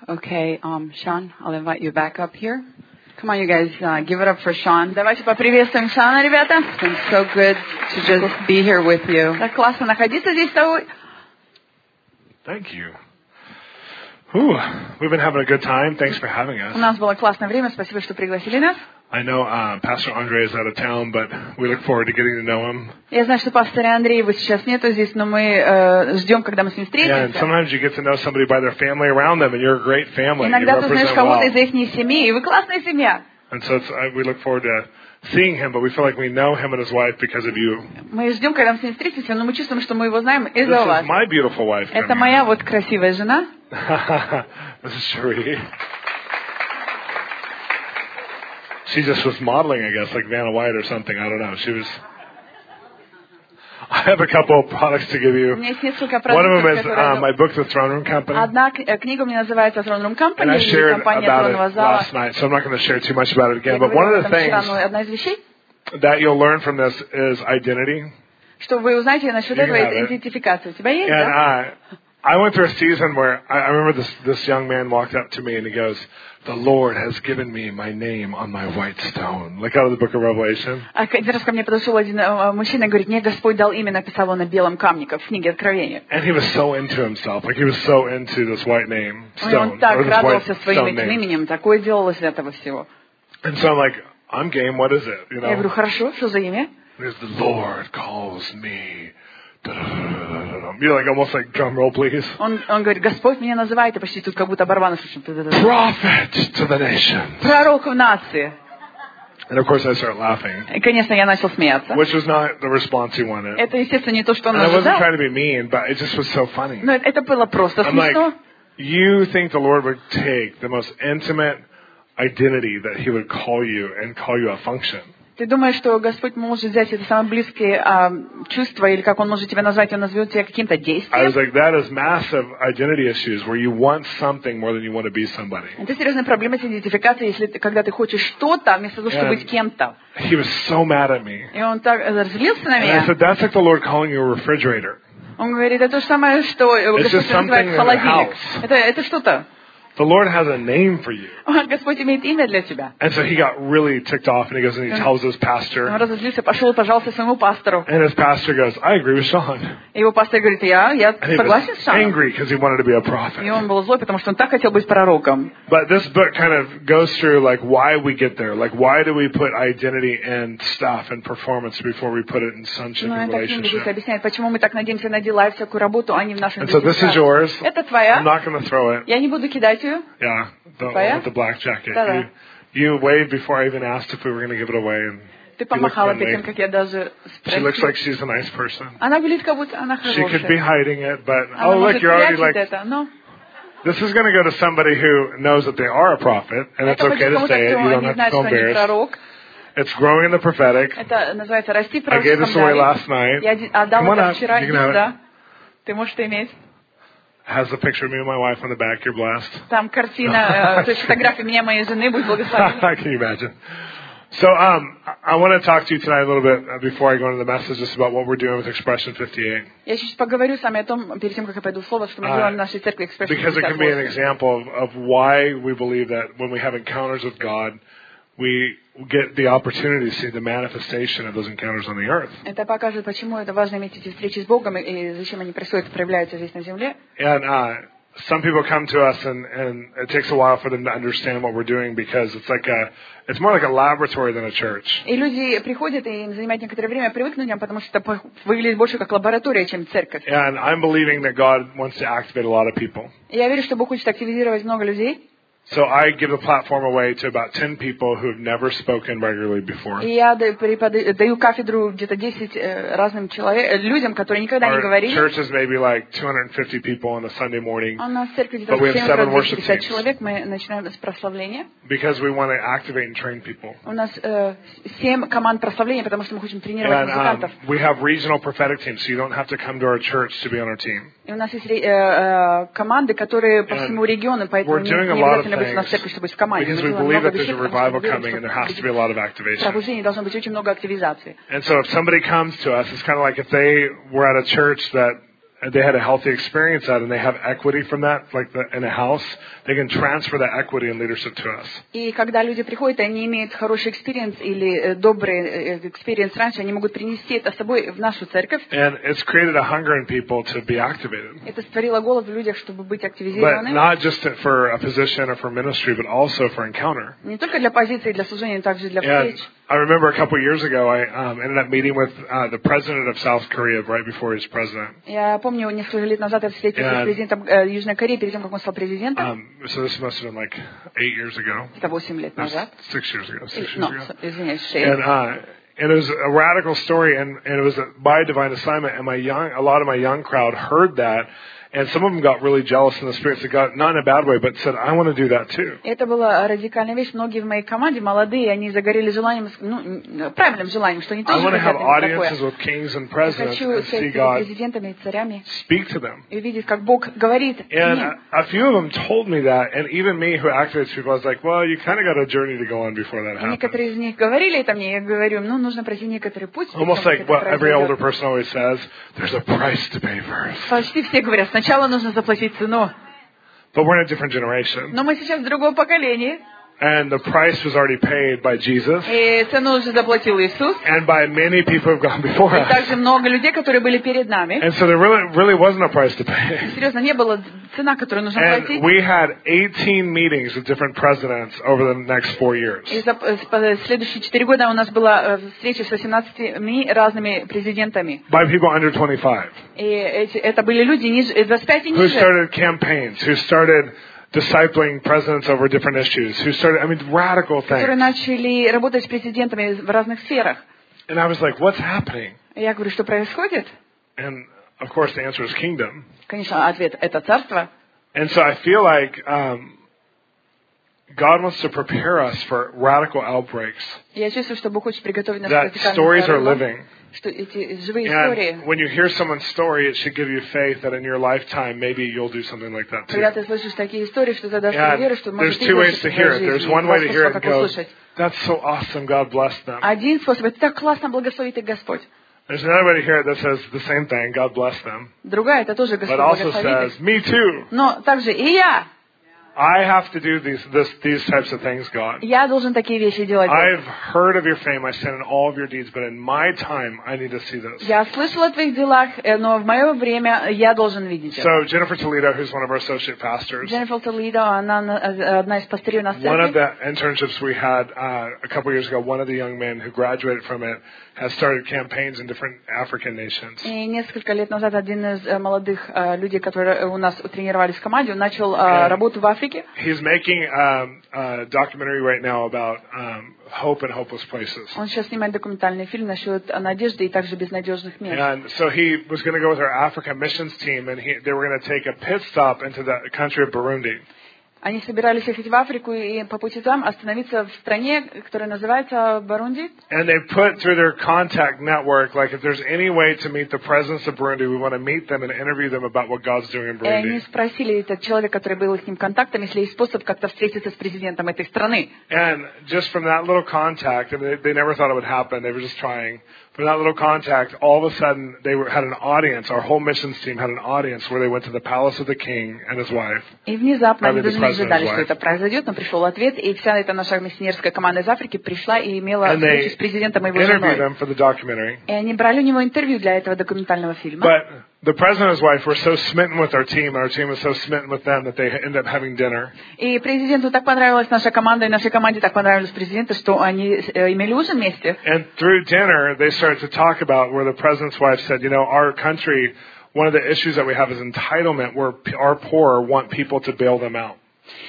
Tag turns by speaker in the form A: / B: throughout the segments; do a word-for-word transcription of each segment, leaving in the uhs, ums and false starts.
A: Okay, um, Sean, I'll invite you back up here. Come on, you guys, uh, give it up for Sean. Давайте поприветствуем Шана, ребята. It's so good to just be here with you. Так классно находиться здесь с тобой.
B: Thank you. Ooh, we've been having a good time. Thanks for having us.
A: У нас было классное время. Спасибо, что пригласили нас.
B: I know uh, Pastor Andre is out of town, but we look forward to getting to know him.
A: Я знаю, что пастор Андрей его сейчас нету здесь, но мы э, ждем, когда мы с ним встретимся.
B: Yeah, and sometimes you get to know somebody by their family around them, and you're a great family.
A: Иногда ты знаешь кого-то из их семьи, и вы классная семья.
B: And so it's, uh, we look forward to seeing him, but we feel like we know him and his wife because of you.
A: Мы ждем, когда мы с ним встретимся, но мы чувствуем, что мы его знаем из-за вас.
B: This is my beautiful wife.
A: Это моя вот красивая жена.
B: This is Cherie. She just was modeling, I guess, like Vanna White or something. I don't know. She was. I have a couple of products to give you. One of them is uh, my book, The Throne Room Company.
A: Одна книга у меня называется Throne Room Company.
B: And I shared about it last night, so I'm not going to share too much about it again. But one of the things that you'll learn from this is identity.
A: Что вы узнаете насчет этого идентификации. У тебя есть, да?
B: I went through a season where I, I remember this this young man walked up to me and he goes, "The Lord has given me my name on my white stone." Like out of the book of Revelation.
A: Один раз ко мне подошел один мужчина и говорит: "Мне Господь дал имя, написал он на белом камне, как в книге Откровения."
B: And he was so into himself, like he was so into this white name stone.
A: Он так радовался своим этим именем, такое делал из этого всего.
B: And so I'm like, I'm game. What is it? You know.
A: Я говорю: хорошо, что за имя?
B: Because the Lord calls me. You're like almost like drum roll, please.
A: Он, он говорит: Господь меня называет, и почти тут как будто барабаны слышим.
B: Prophet to the nations.
A: Пророк в нации.
B: And of course I start laughing.
A: И, конечно, я начал смеяться.
B: Which was not the response he wanted.
A: Это, естественно, не то, что он
B: ожидал. I wasn't trying to be mean, but it just was so funny.
A: Но это было просто смешно.
B: Like, you think the Lord would take the most intimate identity that He would call you and call you a function?
A: Ты думаешь, что Господь может взять это самые близкие а, чувства, или как Он может тебя назвать, Он назовет тебя каким-то действием?
B: I was like, that is massive identity issues, where you want something more than you want to be somebody.
A: Это серьезная проблема с идентификацией, если ты, когда ты хочешь что-то вместо того, чтобы быть кем-то.
B: He was so mad at me.
A: И он так разозлился на меня.
B: And I said, that's like the Lord calling you a refrigerator.
A: Он говорит: это то же самое, что Господь называет холодильник. Это, это что-то.
B: The Lord has a name for you.
A: Господь имеет имя для тебя.
B: And so he got really ticked off, and he goes and he tells his pastor.
A: Он разозлился, пошел, пожаловался своему пастору.
B: And his pastor goes, I agree with Sean.
A: И его пастор говорит: я, я согласен с Шаном.
B: Angry because he wanted to be a prophet.
A: И он был злой, потому что он так хотел быть пророком.
B: But this book kind of goes through like why we get there, like why do we put identity and stuff and performance before we put it in sonship and relationship.
A: Это объясняет, почему мы так надеемся на дела и всякую работу, а не в нашу
B: And so this is yours.
A: Это твоя.
B: I'm not going to throw it.
A: Я не буду кидать ее.
B: Yeah. The one with the black jacket. You, you waved before I even asked if we were going to give it away. And
A: Ты помахала перед тем, как я даже
B: She looks like she's a nice person.
A: Она выглядит, как будто она
B: хорошая. She could be hiding it, but
A: она
B: oh look, you're already like.
A: Это, но...
B: This is going to go to somebody who knows that they are a prophet, and it's okay to say it. You don't have to feel embarrassed. It's growing in the prophetic.
A: Это называется расти в пророческом.
B: I gave this away last night.
A: Я отдал это вчера.
B: You can have it.
A: Ты можешь это иметь.
B: Has a picture of me and my wife on the back. You're blessed.
A: Там картина, то есть фотография меня и моей жены, будь благословен.
B: Can you imagine? So um, I want to talk to you tonight a little bit before I go into the message, just about what we're doing with Expression fifty-eight.
A: Я сейчас поговорю с вами о том, перед тем, как я пойду в слово, что мы делаем в нашей церкви Expression
B: fifty-eight. Because it can be an example of, of why we believe that when we have encounters with God, we get the opportunity to see the manifestation of those encounters on the earth.
A: Это покажет, почему это важно иметь эти встречи с Богом и зачем они происходят, проявляются здесь на земле.
B: And uh, some people come to us, and, and it takes a while for them to understand what we're doing because it's like a, it's more like a laboratory than a church.
A: И люди приходят, и им занимает некоторое время привыкнуть к ним, потому что это выглядит больше как лаборатория, чем церковь.
B: And I'm believing that God wants to activate a lot of people.
A: И я верю, что Бог хочет активизировать много людей.
B: So I give the platform away to about ten people who have never spoken regularly before.
A: И я даю кафедру где-то десять разным человек, людям, которые никогда не говорили.
B: Our church is maybe like two hundred fifty people on a Sunday morning.
A: У нас в церкви где-то двести пятьдесят человек. Мы начинаем с прославления.
B: Because we want to activate and train people.
A: У нас семь команд прославления, потому что мы хотим тренировать музыкантов.
B: And um, we have regional prophetic teams, so you don't have to come to our church to be on our team.
A: И у нас есть команды, которые по всему региону, поэтому не обязательно быть у нас в церкви, чтобы быть в команде.
B: Because we believe that there's a revival coming and there has to be a lot of activation.
A: Пробуждение должно быть очень много активизации.
B: And so if somebody comes to us, it's kind of like if they were at a church that they had a healthy experience at, and they have equity from that, like the, in a house, they can transfer that equity and leadership to us.
A: И когда люди приходят, они имеют хороший экспириенс или добрый экспириенс раньше, они могут принести это с собой в нашу церковь.
B: And it's created a hunger in people to be activated.
A: Это створило голод в людях, чтобы быть
B: But
A: активизированными.
B: not just for a position or for ministry, but also for encounter.
A: Не только для позиции, для служения, но также для
B: And
A: встреч.
B: I remember a couple of years ago, I um, ended up meeting with uh, the president of South Korea right before he was president.
A: Я помню, несколько лет назад я встретилась
B: Yeah.
A: с президентом э, Южной Кореи перед тем, как он стал президентом.
B: Um, so this must have been like eight years ago.
A: Это восемь лет
B: No,
A: назад.
B: six years ago. Six
A: Ну,
B: years ago.
A: извиняюсь, шесть.
B: And uh, and it was a radical story, and, and it was a, by divine assignment. And my young, a lot of my young crowd heard that, and some of them got really jealous in the spirit. They got not in a bad way, but said, "I want to do that too."
A: Это была радикальная вещь. Многие в моей команде, молодые, они загорели желанием, ну, правильным желанием, что они
B: I
A: тоже
B: want to have
A: хотят иметь
B: audiences
A: такое.
B: with kings and
A: Я
B: presidents
A: хочу
B: and see
A: сесть перед
B: God
A: президентами и царями
B: speak to them.
A: и видеть, как Бог говорит к
B: And
A: ним.
B: a, a few of them told me that, and even me, who activates people, I was like, "Well, you kind of got a journey to go on before that
A: И
B: happens."
A: некоторые из них говорили это мне, я говорю, ну, нужно пройти некоторый путь. перед
B: Almost
A: тем,
B: like
A: как
B: what
A: это
B: every older
A: произойдет.
B: person always says: "There's a price to pay first."
A: Почти все говорят, сначала нужно заплатить цену.
B: But we're in a different generation,
A: Но мы сейчас в другом поколении,
B: and the price was already paid by Jesus.
A: и цену уже заплатил Иисус.
B: And by many people who've gone before
A: И
B: us.
A: также много людей, которые были перед нами.
B: And so there really, really wasn't a price to pay.
A: Серьезно, не было цена, которую нужно
B: And
A: платить.
B: we had eighteen meetings with different presidents over the next four years.
A: И за э, следующие четыре года у нас была э, встреча с восемнадцатью разными президентами.
B: By people under twenty-five.
A: И эти, это были люди ниже, э, двадцать пять и
B: Who
A: ниже,
B: started campaigns, who started discipling presidents over different issues, who started, I mean, radical
A: которые
B: things.
A: начали работать с президентами в разных сферах.
B: And I was like, what's happening?
A: И я говорю, что происходит?
B: And of course the answer is kingdom.
A: Конечно, ответ – это царство.
B: And so I feel like um, God wants to prepare us for radical outbreaks.
A: Я чувствую, что Бог хочет приготовить нас к
B: That
A: радикальным
B: stories are
A: прорывам,
B: living.
A: что эти живые истории.
B: And when you hear someone's story, it should give you faith that in your lifetime, maybe you'll do something like that too.
A: Когда ты слышишь такие истории, что ты даст
B: And
A: веру, что может
B: there's
A: ты
B: two ways
A: сделаешь
B: to
A: в
B: hear
A: своей
B: it. There's
A: жизни.
B: one
A: Два
B: way to hear
A: способа,
B: it and
A: как
B: go,
A: услышать.
B: that's so awesome, God bless them.
A: Один способ – это так классно, благословит их Господь.
B: There's another way to hear it that says the same thing, God bless them.
A: Другая – это тоже
B: But
A: Господь
B: also
A: благословит
B: says,
A: их.
B: me too.
A: Но также и я.
B: I have to do these, this, these types of things, God.
A: Я должен такие вещи делать.
B: I've heard of your fame, I stand in all of your deeds, but in my time, I need to see this.
A: Я слышала о твоих делах, э, но в мое время я должен видеть это.
B: So Jennifer Toledo, who's one of our associate pastors,
A: Дженнифер Толидо, она на- э, одна из пастырей у нас в
B: one of
A: церкви.
B: the internships we had uh, a couple years ago, one of the young men who graduated from it has started campaigns in different African nations.
A: И несколько лет назад один из э, молодых э, людей, которые у нас тренировались в команде, он начал э,
B: Yeah.
A: работу в Африке.
B: He's making um, a documentary right now about um, hope in hopeless places.
A: Он сейчас снимает документальный фильм насчет надежды и также безнадежных мест.
B: And so he was going to go with our Africa missions team, and he, they were going to take a pit stop into the country of Burundi.
A: Они собирались ехать в Африку и по пути там остановиться в стране, которая называется Бурунди.
B: And they put through their contact network, like if there's any way to meet the presidents of Burundi, we want to meet them and interview them about what God's doing in
A: И они
B: Burundi.
A: спросили этот человек, который был их контактом, если есть способ как-то встретиться с президентом этой страны.
B: And just from that little contact, and they, they never thought it would happen, they were just trying. From that little contact, all of a sudden they were, had an audience. Our whole missions team had an audience where they went to the palace of the king and his wife.
A: И внезапно, они
B: Probably the
A: даже не ожидали,
B: president's
A: что
B: wife.
A: это произойдет, но пришел ответ, и вся эта наша миссионерская команда из Африки пришла и имела
B: And they
A: встречу с президентом и его
B: interviewed
A: женой.
B: them for the documentary.
A: И они брали у него интервью для этого документального фильма.
B: But the president and his wife were so smitten with our team, and our team was so smitten with them that they ended up having dinner.
A: И президенту так понравилась наша команда, и нашей команде так понравились президенты, что они э, имели ужин вместе.
B: And through dinner, they started to talk about where the president's wife said, you know, our country, one of the issues that we have is entitlement, where p- our poor want people to bail them out.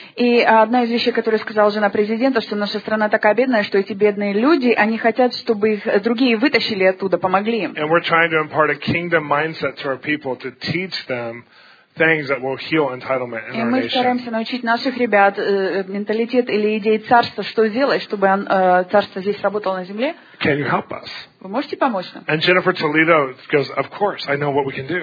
A: И одна из вещей, которую сказала жена президента, что наша страна такая бедная, что эти бедные люди, они хотят, чтобы их другие вытащили оттуда, помогли им.
B: And we're trying to impart a kingdom mindset to our people to teach them things that will heal entitlement in
A: И
B: our
A: мы
B: nation.
A: стараемся научить наших ребят э, менталитет или идеи царства, что сделать, чтобы э, царство здесь работало на земле.
B: Can you help us?
A: Вы можете помочь нам?
B: And Jennifer Toledo goes, of course, I know what we can do.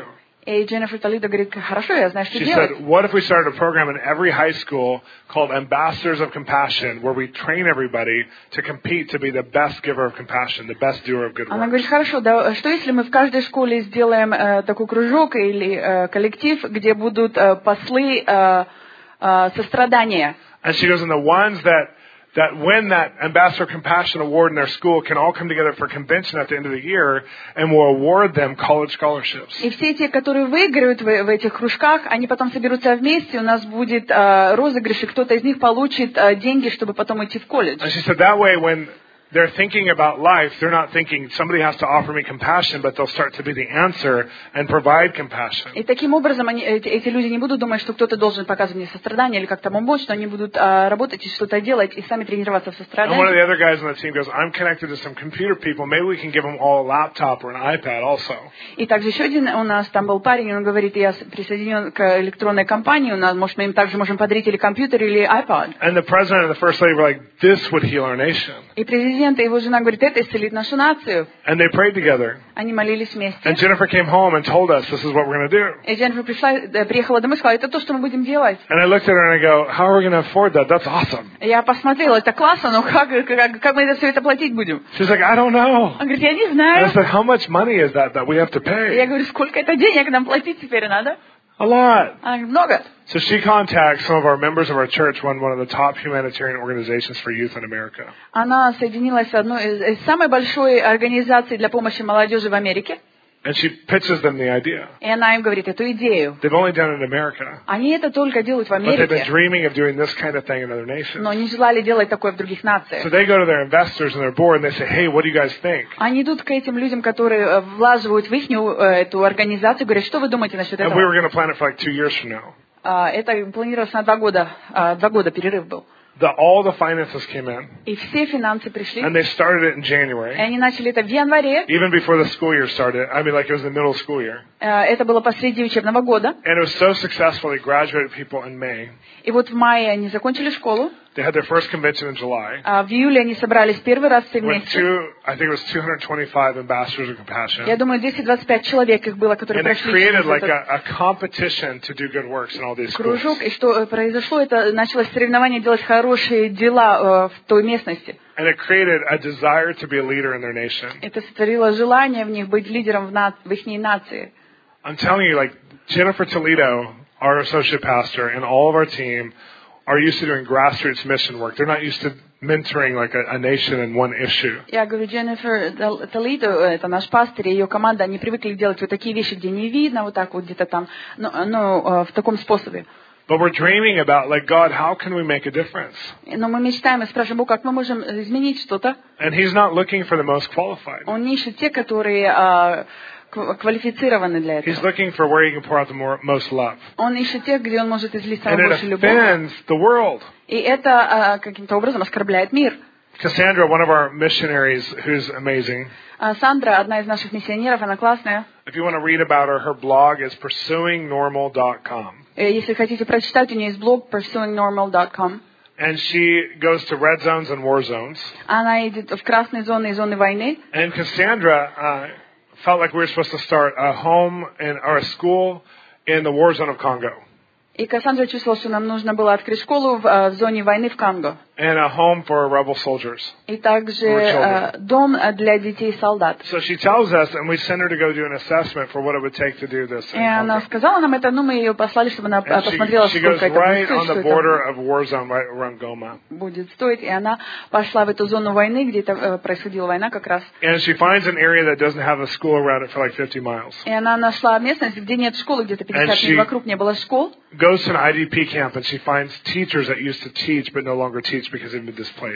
A: И Дженнифер Толидо говорит, хорошо, я знаю, что
B: She
A: делать.
B: said, what if we started a program in every high school called Ambassadors of Compassion, where we train everybody to compete to be the best giver of compassion, the best doer of good
A: Она
B: work.
A: говорит, хорошо, да, что если мы в каждой школе сделаем э, такой кружок или э, коллектив, где будут э, послы э, э, сострадания?
B: And she goes, and the ones that that win that Ambassador of Compassion award in their school can all come together for convention at the end of the year, and we'll award them college scholarships.
A: И все те, которые выиграют в, в этих кружках, они потом соберутся вместе, у нас будет э, розыгрыш, и кто-то из них получит э, деньги, чтобы потом идти в колледж.
B: And she said that way when they're thinking about life, they're not thinking somebody has to offer me compassion, but they'll start to be the answer and provide compassion.
A: И таким образом они, эти, эти люди не будут думать, что кто-то должен показывать мне сострадание или как-то помочь, но они будут а, работать и что-то делать, и сами тренироваться в
B: And one of
A: сострадании.
B: the other guys on the team goes, I'm connected to some computer people. Maybe we can give them all a laptop or an iPad also.
A: И также еще один у нас там был парень, он говорит, я присоединен к электронной компании, у нас, может, мы им также можем подарить или компьютер, или iPad.
B: And the president and the first lady were like, this would heal our nation.
A: И президент и его жена говорит, это исцелит нашу нацию.
B: And they prayed together.
A: Они молились вместе.
B: And Jennifer came home and told us, this is what we're going to do.
A: И Дженнифер пришла, э, приехала домой и сказала, это то, что мы будем делать.
B: And I looked at her and I go, how are we going to afford that? That's awesome.
A: Я посмотрела, это классно, но как, как, как мы это все это платить будем?
B: She's like, I don't know.
A: Он говорит, я не
B: And I
A: знаю.
B: said, how much money is that that we have to
A: И я
B: pay?
A: говорю, сколько это денег нам платить теперь надо?
B: A lot.
A: Она говорит, много.
B: So she contacts some of our members of our church, one, one of the top humanitarian organizations for youth in America.
A: Она соединилась с одной из, из самой большой организации для помощи молодежи в Америке.
B: And she pitches them the idea.
A: И она им говорит эту идею.
B: They've only done it in America.
A: Они это только делают в
B: But they've been
A: Америке,
B: dreaming of doing this kind of thing in other
A: но
B: nations.
A: не желали делать такое в других
B: So
A: нациях.
B: they go to their investors and their board and they say, hey, what do you guys think?
A: Они идут к этим людям, которые э, влаживают в их эту организацию, и говорят, что вы думаете насчет
B: And we were
A: этого?
B: going to plan it for like two years from now.
A: А, Это планировалось на два года, а, два года перерыв был.
B: The, all the finances came in,
A: И все финансы пришли,
B: and they started it in
A: и
B: January,
A: они начали это в январе.
B: even before the school year started. I mean, like it was the middle of school year.
A: Э, Это было посреди учебного года.
B: And it was so successful, they graduated people in May.
A: И вот в мае они закончили школу,
B: They had their first convention in July.
A: а в июле они собрались первый раз все
B: With
A: вместе.
B: two, I think it was two hundred twenty-five ambassadors of compassion.
A: Я думаю, двести двадцать пять человек их было, которые
B: And it
A: прошли
B: created
A: через
B: like
A: этот
B: a, a competition to do good works in all these schools.
A: кружок. И что э, произошло, это началось соревнование делать хорошие дела э, в той местности.
B: And it created a desire to be a leader in their nation.
A: Это сотворило желание в них быть лидером в, на... в их нации.
B: I'm telling you, like Jennifer Toledo, our associate pastor, and all of our team are used to doing grassroots mission work. They're not used to mentoring like a, a nation in one issue.
A: Я говорю, Дженнифер Толидо, это наш пастырь, и ее команда, они привыкли делать вот такие вещи, где не видно, вот так вот где-то там, но, но в таком способе.
B: But we're dreaming about, like, God, how can we make a difference?
A: Но мы мечтаем и спрашиваем Бога, как мы можем изменить что-то.
B: And He's not looking for the most qualified.
A: Он не ищет те, которые а, квалифицированы для
B: He's
A: этого.
B: looking for where He can pour out the more, most love.
A: Он ищет тех, где он может излить
B: And
A: самую
B: it
A: большую любовь.
B: offends the world.
A: И это а, каким-то образом оскорбляет мир.
B: Cassandra, one of our missionaries who's amazing,
A: А Сандра, одна из наших миссионеров, она классная.
B: if you want to read about her, her blog is pursuing normal dot com.
A: Э, Если хотите прочитать, у нее есть блог pursuing normal dot com.
B: And she goes to red zones and war zones.
A: Она идет в красные зоны и зоны войны.
B: And Cassandra uh, felt like we were supposed to start a home and, or a school in the war zone of Congo.
A: И Кассандра чувствовала, что нам нужно было открыть школу в, э, в зоне войны в Конго.
B: And a home for rebel soldiers.
A: И также
B: For children.
A: э, дом для детей-солдат.
B: So she tells us, and we send her to go do an assessment for what it would take to do this.
A: И
B: in
A: она
B: Congo.
A: сказала нам это, ну мы ее послали, чтобы она
B: And she,
A: посмотрела,
B: she goes
A: сколько это
B: right
A: будет
B: on
A: стоить,
B: the
A: что
B: border
A: это
B: of war zone, right around Goma.
A: будет стоить. И она пошла в эту зону войны, где это, э, происходила война как раз.
B: And she finds an area that doesn't have a school around it for like fifty miles.
A: И она нашла местность, где нет школы, где-то пятьдесят
B: And
A: миль
B: she-
A: вокруг не было школ.
B: Goes to an I D P camp and she finds teachers that used to teach but no longer teach because they've been displaced.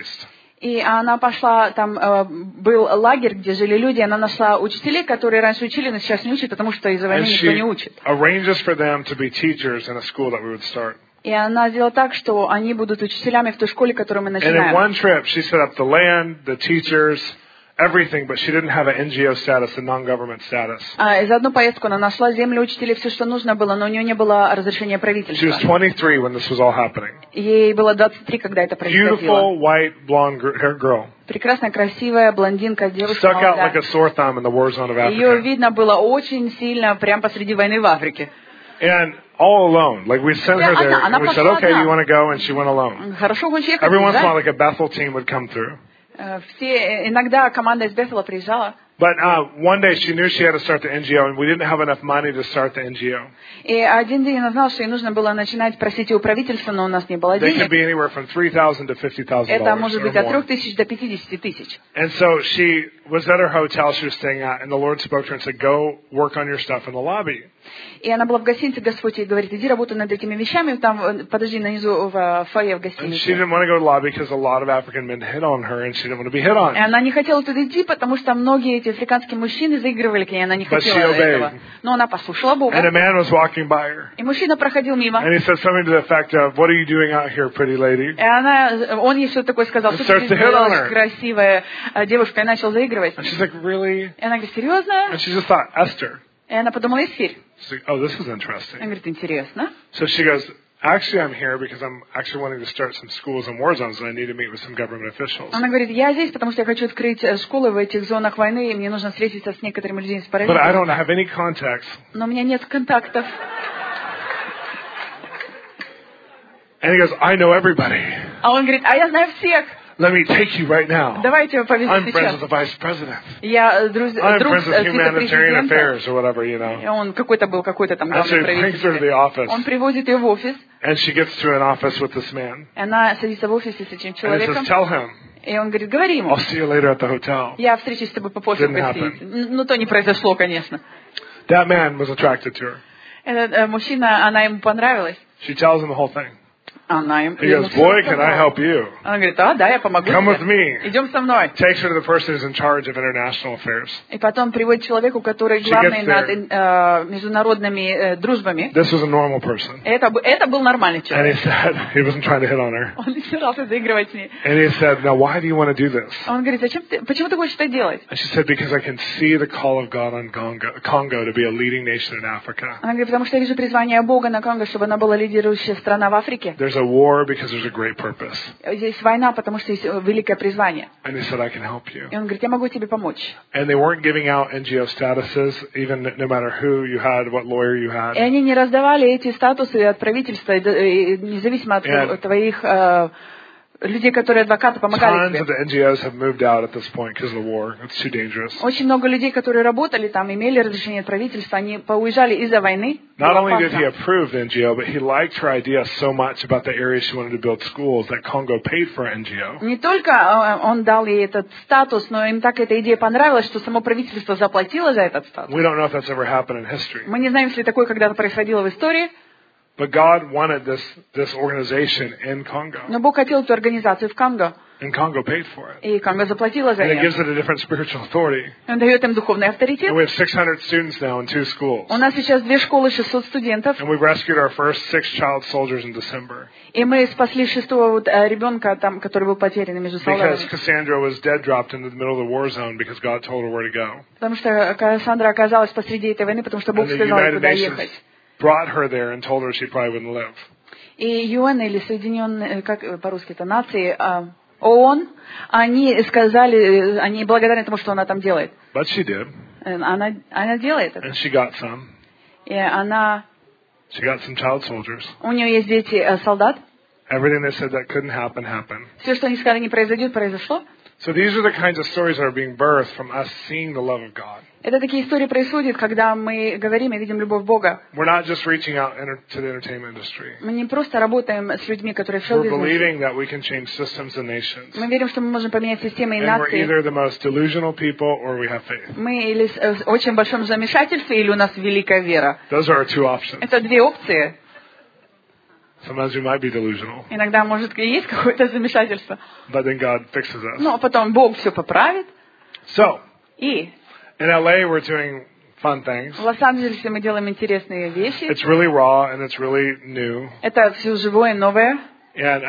A: И она пошла, там э, был лагерь, где жили люди, она нашла учителей, которые раньше учили, но сейчас не учат, потому что из-за войны
B: And
A: никто
B: she
A: не учит.
B: arranges for them to be teachers in a school that we would start.
A: И она сделала так, что они будут учителями в той школе, которую мы
B: And in
A: начинаем.
B: one trip, she set up the land, the teachers, everything, but she didn't have an N G O status, a non-government status.
A: А, за одну поездку она нашла землю, учителей, все, что нужно было, но у нее не было разрешения
B: She was
A: правительства.
B: twenty-three when this was all happening.
A: Ей было двадцать три, когда это происходило.
B: Beautiful, white, blonde gr- hair girl.
A: Прекрасная, красивая блондинка, девушка
B: Stuck out like
A: молодая.
B: a sore thumb in the war zone of
A: Ее
B: Africa.
A: видно было очень сильно прямо посреди войны в Африке.
B: And all alone. Like we sent her there, and we said, okay, do you want to go? And she went alone.
A: Хорошо, хочешь ехать?
B: Every once in a while,
A: Да?
B: like a Bethel team would come through.
A: Э, Все, иногда команда из Бефела приезжала.
B: But uh, one day she knew she had to start the N G O, and we didn't have enough money to start the N G O.
A: И один день она знала, что ей нужно было начинать просить у правительства, но у нас не было
B: They could
A: денег.
B: be anywhere from three thousand to fifty thousand
A: Это
B: dollars
A: может
B: or
A: быть от
B: more.
A: трех тысяч до пятидесяти тысяч.
B: And so she was at her hotel she was staying at, and the Lord spoke to her and said, "Go work on your stuff in the lobby."
A: И она была в гостинице, Господь ей говорит, иди работай над этими вещами, там, э, подожди, внизу в фойе в
B: And she
A: гостинице.
B: didn't want to go to the lobby because a lot of African men hit on her, and she didn't want to be hit on.
A: И она не хотела туда идти, потому что многие эти африканские мужчины заигрывали к ней, она не
B: But she
A: хотела
B: obeyed.
A: этого. Но она послушала
B: And a
A: Бога.
B: man was walking by her,
A: И мужчина проходил мимо.
B: and he said something to the effect of, "What are you doing out here, pretty lady?"
A: И она, он ей что-то такое сказал,
B: And
A: что
B: starts
A: ты
B: to hit on
A: делаешь,
B: her.
A: красивая э, девушка, и начал заигрывать.
B: And she's like, "Really?"
A: И она говорит, серьезно?
B: And she just thought, Esther.
A: И она подумала, Эсфирь.
B: She's like, "Oh, this is
A: Она
B: interesting."
A: говорит, интересно.
B: So she goes, "Actually, I'm here because I'm actually wanting to start some schools in war zones, and I need to meet with some government officials."
A: Она говорит, я здесь, потому что я хочу открыть э, школы в этих зонах войны, и мне нужно встретиться с некоторыми людьми из
B: But I
A: правительства.
B: don't have any contacts.
A: Но у меня нет контактов.
B: And he goes, "I know everybody.
A: А он говорит, а я знаю всех.
B: Let me take you right now.
A: Давайте я повезу
B: I'm friends
A: сейчас.
B: with the vice president.
A: Я э, друз-
B: I'm
A: друг
B: friends
A: с
B: with
A: э,
B: humanitarian
A: вице-президента.
B: affairs or whatever, you know."
A: И он какой-то был, какой-то там
B: And so
A: главный
B: he brings her to the
A: правитель.
B: office,
A: Он приводит ее в офис.
B: and she gets to an office with this man.
A: И она садится в офисе с этим
B: And he
A: человеком.
B: says, "Tell him,
A: И он говорит, говори ему.
B: I'll see you later at the hotel."
A: Я встречусь с тобой попозже в
B: Didn't
A: гостинице. Н- Ну, то не произошло, конечно.
B: That man was attracted to her.
A: Этот э, мужчина, она ему понравилась.
B: She tells him the whole thing.
A: Она им
B: He goes, "Boy, can I help you?"
A: Она говорит, а, да, я помогу
B: Come with
A: тебе.
B: me.
A: Идем со мной.
B: Takes her to the person who's in charge of international affairs.
A: И потом приводит человеку, который
B: She
A: главный
B: gets
A: над
B: there.
A: э, международными э, дружбами.
B: This was a normal person.
A: Это, б- это был нормальный
B: And
A: человек.
B: he said, he wasn't trying to hit on her.
A: Он не собирался заигрывать с ней.
B: And he said, "Now, why do you want to do this?"
A: Он говорит, зачем ты, почему ты хочешь это делать?
B: And she said, "Because I can see the call of God on Congo, Congo to be a leading nation in Africa.
A: Она говорит, потому что я вижу призвание Бога на Конго, чтобы она была лидирующая страна в Африке.
B: There's a war because there's a great purpose."
A: Здесь война, потому что есть великое призвание.
B: And he said, "I can help you."
A: И он говорит, я могу тебе помочь.
B: And they weren't giving out N G O statuses, even no matter who you had, what lawyer you
A: И
B: had.
A: они не раздавали эти статусы от правительства, и д- и независимо от
B: And-
A: твоих э, людей, которые адвокаты помогали
B: Tons of
A: тебе.
B: the N G Os have moved out at this point because of the war. It's too dangerous.
A: Очень много людей, которые работали там, имели разрешение от правительства, они поуезжали из-за войны.
B: Not
A: Было
B: only did he
A: опасно.
B: approve the N G O, but he liked her idea so much about the area she wanted to build schools that Congo paid for N G O.
A: Не только э, он дал ей этот статус, но им так эта идея понравилась, что само правительство заплатило за этот статус.
B: We don't know if that's ever happened in history.
A: Мы не знаем, если такое когда-то происходило в истории,
B: But God wanted this, this organization in Congo.
A: но Бог хотел эту организацию в Конго,
B: And Congo paid for it.
A: и Конго заплатила за
B: And it
A: нее.
B: gives it a different spiritual authority.
A: Он дает им духовный авторитет.
B: And we have six hundred students now in two schools.
A: У нас сейчас две школы, шестьсот студентов,
B: And we've rescued our first six child soldiers in December.
A: и мы спасли шестого вот, э, ребенка, там, который был потерян между
B: Because
A: солдатами.
B: Cassandra was dead dropped into the middle of the war zone because God told her where to go.
A: Потому что Кассандра оказалась посреди этой войны, потому что Бог
B: And the
A: сказал ей,
B: United
A: куда
B: Nations
A: ехать.
B: brought her there and told her she probably wouldn't live.
A: И ЮЭН, или Соединенные, как э, по-русски это, нации, а, ООН, они сказали, э, они благодарны тому, что она там делает.
B: But she did.
A: Э, Она, она делает это.
B: And she got some.
A: И она,
B: She got some child soldiers.
A: у нее есть дети э, солдат.
B: Everything they said that couldn't happen, happened.
A: Все, что они сказали, не произойдет, произошло.
B: So these are the kinds of stories that are being birthed from us seeing the love of God.
A: Это такие истории происходят, когда мы говорим и видим любовь Бога.
B: We're not just reaching out enter- to the entertainment industry.
A: Мы не просто работаем с людьми, которые в
B: We're
A: шоу-бизнесе.
B: believing that we can change systems and nations.
A: Мы верим, что мы можем поменять системы и
B: And we're
A: нации.
B: either the most delusional people or we have faith.
A: Мы или с- э, в очень большом замешательстве, или у нас великая вера.
B: Those are our two options.
A: Это две опции.
B: Sometimes we might be delusional,
A: Иногда, может, и есть какое-то замешательство.
B: but then God fixes us.
A: Но потом Бог все поправит.
B: So,
A: И
B: in L A we're doing fun things.
A: в Лос-Анджелесе мы делаем интересные вещи.
B: It's really raw and it's really new.
A: Это все живое, новое.
B: And um,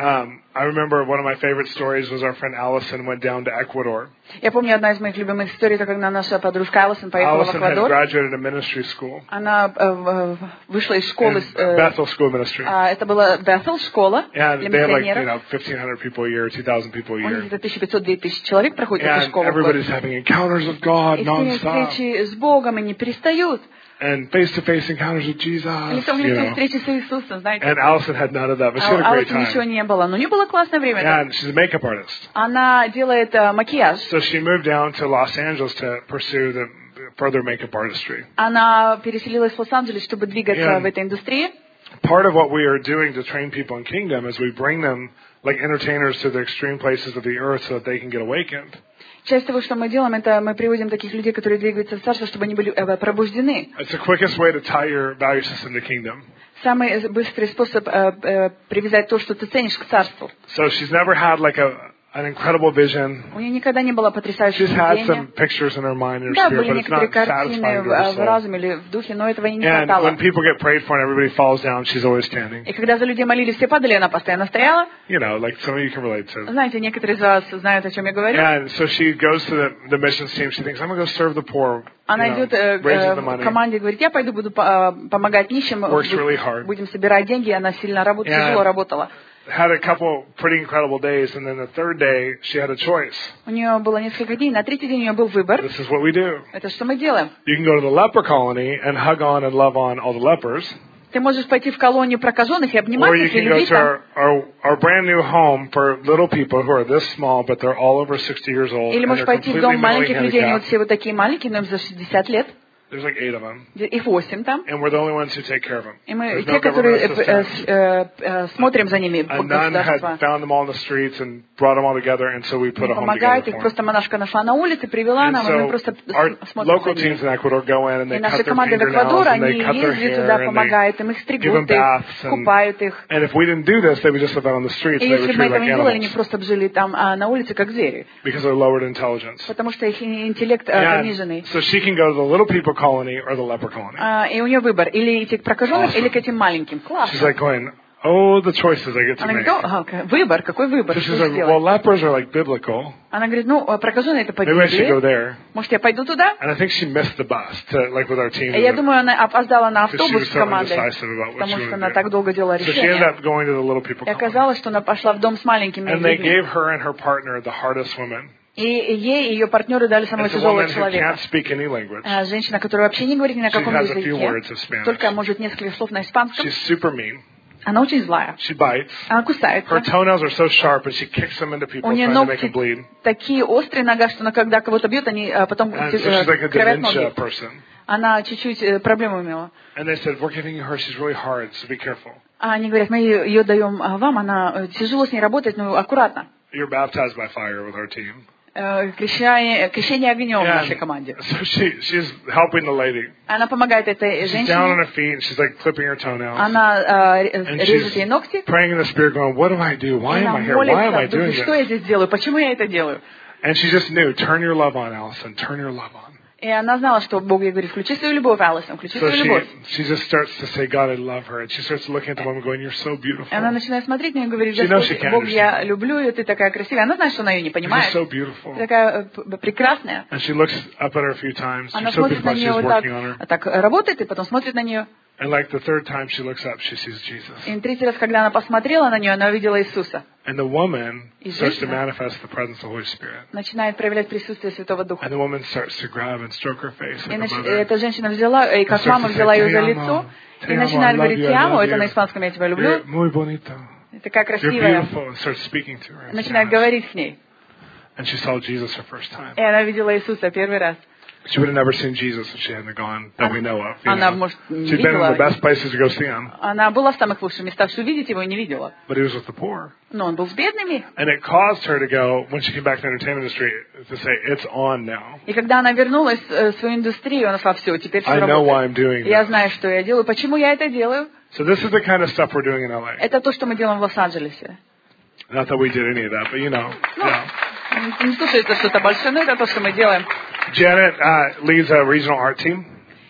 B: I remember one of my favorite stories was our friend Allison went down to Ecuador.
A: Я помню, одна из моих любимых историй, это когда наша подружка Алисон поехала в
B: Allison had
A: Эквадор.
B: graduated a ministry school.
A: Она э, вышла из школы.
B: In Bethel School of Ministry.
A: Uh, это была Bethel школа
B: And
A: для
B: they had like, you
A: миссионеров.
B: know, fifteen hundred people a year, two thousand people a
A: У них
B: year.
A: где-то тысяча пятьсот - две тысячи человек проходит эту
B: And
A: школу.
B: everybody's having encounters with God
A: И все
B: nonstop.
A: встречи с Богом, и не перестают.
B: And face-to-face encounters with Jesus.
A: Лицом в
B: You
A: лицо
B: know.
A: встречи с Иисусом, знаете.
B: And Allison had none of that, but she
A: А
B: had
A: у
B: a great
A: Алисон ничего
B: time.
A: не было. Но у нее было классное время.
B: And she's a makeup artist.
A: Она делает э, макияж.
B: So she moved down to Los Angeles to pursue the further makeup artistry.
A: Она переселилась в Лос-Анджелес, чтобы двигаться
B: Yeah.
A: в этой индустрии.
B: Part of what we are doing to train people in kingdom is we bring them like entertainers to the extreme places of the earth so that they can get awakened.
A: Часть того, что мы делаем, это мы приводим таких людей, которые двигаются в царство, чтобы они были э, пробуждены.
B: It's the quickest way to tie your value system to kingdom.
A: Самый быстрый способ э, э, привязать то, что ты ценишь, к царству.
B: So she's never had like a an incredible vision.
A: У нее никогда не было потрясающего
B: She's had
A: видения.
B: some pictures in her mind and her
A: Да,
B: spirit,
A: были
B: but it's not
A: некоторые картины
B: satisfying
A: в,
B: to her
A: в
B: soul.
A: разуме или в духе, но этого ей не
B: And
A: хватало.
B: when people get prayed for and everybody falls down, she's always standing.
A: И когда за людей молились, все падали, она постоянно стояла.
B: You know, like some of you can relate to.
A: Знаете, некоторые из вас знают, о чем я говорю.
B: And so she goes to the, the missions team. She thinks, I'm going to go serve the poor.
A: Она
B: you know,
A: идет э,
B: raising the
A: в
B: money.
A: команде и говорит, я пойду буду по- помогать нищим,
B: Works really hard.
A: будем собирать деньги. Она сильно работала,
B: Yeah.
A: тяжело работала.
B: Had a couple pretty incredible days, and then the third day she had a choice.
A: У нее было несколько дней. На третий день у нее был выбор.
B: This is what we do.
A: Это что мы делаем?
B: You can go to the leper colony and hug on and love on all the lepers,
A: Ты можешь пойти в колонию прокаженных и обнимать
B: or you
A: их и
B: can go
A: любить
B: to
A: там.
B: our, our, our brand new home for little people who are this small, but they're all over sixty years old,
A: Или
B: and
A: можешь
B: they're
A: пойти в
B: completely
A: дом
B: mentally
A: маленьких людей, они вот
B: handicapped.
A: все вот такие маленькие, но им за шестьдесят лет.
B: There's like eight of them,
A: Их восемь там.
B: and we're the only ones who take care of them.
A: И мы
B: There's
A: те,
B: no
A: которые
B: government
A: э, э,
B: assistance.
A: э, э, смотрим за ними,
B: A nun had
A: государство
B: found them all in the streets and brought them all together, and so we put a home
A: помогает,
B: together
A: их
B: for them.
A: просто монашка нашла на улице, привела
B: And
A: нам, и мы
B: so
A: просто
B: our
A: с- смотрим
B: local
A: за ними.
B: teams in Ecuador go in and
A: И
B: they cut
A: наши
B: their
A: команды в
B: fingernails
A: Эквадор,
B: and
A: они
B: they cut their
A: ездят
B: hair
A: туда,
B: and they
A: помогают им, их
B: give them
A: стригут их,
B: baths and,
A: купают их.
B: and if we didn't do this, they would just live out on the streets.
A: И
B: They would
A: если бы мы
B: treat
A: этого
B: like
A: не делали, они
B: animals
A: просто бы жили там а, на улице, как звери.
B: because of their lowered intelligence.
A: Потому что их интеллект э,
B: And
A: пониженный.
B: so she can go to the little people colony or the leper colony.
A: А, и у нее выбор, или идти к прокаженным,
B: Awesome.
A: или к этим маленьким.
B: She's
A: Классно.
B: like going, oh, the choices I get to
A: Она
B: make.
A: говорит, «О, ага, выбор, какой выбор,
B: So
A: что
B: she's like,
A: сделать?
B: well, lepers are like biblical.
A: Она говорит, ну, прокаженные это по
B: Maybe I should go
A: Библии.
B: there.
A: Может, я пойду туда?
B: And I think she missed the bus to like with our team.
A: И я думаю, она опоздала на
B: Because she
A: автобус
B: was
A: с
B: so
A: командой,
B: indecisive about what
A: потому
B: she
A: что
B: wanted
A: она
B: to
A: так
B: do.
A: долго делала
B: So she ended
A: решение.
B: up going to the little people
A: И
B: colony.
A: оказалось, что она пошла в дом с маленькими
B: And they
A: людьми.
B: gave her and her partner the hardest woman.
A: И ей и ее партнеры дали самого
B: It's a
A: тяжелого
B: woman who
A: человека.
B: can't speak any language.
A: А, Женщина, которая вообще не говорит ни на
B: She
A: каком
B: has a few
A: языке,
B: words of Spanish.
A: только может несколько слов на испанском.
B: She's super mean.
A: Она очень злая.
B: She bites.
A: Она кусается.
B: Her toenails are so sharp, and she kicks them into people,
A: У нее
B: trying to make them
A: ногти
B: bleed.
A: такие острые нога, что она когда кого-то бьет, они а, потом
B: And
A: э,
B: so she's like a
A: кровят
B: dementia
A: ноги.
B: person.
A: Она чуть-чуть э, проблему имела.
B: And they said, we're giving you her. She's really hard, so be careful.
A: А они говорят, мы ее, ее даем а, вам, она э, тяжело с ней работать, но аккуратно.
B: You're baptized by fire with our team.
A: Э, Крещение, крещение огнем в
B: And
A: нашей команде.
B: so she, she's helping the lady.
A: Она помогает этой
B: She's down on
A: женщине.
B: her feet, and she's like clipping her toenails.
A: Она э,
B: And
A: режет ей
B: she's
A: ногти.
B: praying in the spirit, going, what do I do? Why
A: И
B: am
A: она
B: I here? Why am I
A: молится,
B: doing
A: «Дух, что я
B: this?
A: здесь делаю, почему я это делаю?»
B: And she just knew, turn your love on, Allison. Turn your love on.
A: И она знала, что Бог ей говорит, включи свою любовь, Алисон, включи
B: So
A: свою
B: she,
A: любовь.
B: she just starts to say, God, I love her. And she starts looking at the woman going, you're so beautiful.
A: И она начинает смотреть на нее и говорит,
B: She knows she
A: Господь,
B: can't
A: Бог, я
B: understand.
A: люблю ее, ты такая красивая. Она знает, что она ее не
B: You're
A: понимает.
B: so beautiful.
A: Ты такая э, п- прекрасная.
B: And she looks up at her a few times.
A: Она
B: She's so
A: смотрит на
B: beautiful.
A: нее
B: She's
A: вот так,
B: working on her.
A: так работает, и потом смотрит на нее.
B: And like the third time she looks up, she sees Jesus.
A: И третий раз, когда она посмотрела на нее, она увидела Иисуса.
B: And the woman
A: И
B: starts to
A: женщина
B: manifest the presence of the Holy Spirit.
A: начинает проявлять присутствие Святого Духа.
B: And the woman starts to grab and stroke her face
A: И
B: like a
A: нач-
B: mother.
A: эта женщина взяла, и как
B: starts
A: мама
B: to say,
A: взяла ее
B: «Te
A: за
B: amo,
A: лицо,
B: te
A: и
B: amo,
A: начинает
B: I
A: говорить
B: love you, I
A: «Тиамо»,
B: love
A: это
B: you.
A: на испанском «я тебя
B: You're
A: люблю»,
B: muy bonita.
A: такая
B: You're
A: красивая,
B: beautiful. And starts speaking to her. in
A: начинает
B: Spanish.
A: говорить с ней.
B: And she saw Jesus her first time.
A: И она видела Иисуса первый раз.
B: She would have never seen Jesus if she hadn't gone that we know of. You
A: Она,
B: know.
A: может, не
B: She'd been in the
A: видела.
B: best places to go see him,
A: Она была в самых лучших местах, что увидеть его и не видела.
B: but he was with the poor.
A: Но он был с бедными.
B: And it caused her to go, when she came back to the entertainment industry, to say, it's on now.
A: И когда она вернулась э, в свою индустрию, она сказала, все, теперь все
B: I know why
A: работает.
B: I'm doing
A: Я
B: this.
A: знаю, что я делаю. Почему я это делаю?
B: So this is the kind of stuff we're doing in L A.
A: Это то, что мы делаем в Лос-Анджелесе.
B: Not that we did any of that, but you know.
A: Ну,
B: Yeah.
A: не, не то, что это что-то большое, но это то, что мы делаем.
B: Janet uh, leads a regional art team.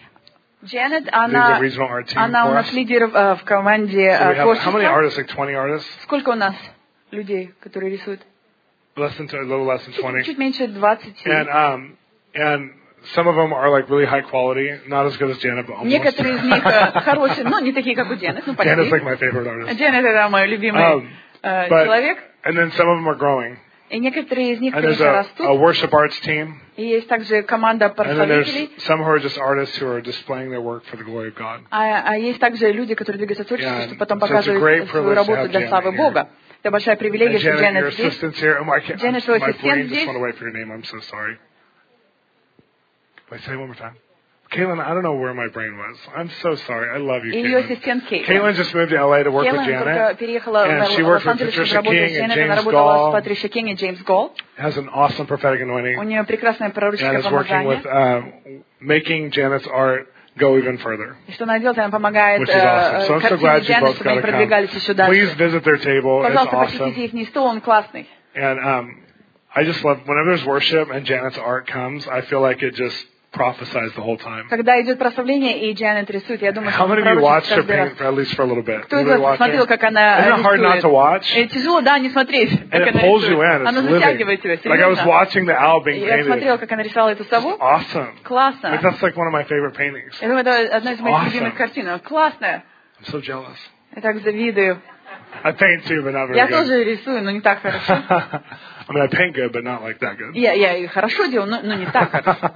A: Дженнет,
B: Leads a
A: она,
B: regional art team
A: она у
B: for
A: нас
B: us.
A: лидер э, в команде
B: So we
A: э,
B: have, how many
A: творчества.
B: artists? Like twenty artists?
A: Сколько у нас? людей, которые рисуют?
B: Less than, a little less than twenty.
A: Чуть меньше двадцати.
B: And, um, and some of them are like really high quality, not as good as Janet, but almost.
A: Некоторые из них хорошие, но не такие, как у Дженнет, ну почти.
B: Janet's like my favorite artist.
A: Дженнет это мой любимый
B: Um,
A: э,
B: but,
A: человек.
B: and then some of them are growing.
A: И некоторые из них,
B: And there's
A: конечно,
B: a, a
A: растут.
B: worship arts team.
A: И есть также команда
B: And then there's
A: прославителей.
B: some who are just artists who are displaying their work for the glory of God.
A: А, а есть также люди, которые двигаются в творчестве,
B: Yeah,
A: чтобы потом
B: so it's a great
A: показывать свою
B: privilege to
A: работу
B: have
A: для
B: Janet
A: славы
B: here.
A: Бога. Это большая привилегия,
B: And
A: что
B: Janet, your
A: Дженнет здесь.
B: assistant's here. Oh, I can't,
A: Janet, твой
B: my
A: ассистент
B: brain just
A: здесь.
B: went away for your name. I'm so sorry. Wait, say it one more time. Caitlin, I don't know where my brain was. I'm so sorry. I love you,
A: Ее
B: Caitlin.
A: ассистент Кейтлин.
B: Caitlin just moved to L A to work with
A: Кейтлин только
B: Janet.
A: переехала
B: And she
A: в
B: worked with
A: Лос-Анджелес, чтобы
B: Patricia
A: работать
B: King
A: с
B: and
A: Дженнет. Она
B: James
A: работала
B: Gall.
A: с Патришей Кинг и Джеймс Голл.
B: Has an awesome prophetic anointing.
A: У нее прекрасное пророческое
B: And is working with
A: помазание.
B: uh, making Janet's art go even further.
A: И что она делает? Она помогает
B: Which is awesome. So I'm so
A: картине
B: glad you
A: Дженнет,
B: both
A: чтобы они
B: got to come.
A: продвигались еще
B: Please
A: дальше.
B: visit their table. It's
A: Пожалуйста,
B: awesome.
A: посетите их стол, он классный.
B: And um, I just love, whenever there's worship and Janet's art comes, I feel like it just prophesies the whole time.
A: Когда идет прославление и Дженнет рисует, я думаю,
B: How
A: что
B: many
A: он
B: of you watched
A: пророчит
B: her
A: каждый раз.
B: paint for at least for a little bit?
A: Кто из
B: Anybody
A: вас
B: watch
A: смотрел,
B: it?
A: как она
B: Isn't it hard not to
A: рисует?
B: watch?
A: И тяжело, да, не смотреть,
B: And
A: как
B: it
A: она
B: pulls you
A: рисует.
B: in.
A: Оно
B: It's
A: затягивает тебя,
B: living. Like I was
A: серьезно.
B: watching the owl being
A: Я смотрела,
B: painted.
A: как она рисовала эту сову.
B: Awesome.
A: Классно.
B: Like that's like one of my favorite paintings.
A: Я думаю, это одна из моих
B: Awesome.
A: любимых картин. Классная.
B: I'm so jealous.
A: Я так завидую.
B: I paint too, but not very
A: Я
B: good.
A: тоже рисую, но не так хорошо.
B: I mean, I paint good, but not like that good.
A: Я, я и хорошо делаю, но, но не так хорошо.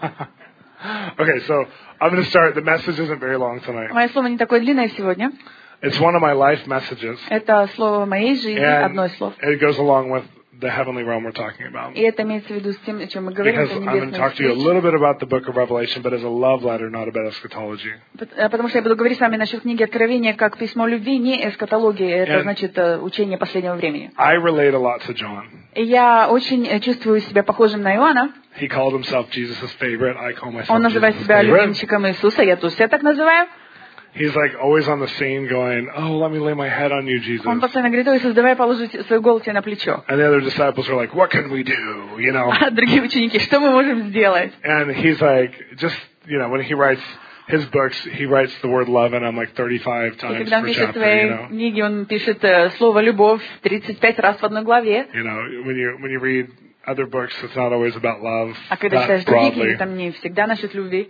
B: Okay, so I'm going to start. The message isn't very long tonight.
A: Мое слово не такое длинное сегодня.
B: It's one of my life messages.
A: Это слово моей жизни, одно
B: And
A: из слов.
B: it goes along with the heavenly realm we're talking about.
A: И это имеется в виду с тем, о чем мы говорим,
B: Because
A: это
B: I'm going to
A: небесные
B: talk to you a
A: встречи.
B: little bit about the book of Revelation, but as a love letter, not about eschatology.
A: Пот- Потому что я буду говорить с вами насчет книги Откровения как письмо любви, не эскатологии. Это
B: And-
A: значит э, учение последнего времени.
B: I relate a lot to John.
A: И я очень э, чувствую себя похожим на Иоанна.
B: He called himself Jesus' favorite. I call myself
A: Он называет
B: Jesus'
A: себя
B: favorite.
A: любимчиком Иисуса. Я тоже себя так называю.
B: He's like always on the scene going, oh, let me lay my head on you, Jesus.
A: Он постоянно говорит: ой, Иисус, давай положить свою голову тебе на плечо.
B: And the other disciples are like, what can we do? You know?
A: А другие ученики: что мы можем сделать?
B: And he's like, just, you know, when he writes his books, he writes the word love in them like thirty-five
A: И
B: times
A: когда он
B: per
A: пишет
B: chapter,
A: свои
B: you know?
A: книги, он пишет э, слово «любовь» тридцать пять раз в одной главе.
B: You know, when you, when you read other books, it's not always about love,
A: А когда
B: that
A: читаешь другие книги,
B: broadly.
A: там не всегда насчет любви.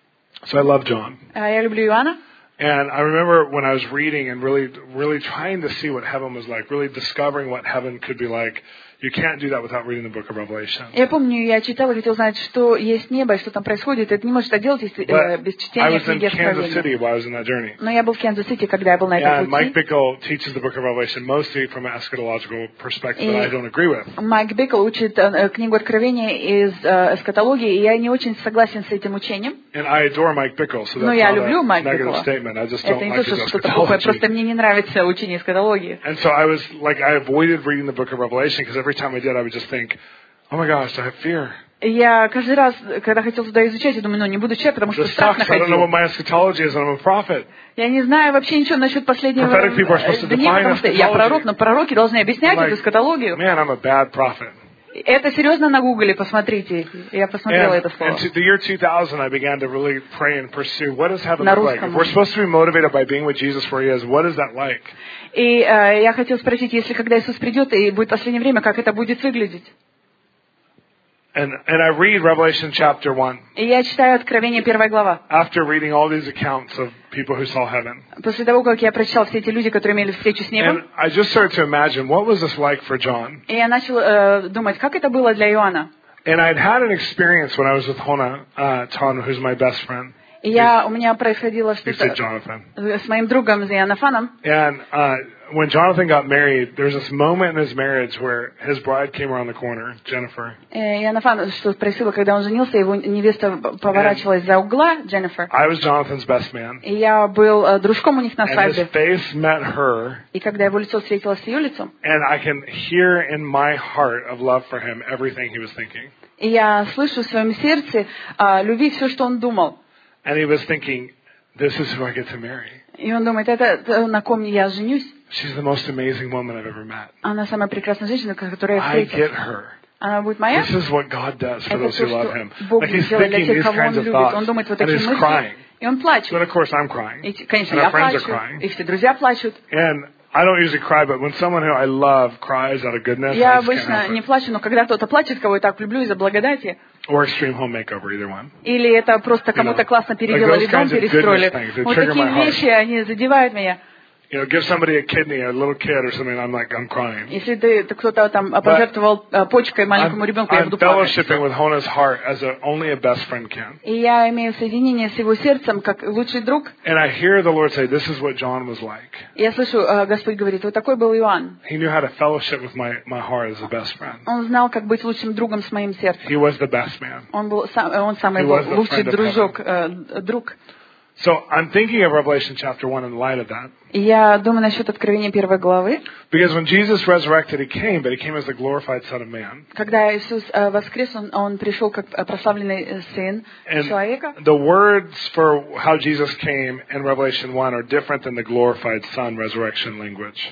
B: So I love John.
A: А я люблю Иоанна.
B: And I remember when I was reading and really, really trying to see what heaven was like, really discovering what heaven could be like. You can't do that without reading the book of Revelation.
A: Я помню, я читала и хотела знать, что есть небо и что там происходит. Это не может так делать, если, э, без
B: I
A: чтения
B: was in
A: книги
B: Kansas
A: Откровения.
B: City while I was in that journey.
A: Но я был в Канзас-Сити, когда я был на
B: And
A: этом
B: Mike
A: пути.
B: Bickle teaches the book of Revelation mostly from an eschatological perspective that I don't agree with.
A: Майк Бикл учит э, книгу Откровения из э, эскатологии, и я не очень согласен с этим учением.
B: And I adore Mike Bickle, so
A: Но
B: that's
A: я
B: not
A: люблю
B: a
A: Майка
B: negative
A: Бикла.
B: statement. I just
A: Это
B: don't
A: не
B: like
A: то,
B: his
A: что что-то плохое,
B: eschatology.
A: просто мне не нравится учение эскатологии.
B: And so I was like, I avoided reading the book of Revelation because every time I did, I would just think, oh my gosh, I have fear.
A: Я каждый раз, когда хотел туда изучать, я думаю, ну не буду читать, потому что
B: This
A: страх
B: sucks. I don't know what
A: находил.
B: my eschatology is, and I'm a prophet.
A: Я не знаю вообще ничего насчет последнего
B: Prophetic people are supposed to
A: дня,
B: define
A: потому что я
B: eschatology.
A: пророк, но пророки должны объяснять
B: I'm
A: эту
B: like,
A: эскатологию.
B: man, I'm a bad prophet.
A: Это серьезно на Гугле, посмотрите. Я посмотрела
B: And,
A: это слово.
B: and to the year two thousand, I began to really pray and pursue what does heaven
A: На
B: look like. If
A: русском.
B: we're supposed to be motivated by being with Jesus where He is, what is that like?
A: И э, я хотела спросить, если когда Иисус придет и будет последнее время, как это будет выглядеть?
B: And and I read Revelation chapter one
A: И я читаю Откровение, первая глава.
B: after reading all these accounts of people who saw heaven.
A: После того, как я прочитала все эти люди, которые имели встречу с небом,
B: And I just started to imagine what was this like for John.
A: и я начала э, думать, как это было для Иоанна.
B: And I'd had an experience when I was with Hona uh, Ton, who's my best friend.
A: И я, у меня происходило
B: You say
A: что-то
B: Jonathan.
A: с моим другом Иоаннафаном.
B: And uh, when Jonathan got married, there was this moment in his marriage where his bride came around the corner, Jennifer.
A: Э, Иоаннафан, что происходило, когда он женился, его невеста поворачивалась за угла, Дженнифер.
B: I was Jonathan's best man.
A: И я был э, дружком у них на
B: And his
A: свадьбе.
B: face met her,
A: И когда его лицо встретилось с ее лицом,
B: and I can hear in my heart of love for him everything he was thinking.
A: и я слышу в своем сердце э, любви все, что он думал.
B: And he was thinking, this is who I get to marry.
A: И он думает, это то, на ком я женюсь.
B: She's the most amazing woman I've ever met.
A: Она самая прекрасная женщина, которую я
B: I
A: встретил.
B: get her.
A: Она будет моя.
B: This is what God does for
A: Это
B: those
A: то,
B: who love
A: что
B: Him.
A: Бог
B: Like he's
A: сделал для
B: thinking
A: тех,
B: these
A: кого
B: kinds
A: Он
B: of
A: любит.
B: thoughts,
A: Он думает вот
B: and
A: такие
B: he's crying.
A: мысли. И он плачет.
B: And of course I'm crying.
A: И, конечно,
B: And
A: я
B: our friends are
A: плачу.
B: crying.
A: И все друзья плачут.
B: And I don't usually cry, but when someone who I love cries out of goodness,
A: Я
B: I just can't
A: обычно
B: help
A: не
B: it.
A: плачу, но когда кто-то плачет, кого я так люблю из-за благодати,
B: Or extreme home makeover, either one.
A: или это просто кому-то классно переделали дом, перестроили, вот такие вещи, они задевают меня.
B: You know, give somebody a kidney, a little kid or something, I'm like, I'm crying.
A: Если ты, ты кто-то там пожертвовал почкой маленькому ребенку, я
B: I'm
A: буду плакать.
B: fellowshipping with Hona's heart as a, only a best friend can.
A: И я имею соединение с его сердцем, как лучший друг.
B: And I hear the Lord say, this is what John was like.
A: И я слышу, Господь говорит, вот такой был Иоанн.
B: He knew how to fellowship with my, my heart as a best friend.
A: Он знал, как быть лучшим другом с моим сердцем.
B: He was the best man.
A: Он был сам, он самый лучший дружок, друг.
B: So I'm thinking of Revelation chapter one in light of that.
A: Я думаю насчет Откровения первой главы.
B: Because when Jesus resurrected, he came, but he came as the glorified Son of Man.
A: Когда Иисус воскрес, он, он пришел как прославленный сын человека.
B: The words for how Jesus came in Revelation one are different than the glorified Son resurrection language.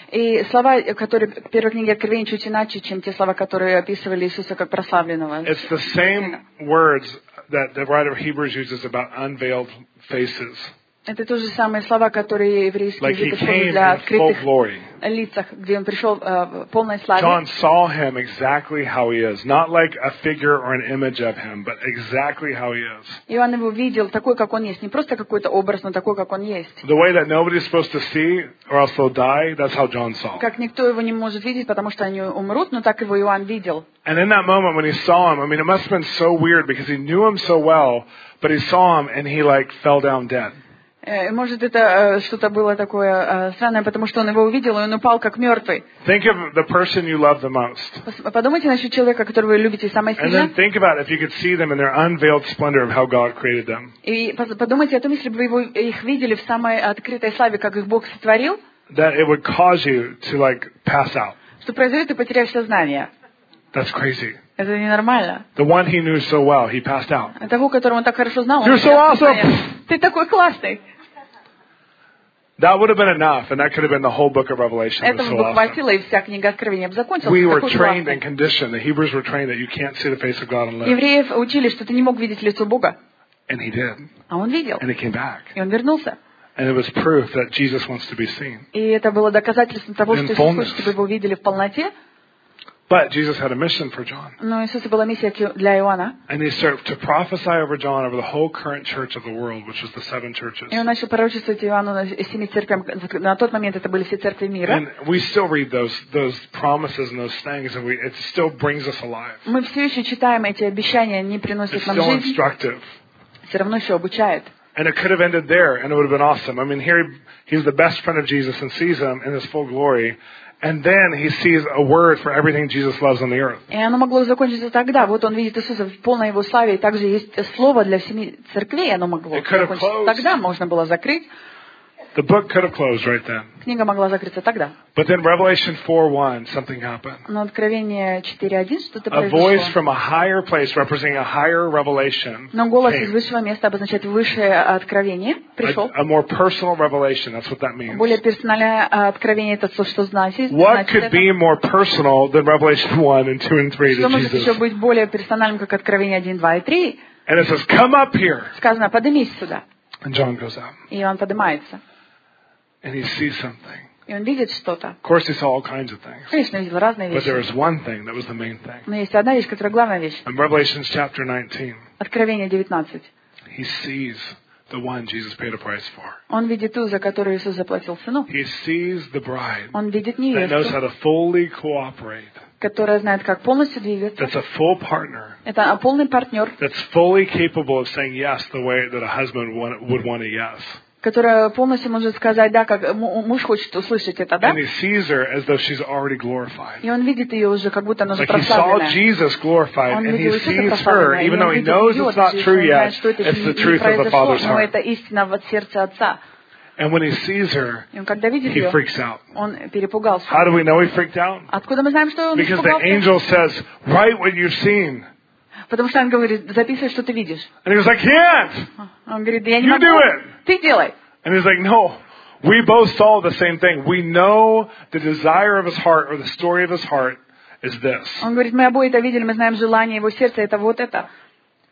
A: И слова, которые в первой книге Откровения, чуть иначе, чем те слова, которые описывали Иисуса как прославленного.
B: It's the same words that the writer of Hebrews uses about unveiled faces.
A: Это те же самые слова, которые еврейский
B: Like
A: язык
B: he
A: использует
B: came
A: для
B: in full
A: открытых
B: glory.
A: лицах, где он пришел в полной славе.
B: John saw him exactly how he is, not like a figure or an image of him, but exactly how he is.
A: Иоанн его видел такой, как он есть, не просто какой-то образ, но такой, как он есть.
B: The way that nobody's supposed to see, or else they'll die. That's how John saw.
A: Как никто его не может видеть, потому что они умрут, но так его Иоанн видел.
B: And in that moment when he saw him, I mean, it must have been so weird because he knew him so well, but he saw him and he like fell down dead.
A: Может, это что-то было такое странное, потому что он его увидел, и он упал как мертвый.
B: Think of the person you love the most.
A: Подумайте насчет человека, которого вы любите самое
B: And
A: сильно.
B: then think about if you could see them in their unveiled splendor of how God created them.
A: И подумайте о том, если бы вы его, их видели в самой открытой славе, как их Бог сотворил.
B: That it would cause you to like pass out.
A: Что произойдет, ты потеряешь сознание.
B: That's crazy.
A: Это ненормально.
B: The one he knew so well, he passed out.
A: Того, которого он так хорошо знал, он
B: You're so awesome.
A: Ты такой классный.
B: That would have been enough, and that could have been the whole book of Revelation.
A: Этого бы хватило, и вся книга Откровения бы закончилась.
B: We were trained and conditioned. The Hebrews were trained that you can't see the face of God and live.
A: Евреев учили, что ты не мог видеть лицо Бога.
B: And he did.
A: А он видел.
B: And he came back.
A: И он вернулся.
B: And it was proof that Jesus wants to be seen.
A: И это было доказательством того, что Иисус хочет, чтобы его видели в полноте.
B: But Jesus had a mission for John.
A: Но Иисуса была миссия для Иоанна.
B: And he started to prophesy over John over the whole current church of the world, which was the seven churches.
A: И он начал пророчествовать Иоанну на семи церквям. На тот момент это были все церкви мира.
B: And we still read those those promises and those things, and we, it still brings us alive.
A: Мы все еще читаем эти обещания, они приносят нам
B: It's still
A: жизнь.
B: instructive.
A: Все равно еще обучает.
B: And it could have ended there, and it would have been awesome. I mean, here he's the best friend of Jesus and sees him in his full glory. And then he sees a word for everything Jesus loves on the earth.
A: И оно могло закончиться тогда. Вот он видит Иисуса в полной его славе, и также есть слово для семи церквей, оно могло закончиться тогда, можно было закрыть.
B: The book could have closed right then.
A: Книга могла закрыться тогда.
B: But then Revelation four one, something happened.
A: Но Откровение четыре один что-то
B: A
A: произошло.
B: voice from a higher place representing a higher revelation.
A: Но голос
B: came.
A: из высшего места обозначает высшее откровение. Пришел.
B: A, a more personal revelation, that's what that means.
A: Более персональное откровение, это то, что значит.
B: What could be more personal than Revelation one and two and three
A: Что
B: to
A: может еще
B: Jesus?
A: быть более персональным, как Откровение один, два и три?
B: And it says, come up here.
A: Сказано, поднимись сюда.
B: And John goes up.
A: И он поднимается.
B: And he sees something.
A: И он видит что-то.
B: Of course, he saw all kinds of things.
A: Конечно, видел разные
B: But there
A: вещи.
B: was one thing that was the main thing.
A: Но есть одна вещь, которая главная вещь.
B: In Revelation chapter nineteen,
A: Откровение девятнадцать.
B: he sees the one Jesus paid a price for.
A: Он видит ту, за которую Иисус заплатил цену.
B: He sees the bride
A: Он видит
B: that knows how
A: невесту,
B: to fully cooperate.
A: которая знает, как полностью двигаться.
B: That's a full partner.
A: Это полный партнер,
B: That's fully capable of saying yes the way that a husband would want a yes.
A: которая полностью может сказать, да, как муж хочет услышать это, да?
B: And he sees her as though she's already glorified.
A: И он видит ее уже, как будто она уже
B: Like he saw
A: прославленная.
B: Jesus glorified,
A: Он
B: and he
A: видел Иисуса
B: sees her,
A: прославленного, и
B: even
A: он
B: though he
A: видел
B: knows
A: ее,
B: it's not
A: даже
B: true
A: если он знает,
B: yet,
A: что это
B: it's the
A: не
B: truth of the
A: произошло,
B: Father's
A: но
B: heart.
A: это истина в сердце Отца.
B: And when he sees her,
A: И он, когда видит
B: he
A: ее,
B: freaks out.
A: он перепугался.
B: How do we know he freaked out?
A: Откуда мы знаем, что он
B: Because the
A: испугался?
B: angel says, write what you've seen.
A: Потому что он говорит, записывай, что ты видишь.
B: And he goes, I can't.
A: Он говорит, я не
B: You
A: могу.
B: do it.
A: Ты делай.
B: And he's like, no, we both saw the same thing. We know the desire of his heart or the story of his heart is this.
A: Он говорит, мы обои это видели, мы знаем желание его сердца, это вот это.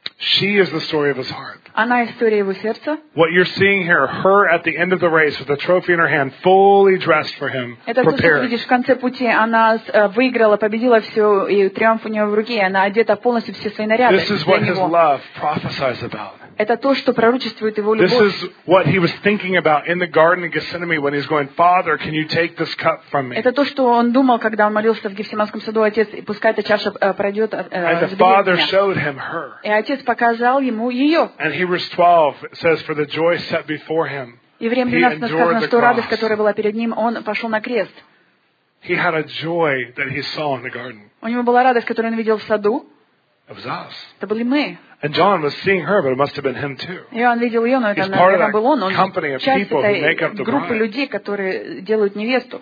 B: She is the story of his heart.
A: Она история его сердца.
B: What you're seeing here, her at the end of the race with the trophy in her hand, fully dressed for him,
A: Это то, что ты
B: prepared.
A: видишь в конце пути. Она э, выиграла, победила все, и триумф у нее в руке. Она одета полностью все свои наряды
B: This is
A: для
B: what his
A: него.
B: love prophesies about.
A: Это то, что пророчествует его
B: This
A: любовь.
B: is what he was thinking about in the Garden of Gethsemane when he's going, Father, can you take this cup from me?
A: Это то, что он думал, когда он молился в Гефсиманском саду: Отец, пускай эта чаша э, пройдет, э,
B: And the
A: забери
B: Father
A: меня.
B: showed him her.
A: И Отец показал ему ее.
B: And Hebrews twelve says, for the joy set before him,
A: Евреям
B: he
A: двенадцать
B: endured
A: сказано,
B: the
A: что радость,
B: cross.
A: которая была перед ним, он пошел на крест.
B: He had a joy that he saw in the garden.
A: У него была радость, которую он видел в саду.
B: It was us.
A: Это были мы.
B: And John was seeing her, but it must have been him too.
A: И он видел ее, но это,
B: He's part of
A: наверное,
B: that
A: был он. Он
B: company of
A: часть
B: people who make up
A: этой
B: the
A: группы
B: bride.
A: людей, которые делают невесту.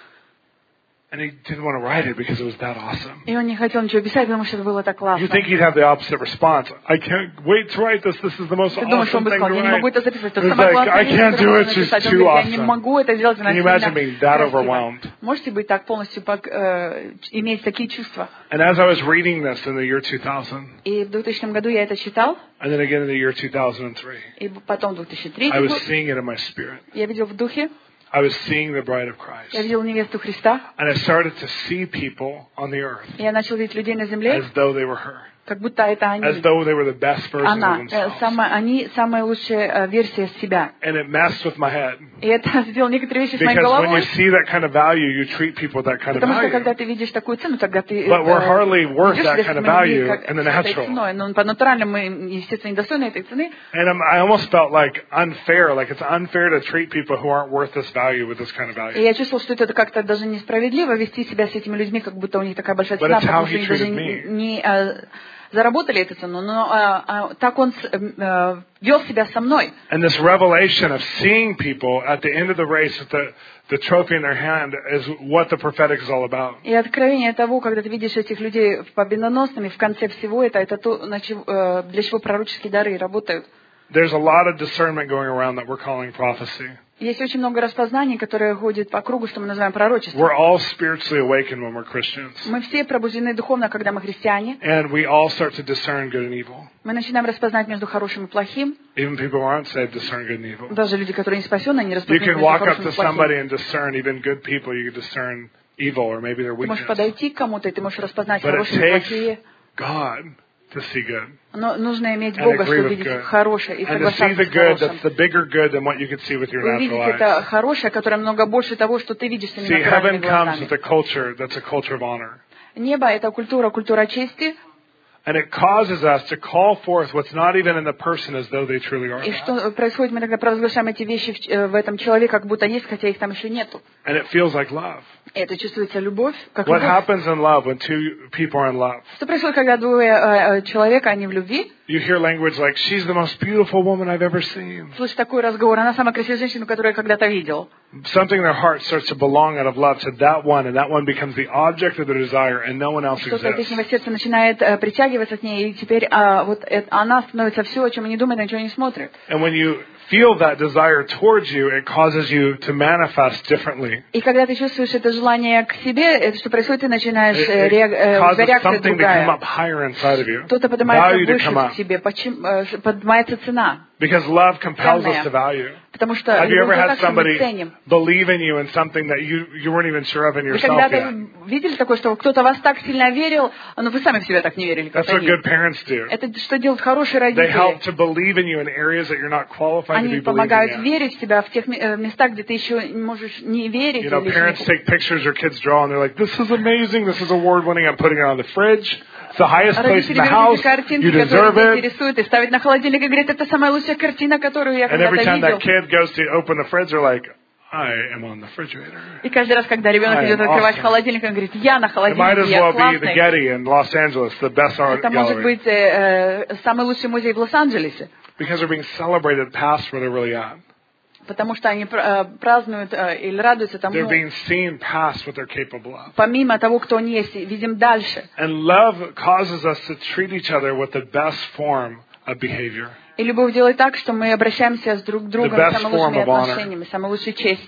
B: And he didn't want to write it because it was that awesome.
A: И он не хотел ничего писать, потому что это было так классно.
B: You think he'd have the opposite response. I can't wait to write this. This is the most
A: Ты думаешь, он
B: awesome
A: бы
B: thing
A: сказал:
B: to
A: я не могу
B: write.
A: это записать. Это
B: It was
A: самое
B: like,
A: классное,
B: I can't
A: которое
B: do
A: можно
B: it. She's
A: написать. Он
B: too
A: говорит: я не
B: awesome.
A: могу это сделать, она
B: Can you imagine being that overwhelmed?
A: красива. Можете быть так полностью, пок- э, иметь такие чувства?
B: And as I was reading this in the year two thousand,
A: И в двухтысячном году я это читал,
B: and then again in the year two thousand three,
A: и потом в две тысячи
B: I
A: третьем
B: was
A: год
B: seeing it in my spirit.
A: я видел в духе,
B: I was seeing the bride of Christ.
A: я видел невесту Христа,
B: And I started to see people on the earth
A: и я начал видеть людей на земле,
B: as though they were her.
A: как будто это
B: As
A: они.
B: though they were the best version of
A: Она, э,
B: themselves.
A: самая, они самая лучшая э, версия себя.
B: And it messed with my head.
A: И это сделало некоторые вещи с моей
B: Because when you
A: головой.
B: see that kind of value, you treat people with that kind of
A: Потому что когда
B: value.
A: ты видишь такую цену, тогда ты
B: But we're
A: э,
B: hardly worth
A: ведешь
B: that
A: себя с
B: kind of
A: этими людьми,
B: value
A: как-
B: in the
A: с этой
B: natural.
A: ценой. Но по натуральному мы, естественно, недостойны этой цены.
B: And I'm, I almost felt like unfair, like it's unfair to treat people who aren't worth this value with this kind of
A: И
B: value.
A: я чувствовал, что это как-то даже несправедливо вести себя с этими людьми, как будто у них такая большая
B: But
A: цена,
B: it's how
A: потому что
B: he
A: они даже
B: treated me.
A: не э, заработали эту цену, но э, э, так он с- э, вел себя со мной.
B: And this revelation of seeing people at the end of the race with the, the trophy in their hand is what the prophetic is all about.
A: И откровение того, когда ты видишь этих людей победоносными, в конце всего это, это то, на чего- э, для чего пророческие дары работают.
B: There's a lot of discernment going around that we're calling prophecy.
A: Есть очень много распознаний, которые ходят по кругу, что мы называем пророчеством.
B: We're all spiritually awakened when we're Christians.
A: Мы все пробуждены духовно, когда мы христиане.
B: And we all start to discern good and evil.
A: Мы начинаем распознать между хорошим и плохим.
B: Even people who aren't saved discern good and evil.
A: Даже люди, которые не спасены, они
B: You
A: распознают
B: can
A: между
B: walk up
A: хорошим
B: to
A: и плохим.
B: somebody and discern, even good people, you can discern evil or maybe their
A: Ты можешь
B: weakness.
A: подойти к кому-то, и ты можешь распознать
B: But it
A: хорошие и
B: takes
A: плохие.
B: God to see good.
A: Но нужно иметь
B: And
A: Бога,
B: agree
A: чтобы
B: with
A: видеть
B: good.
A: хорошее и
B: And to see
A: соглашаться
B: the
A: с
B: good
A: хорошим.
B: that's the bigger good than what you can see with your natural
A: Увидеть
B: eyes.
A: это хорошее, которое много больше того, что ты видишь своими
B: See,
A: натуральными
B: heaven comes with
A: глазами.
B: a culture that's a culture of honor.
A: Небо — это культура, культура чести,
B: And it causes us to call forth what's not even in the person as though they truly are.
A: и что происходит, мы тогда провозглашаем эти вещи в, э, в этом человеке, как будто есть, хотя их там еще нету.
B: And it feels like love.
A: И это чувствуется любовь, как
B: What
A: любовь.
B: happens in love when two people are in love?
A: Что происходит, когда двое э, э, человека, они в любви?
B: You hear language like, she's the most beautiful woman I've ever seen.
A: Слышишь такой разговор: она самая красивая женщина, которую я когда-то видел.
B: Something in their heart starts to belong out of love to that one, and that one becomes the object of their desire, and no one else
A: Что-то от ихнего
B: exists.
A: сердца начинает э, притягиваться к ней, и теперь а, вот это, она становится все, о чем они думают, на ничего не смотрят.
B: And when you feel that desire towards you, it causes you to manifest differently.
A: И когда ты чувствуешь это желание к себе, это что происходит, ты начинаешь,
B: It,
A: э,
B: it
A: реак- э, у тебя
B: causes
A: реакция
B: something to come
A: другая.
B: up higher inside of you.
A: Кто-то поднимается
B: Value to
A: выше
B: come
A: к
B: up.
A: себе, почему, э, поднимается цена.
B: Because love compels us to value.
A: Потому что
B: Have you
A: любовь
B: ever
A: это
B: had
A: так, что мы
B: somebody
A: ценим.
B: believe in you in something that you, you weren't even sure of in
A: Вы
B: yourself
A: когда-то
B: yet?
A: видели такое, что кто-то вас так сильно верил, но вы сами в себя так не верили, как
B: That's what
A: они?
B: good parents do.
A: Это что делают хорошие
B: They
A: родители?
B: help to believe in you in areas that you're not qualified to
A: Они
B: be
A: помогают
B: believing in.
A: верить в тебя в тех э, местах, где ты еще можешь не верить.
B: You know,
A: или
B: parents
A: еще не-
B: take pictures your kids draw and they're like, this is amazing, this is award winning, I'm putting it on the fridge. It's the highest place in
A: Родители
B: the
A: берут
B: house,
A: эти картинки,
B: you deserve
A: которые
B: it.
A: тебя рисуют, и ставят на холодильник и говорят: это самая лучшая картина, которую я
B: And every
A: когда-то
B: time that
A: видел.
B: kid goes to open the fridge, they're like, I am on the refrigerator.
A: И каждый раз, когда ребенок
B: I
A: идет
B: am
A: открывать
B: awesome.
A: холодильник, он говорит: я на
B: It might
A: холодильнике,
B: as
A: я
B: well be the
A: классный.
B: Getty in Los Angeles, the best art
A: Это может
B: gallery.
A: быть э, э, самый лучший музей в Лос-Анджелесе,
B: Because they're being celebrated past where they're really at.
A: потому что они пр- э, празднуют э, или радуются тому,
B: They're being seen past what they're capable of.
A: помимо того, кто он есть, и видим дальше.
B: And love causes us to treat each other with the best form of behavior.
A: И любовь делает так, что мы обращаемся с друг к другу
B: The best
A: самыми лучшими
B: form of honor.
A: отношениями, самой лучшей честью.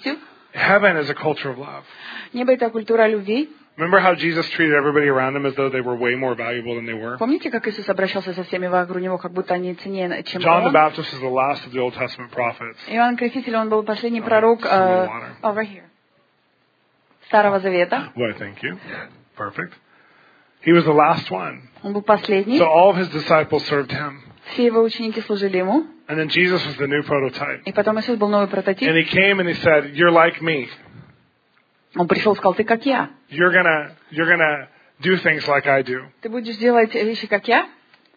B: Heaven is a culture of love.
A: Небо — это культура любви.
B: Remember how Jesus treated everybody around him as though they were way more valuable than they were?
A: Помните, как Иисус обращался со всеми вокруг него, как будто они ценнее, чем
B: John the
A: он?
B: Baptist is the last of the Old Testament prophets.
A: Иоанн Креститель, он был последний пророк uh, over here. Старого Завета.
B: Why, thank you. Perfect. He was the last one.
A: Он был последний.
B: So all of his disciples served him.
A: Все его ученики служили ему.
B: And then Jesus was the new prototype.
A: И потом Иисус был новый прототип.
B: And he came and he said, "You're like me.
A: Он пришел и сказал: ты как я.
B: You're gonna, you're gonna do things like I do.
A: Ты будешь делать вещи как я.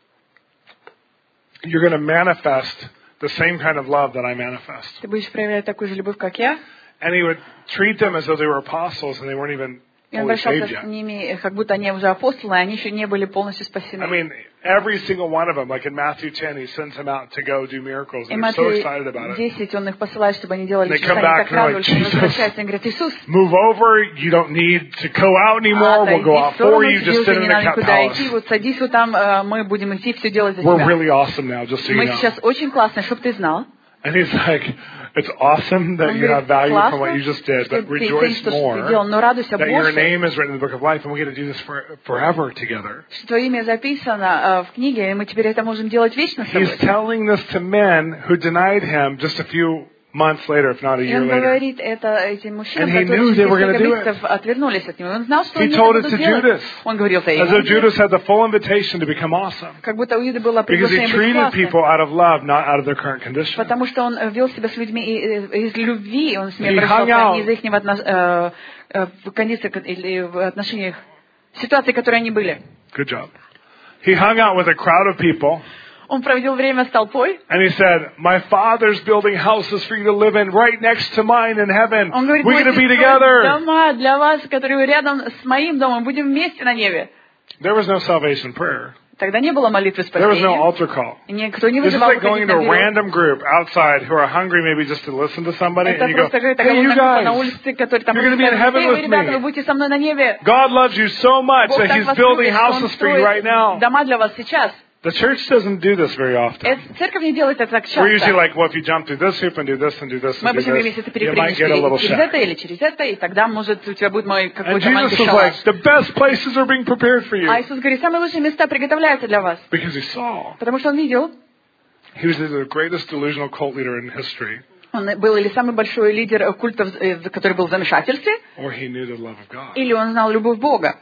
B: You're gonna manifest the same kind of love that I manifest."
A: Ты будешь проявлять такую же любовь, как я.
B: And he would treat them as though they were apostles and they weren't even
A: И он
B: fully saved
A: обращался
B: yet.
A: с ними, как будто они уже апостолы, а они еще не были полностью спасены.
B: I mean, every single one of them, like in Matthew ten, he sends them out to go do miracles,
A: И
B: and they're so
A: Матфея
B: excited about it.
A: десять, он их посылает, чтобы они делали
B: They
A: чудеса,
B: come
A: они
B: back
A: так
B: and they're like,
A: радуются, они
B: "Jesus,
A: возвращаются и говорят: Иисус,
B: move over. You don't need to go out anymore. We'll go out for you. Just sit
A: не
B: in the
A: надо никуда
B: palace.
A: идти, вот садись вот там, э, мы будем идти, все делать за
B: We're
A: тебя.
B: really awesome now, just so you
A: Мы
B: know."
A: сейчас очень классные, чтобы ты знал.
B: And he's like, "It's awesome that
A: Он
B: you have
A: говорит:
B: value from
A: классно,
B: what you just did,
A: что
B: but
A: ты ценишь
B: rejoice
A: то, что ты
B: more
A: делал, но радуйся
B: that your
A: больше,
B: name is written in the book of life, and we get to do this for, forever together."
A: что твое имя записано э, в книге, и мы теперь это можем делать вечно с
B: He's
A: тобой.
B: telling this to men who denied him just a few months later, if not a
A: И
B: year
A: он
B: later.
A: говорит это этим мужчинам,
B: And he
A: которые
B: knew they were gonna
A: через
B: do
A: несколько месяцев отвернулись от него. Он знал, что
B: He
A: они
B: told
A: это
B: it to
A: будут делать.
B: Judas,
A: Он говорил это
B: as though
A: им.
B: Judas had the full invitation to become awesome.
A: Как будто у Иуды было
B: Because he
A: приглашение быть
B: treated
A: классным.
B: people out of love, not out of their current condition.
A: Потому что он вел себя с людьми из любви, он с ними
B: He hung
A: обращался
B: out.
A: не из их отнош... э, э, в кондиции или в отношениях, ситуации, в которой они были.
B: Good job. He hung out with a crowd of people.
A: Он проводил время с толпой.
B: And he said, "My father's building houses for you to live in right next to mine in heaven.
A: Он говорит:
B: We're going to be
A: «Будете
B: together."
A: строить дома для вас, которые рядом с моим домом, будем вместе на небе.
B: There was no salvation prayer.
A: Тогда не было молитвы
B: There was no
A: спасения.
B: altar call.
A: Никто не
B: This is
A: вызывал
B: like going
A: выходить
B: to
A: на
B: a
A: веревку.
B: random group outside who are hungry maybe just to listen to somebody,
A: Это
B: and you go,
A: просто говорит о
B: "Hey, you
A: кого-то на
B: guys,
A: улице, который там
B: you're gonna be in heaven
A: «Эй, вы,
B: with
A: ребята,
B: me.
A: вы будете со мной на небе.
B: God loves you so much
A: Бог
B: that
A: так
B: He's
A: вас
B: building
A: любит, что Он
B: houses for you right
A: строит
B: now."
A: дома для вас сейчас.
B: The church doesn't do this very often.
A: Эта церковь не делает это так
B: We're usually
A: часто.
B: like, well, if you jump through this hoop and do this and do this
A: Мы
B: and do
A: обычно говорим, если
B: this,
A: ты
B: you might
A: перепрыгнешь
B: get a little
A: через это
B: shack.
A: или через это, и тогда, может, у тебя будет мой
B: And
A: какой-то
B: Jesus
A: маленький
B: was
A: шалаш.
B: like, the best places are being prepared for you.
A: А Иисус говорит: самые лучшие места приготовляются для вас.
B: Because he saw.
A: Потому что Он видел,
B: He was the greatest delusional cult leader in history.
A: он был или самый большой лидер культа, э, который был в замешательстве,
B: Or he knew the love of God.
A: или он знал любовь Бога.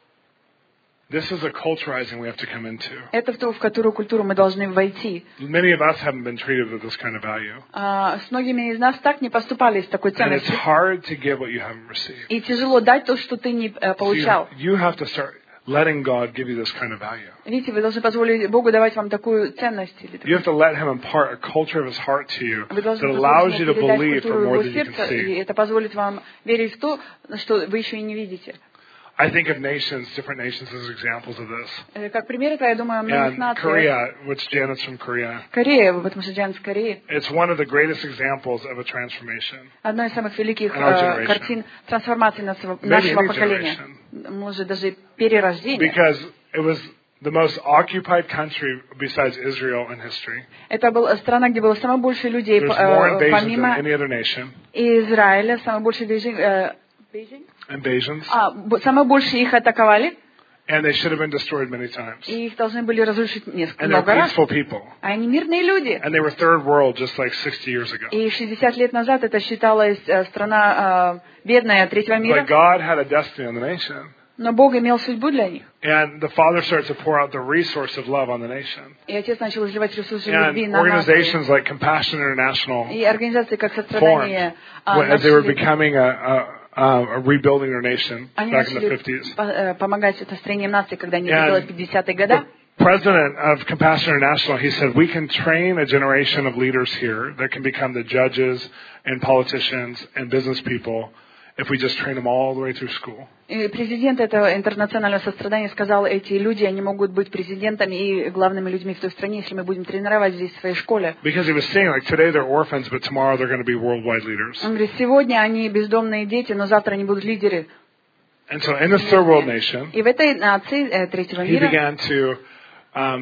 B: This is a culturizing we have to come into.
A: Это в ту, в которую культуру мы должны войти.
B: Many of us haven't been treated with this kind of value.
A: А, с многими из нас так не поступали с такой
B: And it's
A: ценностью.
B: hard to give what you haven't received.
A: И тяжело дать то, что ты не э,
B: So you,
A: получал.
B: you have to start letting God give you this kind of value.
A: Видите, вы должны позволить Богу давать вам такую ценность. Или
B: You
A: такую...
B: have to let Him impart a culture of His heart to you
A: Вы
B: that
A: должны
B: allows
A: позволить
B: you to
A: ему передать
B: believe for
A: культуру
B: more
A: его
B: than you can
A: сердца, и
B: see.
A: это позволит вам верить в то, что вы еще и не видите.
B: I think of nations, different nations, as examples of this.
A: Э, Как пример это, я думаю, о многих
B: And
A: нациях.
B: Korea, which Janet's from Korea,
A: Корея, потому что Джан с Кореи.
B: it's one of the greatest examples of a transformation.
A: Одна из самых великих
B: In our
A: э,
B: generation.
A: картин трансформации нашего,
B: Maybe
A: нашего
B: any
A: поколения. Может, даже перерождения.
B: Because it was the most occupied country besides Israel in history.
A: Это была страна, где было самое больше людей,
B: There's
A: э,
B: more invasions
A: помимо
B: than any other nation.
A: Израиля, самое больше движений, э,
B: Invasions.
A: а, б- самое больше их атаковали,
B: And they should have been destroyed many times.
A: и их должны были разрушить несколько
B: And they're
A: много раз.
B: peaceful people.
A: А они мирные люди.
B: And they were third world just like sixty years ago.
A: И шестьдесят лет назад это считалась э, страна э, бедная третьего мира,
B: But God had a destiny on the nation.
A: но Бог имел судьбу для них.
B: And the Father started to pour out the resource of love on the nation.
A: И Отец начал изливать ресурсы
B: And
A: любви на нас.
B: organizations like Compassion International
A: И организации, как
B: formed
A: сострадание, а,
B: when- as they were
A: начали-
B: becoming a, a, a, a rebuilding their nation
A: они
B: back in the
A: начали
B: fifties.
A: по- э, помогать построением нации, когда они
B: And
A: делали пятидесятые годы.
B: The president of Compassion International, he said, we can train a generation of leaders here that can become the judges and politicians and business people if we just train them all the way through school.
A: И президент этого интернационального сострадания сказал, эти люди, они могут быть президентами и главными людьми в той стране, если мы будем тренировать здесь в своей школе.
B: Because he was saying, like, today they're orphans, but tomorrow they're going to be worldwide leaders.
A: Он говорит, сегодня они бездомные дети, но завтра они будут лидеры.
B: And so in this third world nation,
A: И в этой нации э, третьего
B: he
A: мира
B: began to um,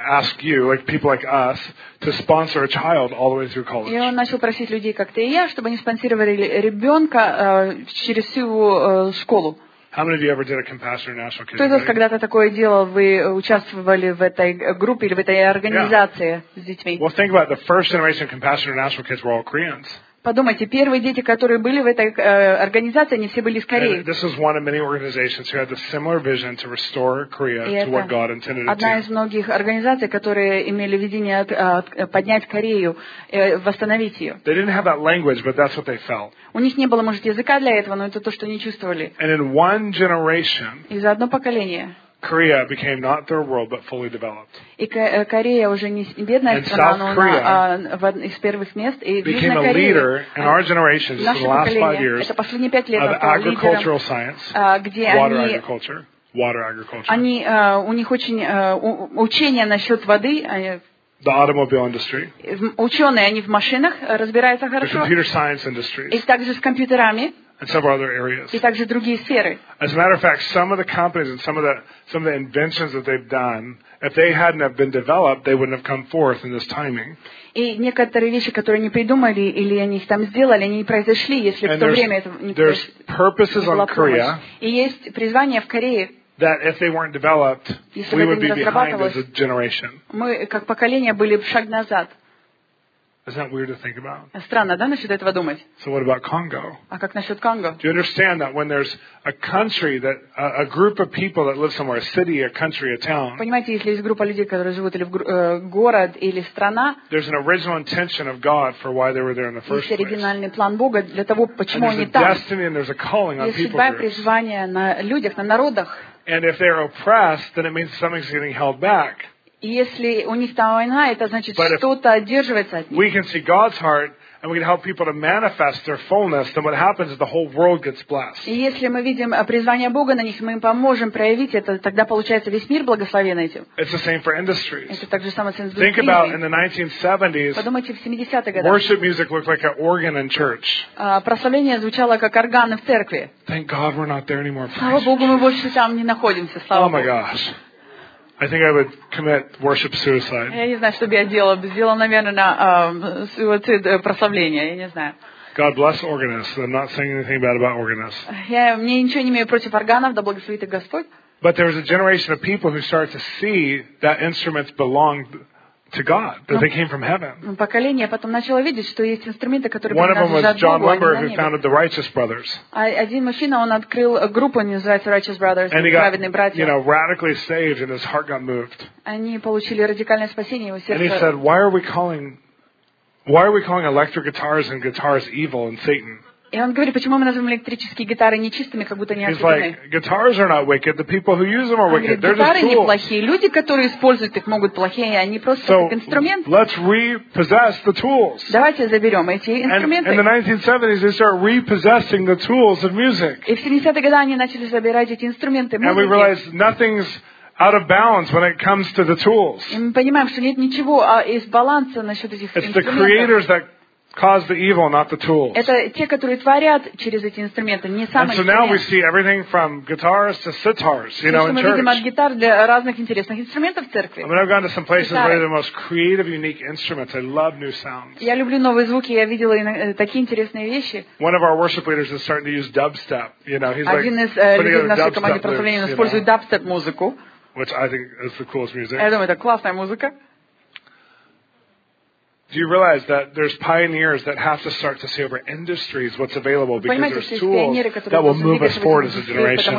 B: ask you, like people like us, to sponsor a child all the way through college.
A: И он начал просить людей, как ты и я, чтобы они спонсировали ребенка э, через всю э, школу.
B: How many of you ever did a Compassion International Kids?
A: Кто из вас когда-то такое делал? Вы участвовали в этой группе или в этой организации yeah. с детьми?
B: Well, think about it. The first generation of Compassion International Kids were all Koreans.
A: Подумайте, первые дети, которые были в этой э, организации, они все были из Кореи.
B: And this was one of many organizations who had the similar vision to restore Korea to what God intended it to.
A: Одна из многих организаций, которые имели видение от, от, поднять Корею, э, восстановить ее.
B: They didn't have that language, but that's what they felt.
A: У них не было, может, языка для этого, но это то, что они чувствовали.
B: And in one generation,
A: и за одно поколение
B: Korea became not third world, but fully developed.
A: И Корея уже не бедная
B: And
A: страна,
B: South
A: но
B: Korea
A: она в из первых мест. И
B: became a leader in our generation, just in the last five years,
A: это последние пять лет,
B: of agricultural science,
A: где
B: water
A: они,
B: agriculture, water agriculture.
A: Они, у них очень учения насчет воды.
B: The automobile industry.
A: Ученые, они в машинах разбираются хорошо.
B: The computer science industries.
A: И также с компьютерами.
B: And several other areas.
A: И также другие сферы.
B: As a matter of fact, some of the companies and some of the some of the inventions that they've done, if they hadn't have been developed, they wouldn't have come forth in this timing.
A: И некоторые вещи, которые они придумали или они их там сделали, они не произошли, если в то время это не
B: было помощь.
A: И есть призвание в Корее.
B: That if they weren't developed, we would be behind as a generation.
A: Мы как поколение были шаг назад.
B: Isn't that weird to think about?
A: Странно, да, насчет этого думать?
B: So what about Congo?
A: А как насчет Конго?
B: Do you understand that when there's a country that a, a group of people that live somewhere, a city, a country, a town?
A: Понимаете, если есть группа людей, которые живут или в э, город или страна,
B: there's an original intention of God for why they were there in the first place.
A: Есть оригинальный план Бога для того, почему они
B: там. There's a destiny and there's a calling on people.
A: Есть судьба и призвание на людях, на народах.
B: And if they're oppressed, then it means something's getting held back.
A: И если у них там война, это значит, что-то одерживается от них.
B: We can see God's heart, and we can help people to manifest their fullness. Then what happens is the whole world gets blessed.
A: И если мы видим призвание Бога на них, мы им поможем проявить это, тогда получается весь мир благословен этим.
B: It's the same for industries.
A: Это так же самое с индустрией.
B: Think about in the nineteen seventies.
A: Подумайте, в семидесятых годах.
B: Worship music looked like an organ in church.
A: Прославление звучало как органы в церкви.
B: Thank God we're not there anymore.
A: Слава Богу, мы больше там не находимся. Слава Богу.
B: Oh my gosh. I think I would commit worship suicide.
A: Я не знаю, что бы я делала. Сделала, наверное, суицид, прославление. Я не знаю.
B: God bless organists. I'm not saying anything bad about organists.
A: Я мне ничего не имею против органов, да благословит их Господь.
B: But there was a generation of people who started to see that instruments belonged to God, that they came from heaven.
A: Поколение потом начало видеть, что есть инструменты, которые
B: One of them was John Wimber, who founded the Righteous Brothers.
A: Один мужчина, он открыл группу, называется Righteous Brothers, праведные братья.
B: And he got, you know, radically saved, and his heart got moved.
A: Они получили радикальное спасение, его сердце.
B: And he said, "Why are we calling, why are we calling electric guitars and guitars evil and Satan?"
A: И он говорит, почему мы называем электрические гитары нечистыми, как будто они
B: отведены. Guitars are not wicked. The people who use them are wicked. They're just tools.
A: Гитары не плохие, люди, которые используют их, могут плохие, они просто
B: so,
A: как инструмент.
B: Let's repossess the tools.
A: Давайте заберем эти инструменты.
B: And in the nineteen seventies, they start repossessing the tools of music.
A: И в семидесятые годы они начали забирать эти инструменты музыки.
B: And we realized nothing's out of balance when it comes to the tools.
A: И мы понимаем, что нет ничего из баланса насчет этих
B: It's
A: инструментов.
B: The creators that cause the evil, not the tools.
A: Это те, которые творят через эти инструменты, не сам
B: инструмент. And so now we see everything from guitars to sitars, you know, in church.
A: Мы видим от гитар для разных интересных инструментов в церкви.
B: I mean, I've gone to some places where they're the most creative, unique instruments. I love new sounds.
A: Я люблю новые звуки, я видела такие интересные вещи.
B: One of our worship leaders is starting to use dubstep. You know, he's like
A: Один из людей в нашей команде прославления использует дабстеп-музыку.
B: Which I think is the coolest music.
A: Я думаю, это классная музыка.
B: Do you realize that there's pioneers that have to start to see over industries what's available because there's tools that will move us forward as a generation?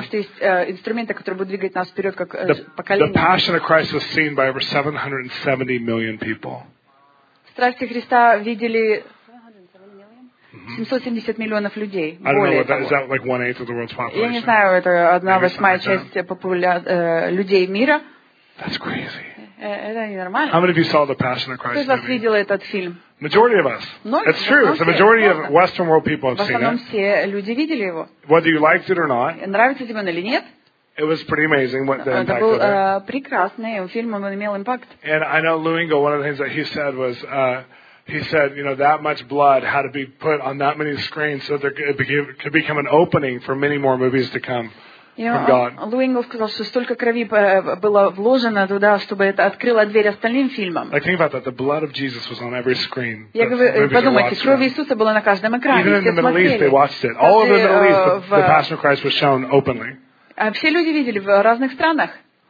B: The, the Passion of Christ was seen by over seven hundred seventy million people.
A: Страсти Христа видели семьсот семьдесят миллионов людей.
B: I don't know what that is. That like one eighth of the world's population?
A: Я не знаю, это одна восьмая часть популя... людей мира.
B: That's crazy.
A: Это ненормально.
B: How many of you saw the Passion of Christ?
A: Кто из вас видел этот фильм?
B: Majority of us. It's true. It's the majority of Western world people have
A: seen it. В основном все люди видели его.
B: Whether you liked it or not.
A: Нравится тебе он или нет?
B: It was pretty amazing what the impact
A: Это был
B: of it.
A: прекрасный фильм, он имел импакт.
B: And I know Lou Engle, one of the things that he said was, uh, he said, you know, that much blood had to be put on that many screens so there it became, could become an opening for many more movies to come. from God.
A: Лу Энгл сказал, что столько крови было вложено туда, чтобы это открыло дверь остальным фильмам.
B: Like, think about that. The blood of Jesus was on every screen.
A: Я говорю, подумайте, кровь Иисуса была на каждом экране.
B: Even in the Middle East, they watched it. All over the Middle East, the, the Passion of Christ was shown openly.
A: Все люди видели в разных странах.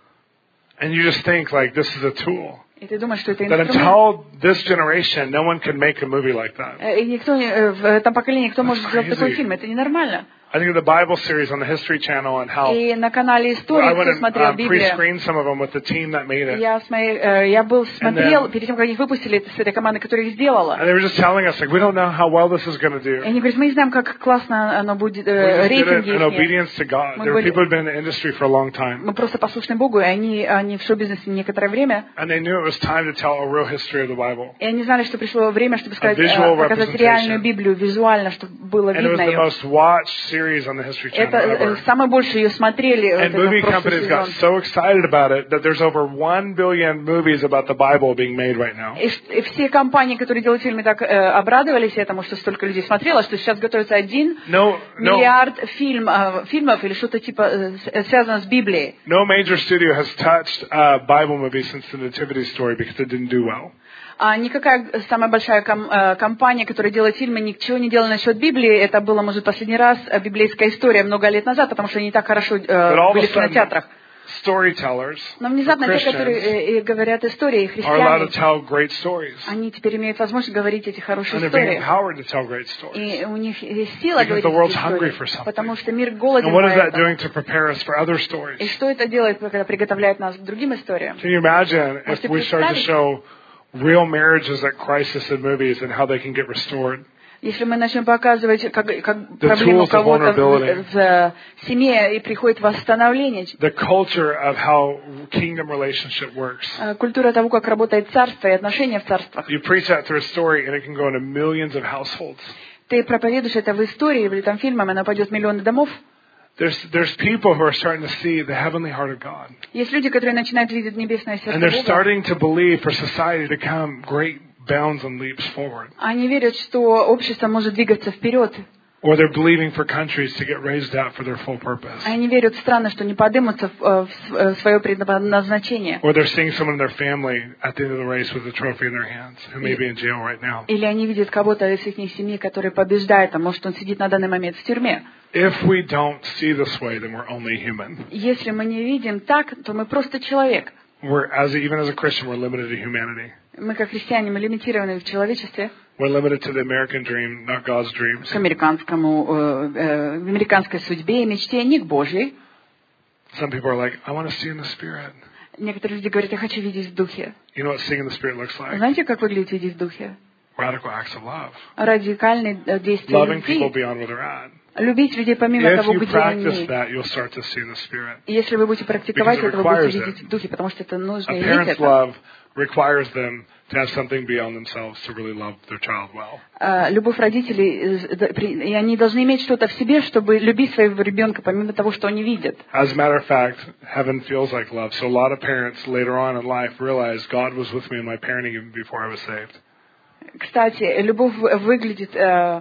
B: And you just think, like, this is a tool.
A: И ты думаешь, что это
B: That
A: инструмент.
B: until this generation, no one could make a movie like that.
A: И никто в этом поколении, кто может сделать такой фильм, это ненормально.
B: I think of the Bible series on the History Channel and how
A: И на канале
B: I
A: Истории
B: went
A: кто
B: and
A: смотрел
B: uh,
A: Библию.
B: pre-screened some of them with the team that made it.
A: Я, смотри, я был смотрел
B: then,
A: перед тем, как их выпустили, с этой командой, которая их сделала.
B: And they were just telling us, like, we don't know how well this is going to do.
A: И они говорят, мы не знаем, как классно оно будет,
B: We just did
A: рейтинги
B: it in
A: их.
B: obedience to God. There were people who've been in the industry for a long time.
A: Мы просто послушны Богу, и они, они в шоу-бизнесе некоторое время.
B: And they knew it was time to tell a real history of the Bible.
A: И они знали, что пришло время, чтобы сказать,
B: visual
A: показать реальную Библию, визуально, чтобы было
B: And it was
A: видно
B: the
A: ее.
B: most watched series on the History Channel
A: Это
B: ever.
A: самое больше ее смотрели.
B: And
A: вот
B: movie
A: этот прошлый
B: companies got
A: сезон.
B: so excited about it that there's over one billion movies about the Bible being made right now.
A: И, и все компании, которые делают фильмы, так э, обрадовались этому, что столько людей смотрело, что сейчас готовится один
B: No, no,
A: миллиард фильм, э, фильмов или что-то типа э, связано с Библией.
B: no major studio has touched a Bible movie since the Nativity Story because it didn't do well.
A: А никакая самая большая ком, э, компания, которая делает фильмы, ничего не делала насчет Библии. Это было, может, последний раз э, библейская история много лет назад, потому что они не так хорошо э, были в кинотеатрах.
B: Storytellers,
A: Но внезапно те, которые э, э, говорят истории,
B: are allowed to
A: христиане,
B: tell great stories.
A: они теперь имеют возможность говорить эти хорошие
B: And they're being
A: истории.
B: empowered to tell great stories.
A: И у них есть сила
B: Because
A: говорить
B: the world's
A: эти
B: hungry
A: истории,
B: for something.
A: потому что мир голоден
B: And what
A: по
B: is that
A: этому.
B: doing to prepare us for other stories?
A: И что это делает, когда приготовляет нас к другим историям?
B: Can you imagine if
A: Можете
B: we start to
A: представить?
B: show real marriages at crisis in movies and how they can get restored?
A: Если мы начнем показывать, как, как
B: The
A: проблему
B: tools of
A: кого-то в,
B: vulnerability.
A: в, э, семье и приходит восстановление,
B: The culture of how kingdom relationship works.
A: э, культура того, как работает царство и отношения в царствах.
B: You preach that through a story and it can go into millions of households.
A: Ты проповедуешь это в истории или там фильмом, она пойдет в миллионы домов.
B: There's, there's people who are starting to see the heavenly heart of God.
A: Есть люди, которые начинают видеть небесное сердце
B: And they're
A: Бога.
B: starting to believe for society to come great bounds and leaps forward.
A: Они верят, что общество может двигаться вперед.
B: Or they're believing for countries to get raised up for their full purpose.
A: Они верят в страны, что не поднимутся в, в, в свое предназначение.
B: Or they're seeing someone in their family at the end of the race with a trophy in their hands who may be in jail right now.
A: Или они видят кого-то из их семьи, который побеждает, а может он сидит на данный момент в тюрьме.
B: If we don't see this way, then we're only human.
A: Если мы не видим так, то мы просто человек.
B: We're, as a, even as a Christian, we're limited to humanity.
A: Мы, как христиане, мы лимитированы в человечестве
B: We're limited to the American dream, not God's dreams.
A: к американскому, э, э, в американской судьбе и мечте, не к Божьей.
B: Some people are like, I want to see in the Spirit.
A: Некоторые люди говорят, я хочу видеть в духе.
B: You know what seeing in the Spirit looks like?
A: Знаете, как выглядит видеть в духе?
B: Radical acts of love.
A: Радикальные э, действия
B: Loving people
A: любви.
B: beyond where they're at.
A: Любить людей помимо
B: If
A: того,
B: you
A: где они.
B: practice that, you'll start to see in the Spirit.
A: И если вы будете практиковать
B: Because it
A: это, вы будете
B: requires
A: видеть в духе, потому что это нужно
B: A
A: иметь
B: parent's
A: это.
B: love requires them to have something beyond themselves to really love their child well.
A: А, любовь родителей, э, да, при- и они должны иметь что-то в себе, чтобы любить своего ребенка, помимо того, что они видят.
B: As a matter of fact, heaven feels like love. So a lot of parents later on in life realize God was with me in my parenting even before I was saved.
A: Кстати, любовь в- выглядит... э,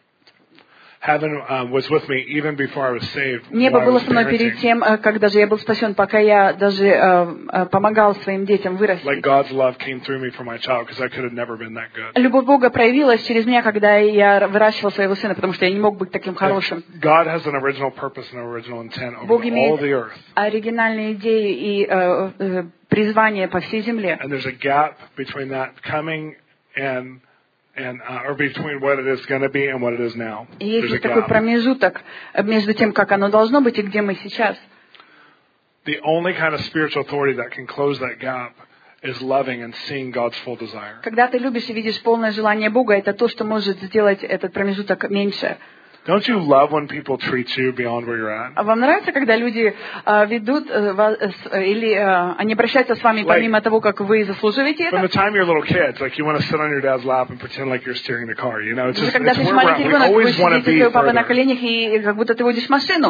B: Heaven um, was with me even before I was saved.
A: Небо
B: while I
A: было
B: was
A: со мной перед
B: parenting.
A: тем, э, когда же я был спасен, пока я даже э, э, помогал своим детям вырасти.
B: Like God's love came through me for my child because I could have never been that good.
A: Любовь Бога проявилась через меня, когда я выращивал своего сына, потому что я не мог быть таким хорошим.
B: God has an original purpose and an original intent over
A: Бог
B: all
A: имеет
B: the earth.
A: оригинальные идеи и э, э, призвание по всей земле.
B: And there's a gap between that coming and and uh, or between what it is going to be and what it is now.
A: И есть
B: There's a
A: вот такой
B: gap.
A: промежуток между тем, как оно должно быть и где мы сейчас.
B: The only kind of spiritual authority that can close that gap is loving and seeing God's full desire.
A: Когда ты любишь и видишь полное желание Бога, это то, что может сделать этот промежуток меньше.
B: Don't you love when people treat you beyond where you're at?
A: А вам нравится, когда люди э, ведут э, вас, э, или э, они обращаются с вами помимо того, как вы заслуживаете
B: From the
A: это?
B: time you're little kids, like you want to sit on your dad's lap and pretend like you're steering the car. You know, it's
A: Даже
B: just
A: когда
B: it's
A: ты
B: where we're
A: маленький
B: at. We
A: ребенок, ты
B: always
A: будешь
B: want to
A: сидеть у
B: be
A: своего папы на
B: further.
A: коленях и как будто ты водишь машину.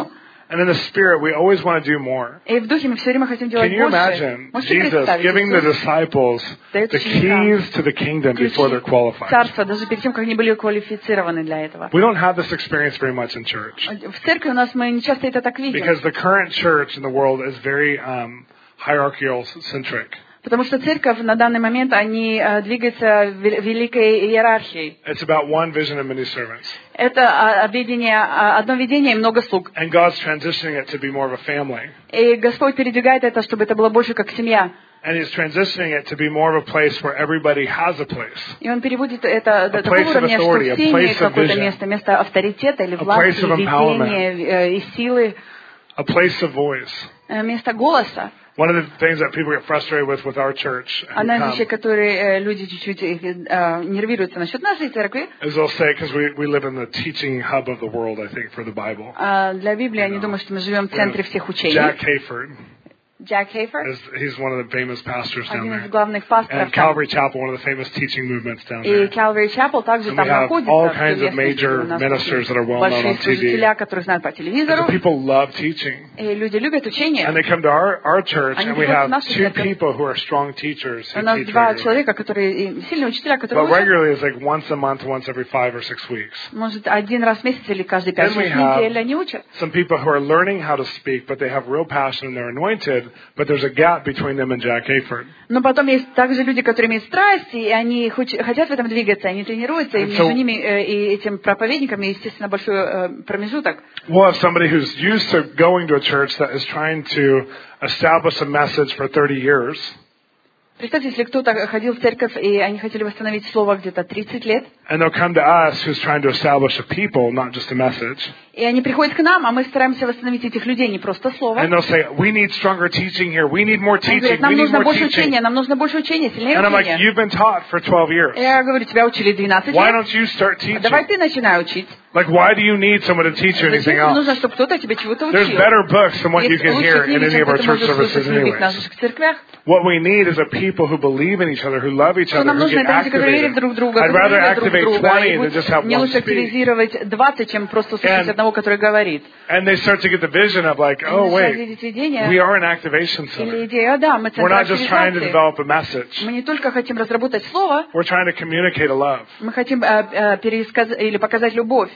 B: And in the spirit, we always want to do more.
A: И в духе мы все время хотим делать
B: Can you
A: больше.
B: imagine
A: Можете
B: Jesus
A: представить,
B: giving the
A: Иисус
B: disciples
A: дает
B: the
A: ученикам
B: keys to the kingdom before they're
A: ключи
B: qualified?
A: царства, даже перед тем, как они были квалифицированы для этого.
B: We don't have this experience very much in church
A: В церкви у нас мы не часто это так видим.
B: because the current church in the world is very um, hierarchical centric.
A: Потому что церковь на данный момент, они uh, двигаются великой иерархией.
B: It's about one vision and many servants.
A: Это uh, видение, uh, одно видение и много слуг.
B: And God's transitioning it to be more of a family.
A: И Господь передвигает это, чтобы это было больше как семья.
B: And He's transitioning it to be more of a place where everybody has a place.
A: И Он переводит это до такого уровня, что все имеют какое-то место, место авторитета или власти, видения и силы.
B: A place of voice.
A: Место голоса.
B: One of the things that people get frustrated with with our church
A: Одна из вещей, которые люди чуть-чуть нервируются насчет нашей церкви,
B: is they'll say, because we we live in the teaching hub of the world, I think, for the Bible.
A: Для Библии они думают, что мы живем в центре всех учений.
B: Jack Hayford.
A: Jack Hayford.
B: Is, he's one of the famous pastors down
A: Один
B: there.
A: из главных пасторов.
B: And Calvary Chapel, one of the famous teaching movements down
A: И
B: there.
A: Calvary Chapel также
B: And
A: там
B: we have
A: находится.
B: all kinds of major ministers that are well known
A: большие
B: on T V.
A: служителя, которые знают по телевизору.
B: And so people love teaching.
A: И люди любят учение.
B: And they come to our our church,
A: Они
B: and we
A: приходят в
B: have
A: нашу
B: two
A: церковь.
B: people who are strong teachers who
A: У нас
B: teach
A: два
B: regularly.
A: человека, которые сильные учителя, которые
B: But
A: учат.
B: regularly is like once a month, once every five or six weeks.
A: Может, один раз в месяц или каждые
B: Then we
A: пять-шесть
B: have
A: недель они учат.
B: some people who are learning how to speak, but they have real passion and they're anointed, but there's a gap between them and Jack Hayford.
A: Но потом есть также люди, которые имеют страсть, и они хотят в этом двигаться, они тренируются, и между ними и этим проповедникам, естественно, большой промежуток.
B: We'll have somebody who's used to going to a church that is trying to establish a message for thirty years.
A: Представьте, если кто-то ходил в церковь, и они хотели восстановить слово где-то тридцать лет.
B: And they'll come to us who's trying to establish a people, not just a message.
A: И они приходят к нам, а мы стараемся восстановить этих людей, не просто слово.
B: And they'll say, we need stronger teaching here. We need more
A: Они
B: teaching.
A: говорят, нам
B: We need
A: нужно
B: more
A: больше
B: teaching.
A: учения, нам нужно больше учения, сильнее
B: And I'm like,
A: учения.
B: you've been taught for twelve years.
A: Я говорю, тебя учили двенадцать
B: Why
A: лет.
B: don't you start teaching?
A: Давай ты начинай учить.
B: Like, why do you need someone to teach you anything
A: Зачем тебе
B: else?
A: нужно, чтобы кто-то тебе чего-то
B: There's
A: учил?
B: better books than what you
A: Есть
B: can
A: лучшие
B: hear in
A: книги,
B: any
A: чем
B: of our
A: ты
B: church
A: можешь
B: services
A: слушать в любых
B: anyways.
A: наших церквях.
B: What we need is a people who believe in each other, who love each
A: Что
B: other,
A: нам
B: who
A: нужно,
B: get
A: это люди, которые верят
B: activated.
A: друг в друга,
B: I'd rather
A: которые любят друг
B: activate
A: друга.
B: twenty
A: И
B: than just have
A: мне
B: one
A: лучше
B: speak.
A: активизировать двадцать, чем просто слушать
B: And-
A: одного, который говорит.
B: And they start to get the vision of like, oh
A: Начинают
B: wait,
A: видеть видение
B: we are an activation
A: или
B: center.
A: идею, а да, мы
B: We're
A: центр
B: not just trying to
A: активизации.
B: develop a message.
A: Мы не только хотим разработать слово,
B: We're trying to communicate a love.
A: мы хотим э, э, пересказать или показать любовь.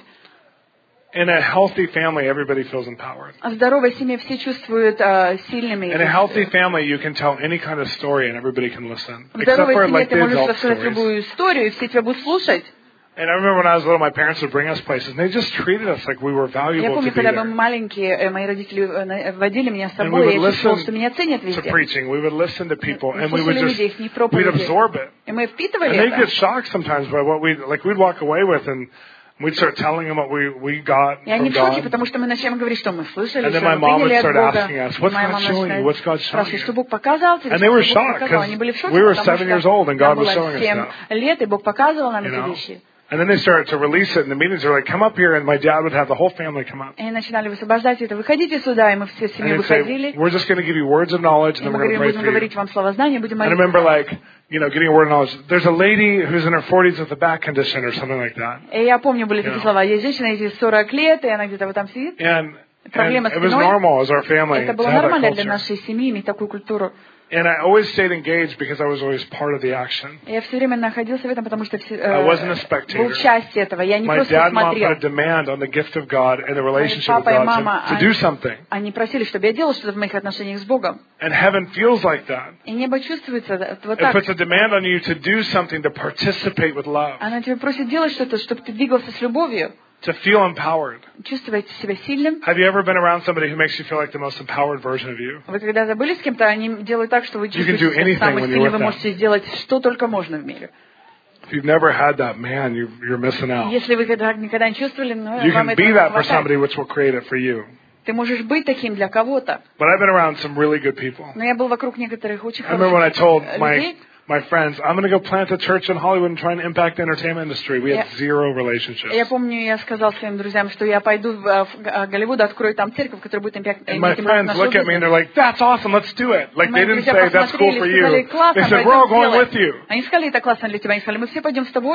B: In a healthy family, everybody feels empowered.
A: А в здоровой семье все чувствуют э, сильными.
B: In a healthy family, you can tell any kind of story and everybody can listen.
A: В
B: Except
A: здоровой
B: for
A: семье
B: like
A: ты
B: the
A: можешь
B: adult
A: рассказать
B: stories.
A: любую историю, и все тебя будут слушать.
B: And I remember when I was little, my parents would bring us places, and they just treated us like we were
A: Я
B: valuable to
A: помню,
B: be
A: когда мы
B: there.
A: маленькие, э, мои родители э, водили меня с
B: And we
A: собой, и
B: would
A: я чувствовала,
B: listen
A: что меня ценят
B: to
A: везде.
B: preaching. We would listen to people,
A: Мы
B: and we would
A: слушали
B: just
A: людей, их
B: we'd
A: проповеди.
B: absorb it.
A: И мы впитывали
B: And they'd get
A: это.
B: shocked sometimes by what we like. We'd walk away with, and we'd start telling them what we we got
A: И они
B: from
A: в шоке,
B: God.
A: потому что мы начинаем говорить, что мы слышали,
B: And then
A: что
B: my
A: мы
B: mom would
A: приняли от
B: start
A: Бога.
B: asking us,
A: И
B: "What's
A: моя
B: God
A: мама
B: showing you?
A: начинает
B: What's God showing
A: спрашивать,
B: you?"
A: что Бог показал тебе,
B: And
A: что
B: they were
A: Бог
B: shocked,
A: показал.
B: 'cause
A: Они были в шоке,
B: we were
A: потому
B: seven years old, and
A: что
B: God
A: нам
B: was
A: было
B: showing us
A: семь
B: stuff.
A: лет, и Бог показывал нам
B: You
A: эти
B: know?
A: вещи.
B: And then they started to release it in the meetings. They're like, "Come up here," and my dad would have the whole family come up.
A: И они начинали высвобождать это. Выходите сюда, и мы все с
B: And
A: семьей
B: they'd say,
A: выходили.
B: "We're just going to give you words of knowledge,
A: И
B: and then
A: мы
B: we're going to
A: говорим,
B: pray
A: будем
B: for you."
A: говорить вам словознание, будем
B: And I
A: молиться.
B: remember, like, you know, getting a word of knowledge. There's a lady who's in her forties with a back condition or something like that.
A: И я помню, были такие
B: Yeah.
A: слова. Есть женщина, ей сорок лет, и она где-то вот там сидит.
B: And, and
A: Проблема
B: it was
A: спиной.
B: normal as our family
A: Это
B: to
A: было
B: have that
A: нормально для
B: culture.
A: нашей семьи иметь такую культуру.
B: And I always stayed engaged because I was always part of the action.
A: Я все время находился в этом, потому что все,
B: I wasn't a
A: э,
B: spectator.
A: был частью этого. Я не
B: My
A: просто
B: dad and mom
A: смотрел.
B: put a demand on the gift of God and the relationship with
A: папа и
B: God
A: мама,
B: to, to do something.
A: Они просили, чтобы я делал что-то в моих отношениях с Богом.
B: And heaven feels like that.
A: И небо чувствуется да, вот
B: It
A: так.
B: puts a demand on you to do something, to participate with love,
A: Она тебя просит делать что-то, чтобы ты двигался с любовью,
B: to feel empowered.
A: чувствовать себя сильным.
B: Have you ever been around somebody who makes you feel like the most empowered version of you?
A: Вы когда забыли с кем-то, они делают так, что вы
B: can
A: чувствуете
B: do
A: себя
B: anything
A: самым
B: when you're
A: сильным,
B: with
A: вы
B: them.
A: можете сделать что только можно в мире.
B: If you've never had that, man, you, you're missing out.
A: Если вы когда- никогда не чувствовали, ну,
B: You
A: вам
B: can
A: этого
B: be
A: не
B: that for
A: хватает.
B: somebody, which will create it for you.
A: Ты можешь быть таким для кого-то.
B: But I've been around some really good people.
A: Но я был вокруг некоторых очень
B: I remember when I told
A: хороших
B: my
A: людей.
B: my friends, I'm going to go plant a church in Hollywood and try and impact the entertainment industry. We had
A: Yeah.
B: zero relationships.
A: Я помню, я сказал своим друзьям, что я пойду в, в Г- Голливуд, открою там церковь, которая будет импакт-
B: And my
A: иметь импакт
B: friends
A: на
B: look at me and they're like, "That's awesome, let's do it." Like they
A: Мои
B: didn't
A: друзья
B: say, "That's cool
A: посмотрели
B: for
A: и сказали,
B: you."
A: классно,
B: They said, "We're all
A: пойдем
B: going
A: сделаем.
B: with you."
A: Они сказали, это классно для тебя. Они сказали, мы все пойдем с тобой.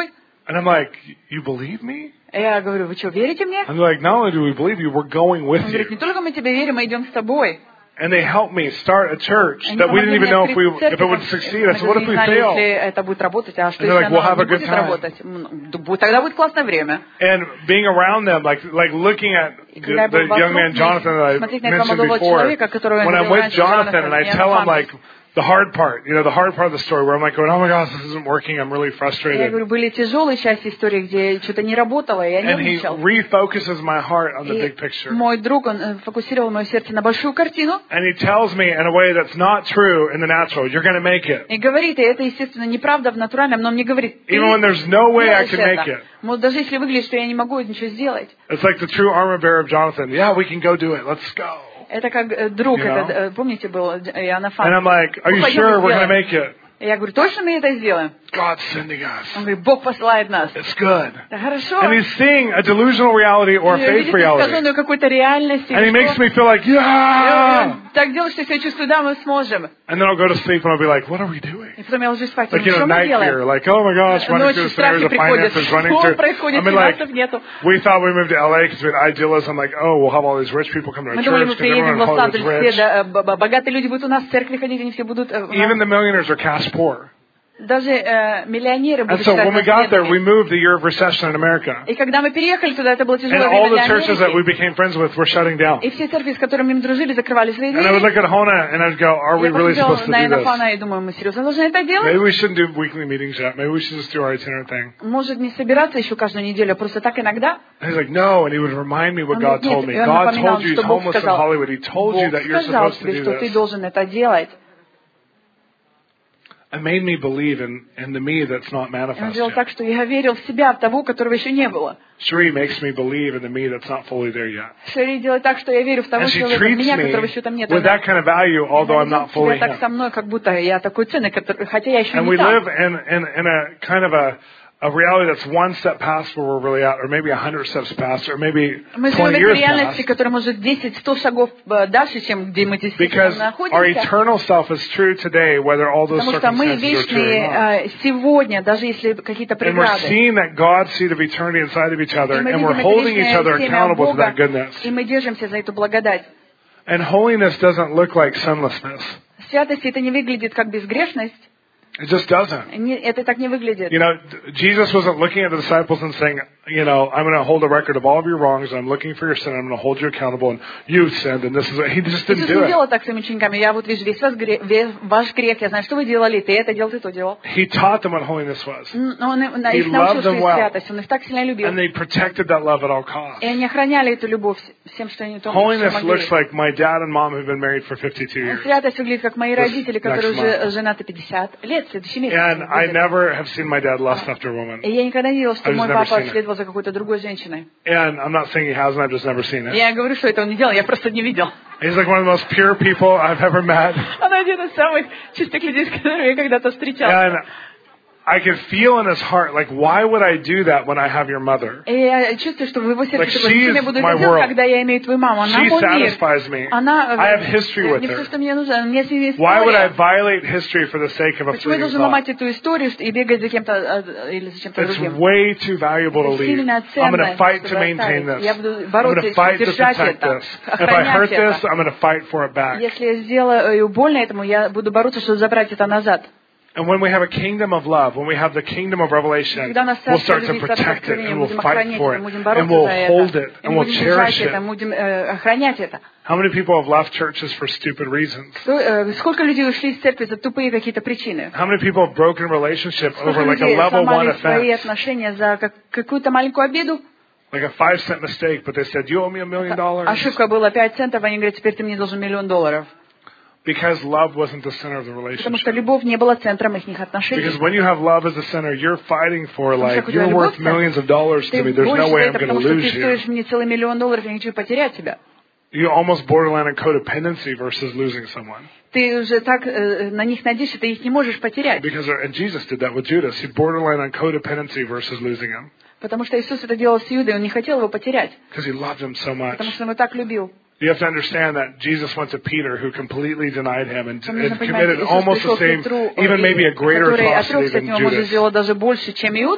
B: And I'm like, you believe me?
A: Я говорю, вы что, верите мне?
B: I'm like, not only do we believe you, we're going with
A: Он говорит, не
B: you.
A: только мы тебе верим, мы идем с тобой.
B: And they helped me start a church
A: Они
B: that we
A: помогли
B: didn't even
A: мне
B: know if we
A: открыть
B: if it
A: церковь.
B: would succeed. I
A: Мы
B: said, what
A: даже
B: if
A: не
B: we
A: знали, если
B: fail?
A: это будет работать, а что
B: And they're
A: если
B: like, we'll
A: оно
B: have a
A: не
B: good
A: будет
B: time.
A: работать? Ну, тогда будет классное время.
B: And being around them, like like looking at the, the young man Jonathan that I mentioned before, when I'm with Jonathan and I tell him like the hard part, you know, the hard part of the story where I'm like going, oh my gosh, this isn't working, I'm really
A: Я
B: frustrated.
A: говорю, были тяжелые части истории, где что-то не работало, и я
B: And he
A: нервничал.
B: refocuses my heart on the
A: И
B: big picture.
A: мой друг, он фокусировал мое сердце на большую картину.
B: And he tells me in a way that's not true in the natural, you're going to make it.
A: И говорит, и это, естественно, неправда в натуральном, но он мне говорит, ты
B: Even when there's no way I
A: делаешь
B: can make
A: это.
B: it.
A: Мол, даже если выглядит, что я не могу ничего сделать.
B: It's like the true armor bearer of Jonathan. Yeah, we can go do it. Let's go.
A: Это как э, друг,
B: You know?
A: этот, э, помните, был Иоаннафан.
B: And I'm like, are you
A: Пойдем
B: sure we're
A: сделаем.
B: going to make it?
A: И я говорю, точно мы это сделаем?
B: God's sending us.
A: Он говорит, Бог посылает нас.
B: It's good.
A: Да хорошо.
B: And he's seeing a delusional reality or a
A: И
B: faith
A: видит
B: reality.
A: искаженную какую-то реальность.
B: And he
A: или
B: makes
A: что.
B: me feel like,
A: И он
B: yeah!
A: так делает, что я чувствую, да, мы сможем.
B: And then I'll go to sleep and I'll be like, what are we doing?
A: И потом я ложусь спать, и
B: Like, you know,
A: что мы
B: night fear.
A: делаем?
B: Like, oh my gosh, running through
A: Ночью
B: the scenarios
A: страхи
B: of
A: приходят,
B: finances, running
A: что
B: through. I
A: происходит,
B: mean, like,
A: финансов нету.
B: we thought we moved to L A because we had idealism. Like, oh, we'll have all these rich people come to our
A: Мы думали, мы
B: church because
A: приедем
B: everyone
A: в
B: in Hollywood's
A: Лос-Анджелес, все
B: rich.
A: да, б- б- богатые люди будут у нас в церкви ходить, они все будут... э, у нас.
B: Even the millionaires are cash poor.
A: Даже э, миллионеры
B: And
A: будут
B: so
A: считать
B: when we
A: нас
B: got there, we
A: бедными.
B: moved the year of recession in America.
A: И когда мы переехали туда, это было
B: And
A: тяжелое
B: all
A: время
B: the
A: для
B: churches that we
A: Америки.
B: became friends with were shutting down.
A: И все церкви, с которыми мы дружили, закрывали свои
B: And I would
A: двери.
B: look at Hona and I'd go, are we
A: Я
B: really
A: посмотрела
B: supposed to
A: на
B: do this?
A: Иоаннафана и думаю, мы серьезно должны это
B: Maybe
A: делать?
B: we shouldn't do weekly meetings yet. Maybe we should just do our itinerant thing.
A: Может, не собираться еще каждую неделю, а просто так иногда?
B: And he's like, no. And he would remind me what
A: Он
B: God
A: говорит,
B: told
A: нет,
B: me.
A: и он
B: God
A: напоминал,
B: told you he's
A: что Бог
B: homeless in
A: сказал,
B: Hollywood. He told you
A: Бог
B: that you're
A: сказал
B: supposed to
A: тебе,
B: do
A: что ты
B: this.
A: должен это делать.
B: It made me believe in, in the me that's not
A: И он
B: manifest
A: сделал
B: yet.
A: так, что я верил в себя, в того, которого еще не было.
B: Sheree makes me believe in the me that's not fully there yet.
A: Шерри делает так, что я верю в того
B: And she
A: человека, в
B: treats
A: меня,
B: me
A: которого еще там нет.
B: with that kind of value, although I'm not fully
A: так со
B: him.
A: мной, как будто я такой ценный, который, хотя я еще
B: And
A: не
B: we
A: там.
B: live in, in, in a kind of a, a reality that's one step past where we're really at, or maybe a hundred steps past, or maybe
A: Мы живем в
B: twenty
A: этой
B: years
A: реальности,
B: past.
A: которая может десять-сто шагов э, дальше, чем где мы действительно
B: Because our
A: находимся.
B: eternal self is true today, whether all those
A: Потому что мы
B: circumstances are true or
A: вечные
B: not.
A: э, сегодня, даже если какие-то
B: And we're
A: преграды.
B: seeing that God's seed of eternity inside of each other,
A: И мы
B: and
A: видим
B: we're
A: это
B: holding each
A: вечное
B: other
A: семя
B: accountable to
A: Бога,
B: that goodness.
A: и мы держимся за эту благодать.
B: And holiness doesn't look like sinlessness.
A: Святость это не выглядит как безгрешность.
B: It just doesn't.
A: Не- Это так не выглядит.
B: You know, Jesus wasn't looking at the disciples and saying, you know, I'm going to hold a record of all of your wrongs, and I'm looking for your sin, and I'm going to hold you accountable, and you sinned, and this is it. He just didn't
A: Иисус
B: do
A: не
B: it.
A: делал так с своими учениками. Я вот вижу весь ваш грех, весь ваш грех, я знаю, что вы делали, ты это делал, ты то делал.
B: He taught them what holiness was.
A: Но он им-
B: He
A: их научил,
B: loved
A: что
B: them
A: есть
B: well.
A: святость. Он их так сильно любил.
B: And they protected that love at all costs.
A: И они охраняли эту любовь всем, что они там
B: Holiness
A: могли.
B: looks like my dad and mom who've been married for fifty-two years.
A: Святость выглядит как мои родители, которые
B: next month.
A: уже женаты пятьдесят лет, в следующий месяц.
B: And I never have seen my dad lust after a woman.
A: И я никогда не видела, что
B: I've just
A: мой
B: never
A: папа
B: seen it.
A: следовал за какой-то другой женщиной.
B: And I'm not saying he hasn't, I've just never seen it.
A: Я говорю, что это он не делал, я просто не видел.
B: He's like one of the most pure people I've ever met.
A: Он один из самых чистых людей, с которыми я когда-то встречался.
B: And I could feel in his heart, like, why would I do that when I have your mother?
A: И я чувствую, что в его сердце
B: Like,
A: такое,
B: she
A: зачем я
B: is
A: буду
B: my
A: это делать,
B: world.
A: когда я имею твою маму? Она
B: She
A: мой мир.
B: satisfies me.
A: Она
B: I have history with
A: не все,
B: her.
A: что мне нужно, у меня с ней есть
B: Why would I
A: история.
B: violate history for the sake of a
A: Почему я
B: fleeting
A: должен
B: thought?
A: ломать эту историю и бегать за кем-то э, или за чем-то
B: It's
A: другим?
B: way too valuable to
A: Это
B: leave.
A: сильно
B: I'm going to
A: ценно,
B: fight to
A: чтобы
B: maintain
A: оставить.
B: this.
A: Я буду
B: I'm
A: бороться,
B: going to fight to
A: держать
B: protect
A: это,
B: this. If I
A: охранять
B: hurt this,
A: это.
B: I'm going to fight for it back.
A: Если я сделаю больно этому, я буду бороться, чтобы забрать это назад.
B: And when we have a kingdom of love, when we have the kingdom of revelation,
A: Когда у нас
B: we'll
A: царство
B: start to
A: любви, царство
B: protect it,
A: откровения,
B: and
A: будем
B: we'll fight
A: охранять
B: for
A: это,
B: it,
A: будем
B: and
A: бороться
B: we'll
A: за
B: hold
A: это,
B: it,
A: и
B: and we'll
A: будем держать
B: cherish
A: это,
B: it.
A: будем э, охранять это.
B: How many people have left churches for stupid reasons?
A: То, э, Сколько людей ушли из церкви за тупые какие-то причины?
B: How many people have broken relationship
A: Сколько
B: over like a
A: людей
B: level one
A: сломали свои
B: offense?
A: отношения за как- какую-то маленькую обиду?
B: Like a five cent mistake, but they said, you owe me a million dollars.
A: Ошибка была пять центов, они говорят, теперь ты мне должен миллион долларов.
B: Because love wasn't the center of the
A: Потому что
B: relationship.
A: любовь не была центром их отношений.
B: Because when you have love as the center, you're fighting for
A: Потому что
B: like,
A: когда
B: you're
A: любовь
B: worth
A: в центре,
B: millions of dollars to
A: ты
B: me. There's
A: больше
B: no
A: за
B: way I'm
A: это,
B: going to
A: потому что
B: lose
A: ты
B: you.
A: стоишь мне целый миллион долларов, я не хочу потерять тебя.
B: You almost borderline on codependency versus losing someone.
A: Ты уже так э, на них надеешься, ты их не можешь потерять.
B: Because, and Jesus did that with Judas. He borderline on codependency versus losing him.
A: Потому что Иисус это делал с Иудой, он не хотел его потерять.
B: Because he loved him so much.
A: Потому что он его так любил.
B: You have to understand that Jesus went to Peter, who completely denied him and,
A: Нам нужно
B: and
A: понимать,
B: committed
A: Иисус
B: almost
A: пришел
B: the
A: к
B: same,
A: Петру,
B: even maybe a greater
A: который
B: atrocity
A: отрекся от
B: than
A: него, может,
B: Judas.
A: сделал даже больше, чем Иуда.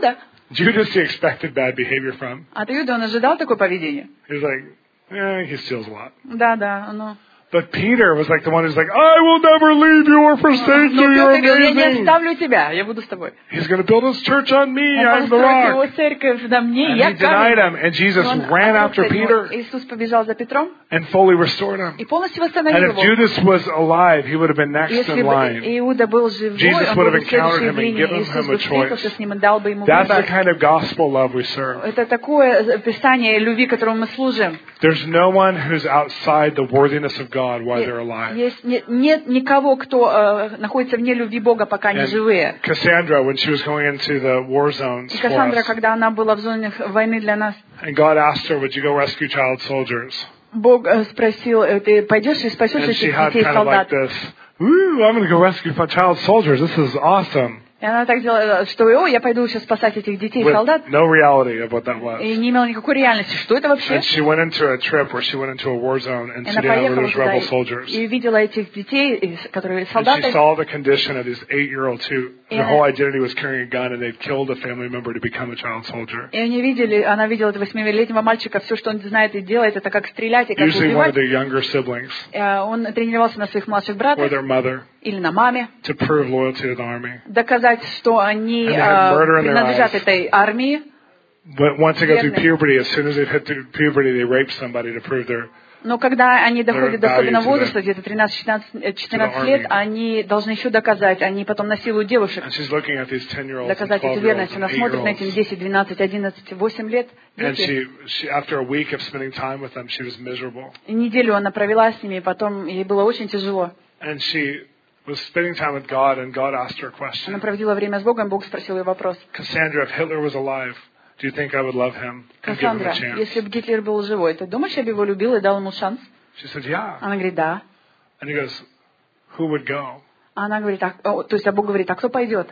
B: Judas he expected bad behavior from.
A: От Иуды он ожидал такое поведение.
B: He was like, eh, he steals a lot.
A: Да, да, ну.
B: But Peter was like the one who's like, I will never leave you or forsake you. You're
A: Петр говорил, я не
B: amazing.
A: оставлю тебя, я буду с тобой.
B: He's going to build his church on me.
A: Он
B: I'm the
A: построит его
B: rock.
A: церковь на мне,
B: And
A: я
B: he denied
A: камень.
B: him, and Jesus
A: Он
B: ran
A: отрекся
B: after
A: от него.
B: Peter
A: Иисус побежал за Петром
B: and fully restored him.
A: и полностью
B: And
A: восстановил
B: if
A: его.
B: Judas was alive, he would have been next
A: Если
B: in
A: бы
B: line.
A: Иуда был живой,
B: Jesus
A: он
B: would
A: был
B: have
A: бы следующий
B: encountered
A: в
B: him and
A: линии.
B: given
A: Иисус
B: him
A: бы
B: a
A: встретился
B: choice.
A: с ним и дал бы ему
B: That's the
A: выбор.
B: kind of gospel love we serve.
A: Это такое описание любви, которому мы служим.
B: There's no one who's outside the worthiness of God while they're alive.
A: Есть, нет, нет никого, кто э, находится вне любви Бога, пока они
B: And
A: живые.
B: Cassandra, when she was going into the war zones
A: И
B: for
A: Кассандра,
B: us,
A: когда она была в зоне войны для нас,
B: and God asked her, would you go rescue child soldiers?
A: Бог э, спросил, э, ты пойдешь и спасешь
B: And she
A: этих
B: had
A: детей
B: kind of like
A: солдат?
B: this, woo, I'm going to go rescue child soldiers. This is awesome.
A: И она так делала, что о, я пойду сейчас спасать этих детей
B: With
A: солдат.
B: no reality of what that was.
A: И не имела никакой реальности. Что это вообще?
B: And she went into a trip where she went into a war zone in
A: И она
B: Sudan where
A: поехала
B: there's
A: туда
B: rebel soldiers.
A: и видела этих детей, которые
B: And she
A: солдаты.
B: saw the condition of these eight-year-olds who their
A: Yeah.
B: whole identity was carrying a gun and they'd killed a family member to become a child soldier.
A: И они видели, она видела этого восьмилетнего мальчика, все, что он знает и делает, это как стрелять и как
B: Usually one of
A: убивать.
B: their younger siblings
A: Э, Он тренировался на своих младших
B: or
A: братьях
B: their mother
A: или на маме,
B: to prove loyalty to the army.
A: доказать, что они
B: And they had
A: э,
B: murder in their
A: принадлежат
B: eyes.
A: этой армии.
B: But once they go through
A: Верно.
B: puberty, as soon as they've hit through puberty, they rape somebody to prove their.
A: Но когда они доходят до
B: value
A: особенного
B: to the-
A: возраста, где-то тринадцать-четырнадцать
B: to the
A: лет,
B: army.
A: они должны еще доказать, они потом насилуют девушек.
B: And she's looking at these ten-year-olds and
A: Доказать эту
B: twelve-year-olds
A: верность.
B: and
A: Она смотрит на этих
B: eight-year-olds.
A: десять, двенадцать, одиннадцать, восемь лет.
B: And
A: дети.
B: she, she, after a week of spending time with them, she was miserable.
A: И неделю она провела с ними, и потом ей было очень тяжело.
B: And she was spending time with God, and God asked her a question.
A: Она проводила время с Богом, Бог спросил ее вопрос.
B: Cassandra, if Hitler was alive, do you think I would love him and give him
A: Кассандра,
B: a chance?
A: если бы Гитлер был живой, ты думаешь, я бы его любил и дал ему шанс?
B: She said, yeah.
A: Она говорит, да.
B: And he goes, who would go?
A: Она говорит, а, о, то есть а Бог говорит, а кто пойдет?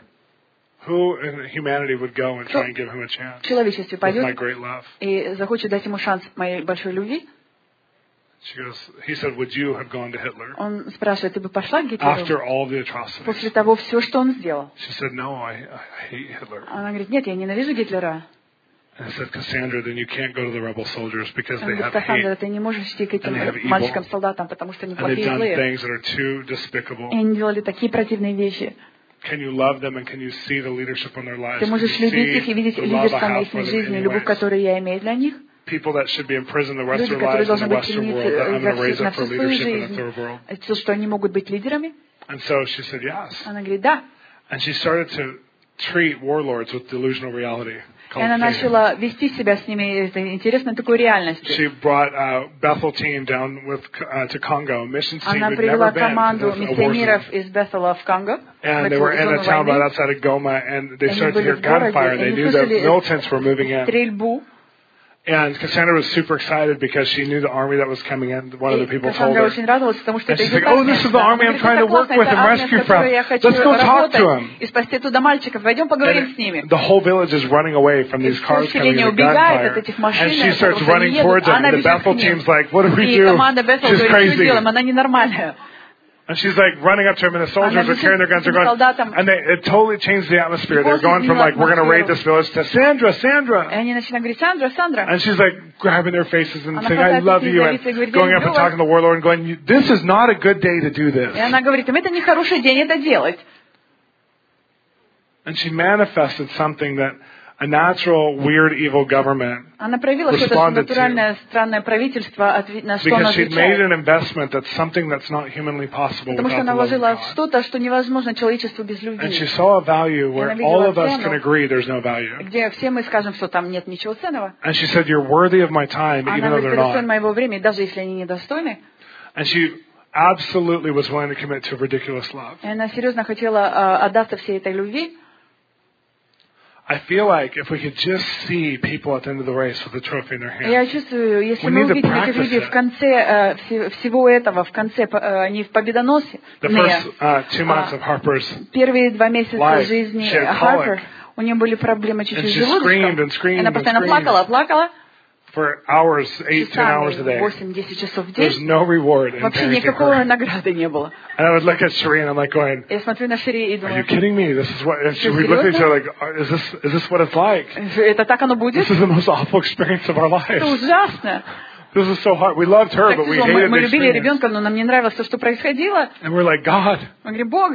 B: Who in humanity would go and try and give him a chance
A: В человечестве
B: with my
A: пойдет
B: great love?
A: и захочет дать ему шанс моей большой любви?
B: She goes, he said, would you have gone to Hitler
A: Он спрашивает, ты бы пошла к Гитлеру
B: after all the atrocities?
A: после того все, что он сделал?
B: She said, no, I, I hate Hitler.
A: Она говорит, нет, я ненавижу Гитлера.
B: And I said, Cassandra, then you can't go to the rebel soldiers because
A: Он
B: they
A: говорит,
B: have
A: Кассандра,
B: hate
A: ты не можешь идти к
B: and they have
A: этим
B: evil.
A: мальчикам-солдатам, потому что они
B: and they've
A: плохие и
B: done
A: злые.
B: things that are too despicable.
A: И они делали такие противные вещи.
B: Can you love them and can you see the leadership in their lives?
A: Ты
B: Can
A: можешь
B: you
A: любить их и
B: see
A: видеть
B: the love I
A: лидерство на
B: have
A: их
B: for them
A: жизни,
B: anyways?
A: любовь, которую я имею для них.
B: People that should be in prison the rest
A: Люди,
B: of their
A: которые
B: lives
A: должны
B: in the
A: быть в
B: Western world, that I'm
A: темнице
B: going to raise
A: на
B: up for
A: всю свою
B: leadership in the
A: жизнь.
B: third world.
A: То, что они могут быть лидерами.
B: And so she said yes.
A: Она говорит, да.
B: And she started to treat warlords with delusional reality.
A: И она начала вести себя с ними этой интересной такой реальностью.
B: She brought a Bethel team down with, uh, to Congo, a mission team
A: Она
B: who'd
A: привела
B: never been
A: команду
B: to this, a war
A: миссионеров
B: zone.
A: из Бethела в Конго.
B: And they were in a town right outside of Goma, and they
A: Они
B: started to
A: были
B: hear
A: в городе,
B: gunfire.
A: и
B: They
A: они
B: knew the
A: слышали
B: militants were moving in.
A: стрельбу.
B: And Cassandra was super excited because she knew the army that was coming in. One of the
A: И
B: people told
A: Кассандра
B: her.
A: очень радовалась, потому что
B: And
A: это
B: she's
A: идет
B: like, oh, this is the army I'm trying to work with and rescue from. Let's go talk to him.
A: И спасти туда мальчиков. Пойдем поговорим с ними.
B: And the whole village is running away from these cars coming in with gunfire. And she starts running towards them. And the Bethel team's like, what do we
A: И
B: do?
A: команда Бethел
B: She's
A: говорит, что
B: crazy.
A: делаем? Она ненормальная.
B: And she's like running up to him, and the soldiers are carrying their guns. They're going, and they, it totally changed the atmosphere. They're going from like, we're going to raid this village to Sandra,
A: И
B: Sandra.
A: они начинают говорить, Сандра, Сандра.
B: And she's like grabbing their faces and
A: Она
B: saying, I
A: хватает
B: love
A: их
B: you.
A: за
B: And
A: лица и говорит,
B: going
A: «Я
B: up and
A: люблю
B: talking to the warlord and going, this is not a good day to do this.
A: И она говорит, им это не хороший день это делать.
B: And she manifested something that a natural, weird, evil government,
A: Она проявила, что это
B: responded to.
A: натуральное странное правительство, отве- на что она
B: because she'd made
A: отвечает.
B: an investment that's something that's not humanly possible
A: Потому что
B: without
A: она
B: the love of
A: вложила
B: God.
A: в что-то, что невозможно человечеству без
B: And she
A: любви.
B: saw a value where
A: она
B: all
A: видела
B: of us
A: цену.
B: can agree there's no value.
A: Где все мы скажем, что там нет ничего ценного.
B: And she said, you're worthy of my time,
A: Она
B: even though
A: говорит,
B: they're
A: ты достоин
B: not.
A: моего времени, даже если они недостойны.
B: And she absolutely was willing to commit to ridiculous love.
A: И она серьезно хотела а, отдаться всей этой любви.
B: I feel like if we could just see people at the end of the race with a trophy in their hand.
A: Я чувствую, если
B: We
A: мы
B: need to
A: увидим этих
B: practice
A: людей
B: it.
A: в конце э, все- всего этого, в конце, э, они в победоносе,
B: The first uh, two months of Harper's,
A: первые два месяца
B: Life.
A: жизни
B: She had
A: Харпер,
B: colic.
A: у нее были проблемы чуть-чуть
B: And
A: с
B: she screamed
A: желудочком.
B: and screamed
A: Она
B: and
A: постоянно
B: screamed.
A: плакала, плакала.
B: for hours, eight, ten hours a day.
A: восемь-десять часов в
B: There's
A: день.
B: no reward in
A: Вообще
B: parenting
A: никакой
B: her.
A: награды не было.
B: And I would look at Shereen, I'm like going,
A: Я смотрю на Шири и
B: are
A: думаю,
B: you kidding me? This is what, and she,
A: Ты
B: we look at each
A: серьезно?
B: other like, is this, is this what it's like?
A: это так оно будет?
B: This is the most awful experience of our
A: Это
B: lives.
A: ужасно.
B: This is so hard. We loved her,
A: Так
B: but we
A: тяжело. Мы,
B: hated
A: мы
B: the
A: любили
B: experience.
A: ребенка, но нам не нравилось то, что происходило.
B: And we're like, God.
A: Мы говорим, Бог.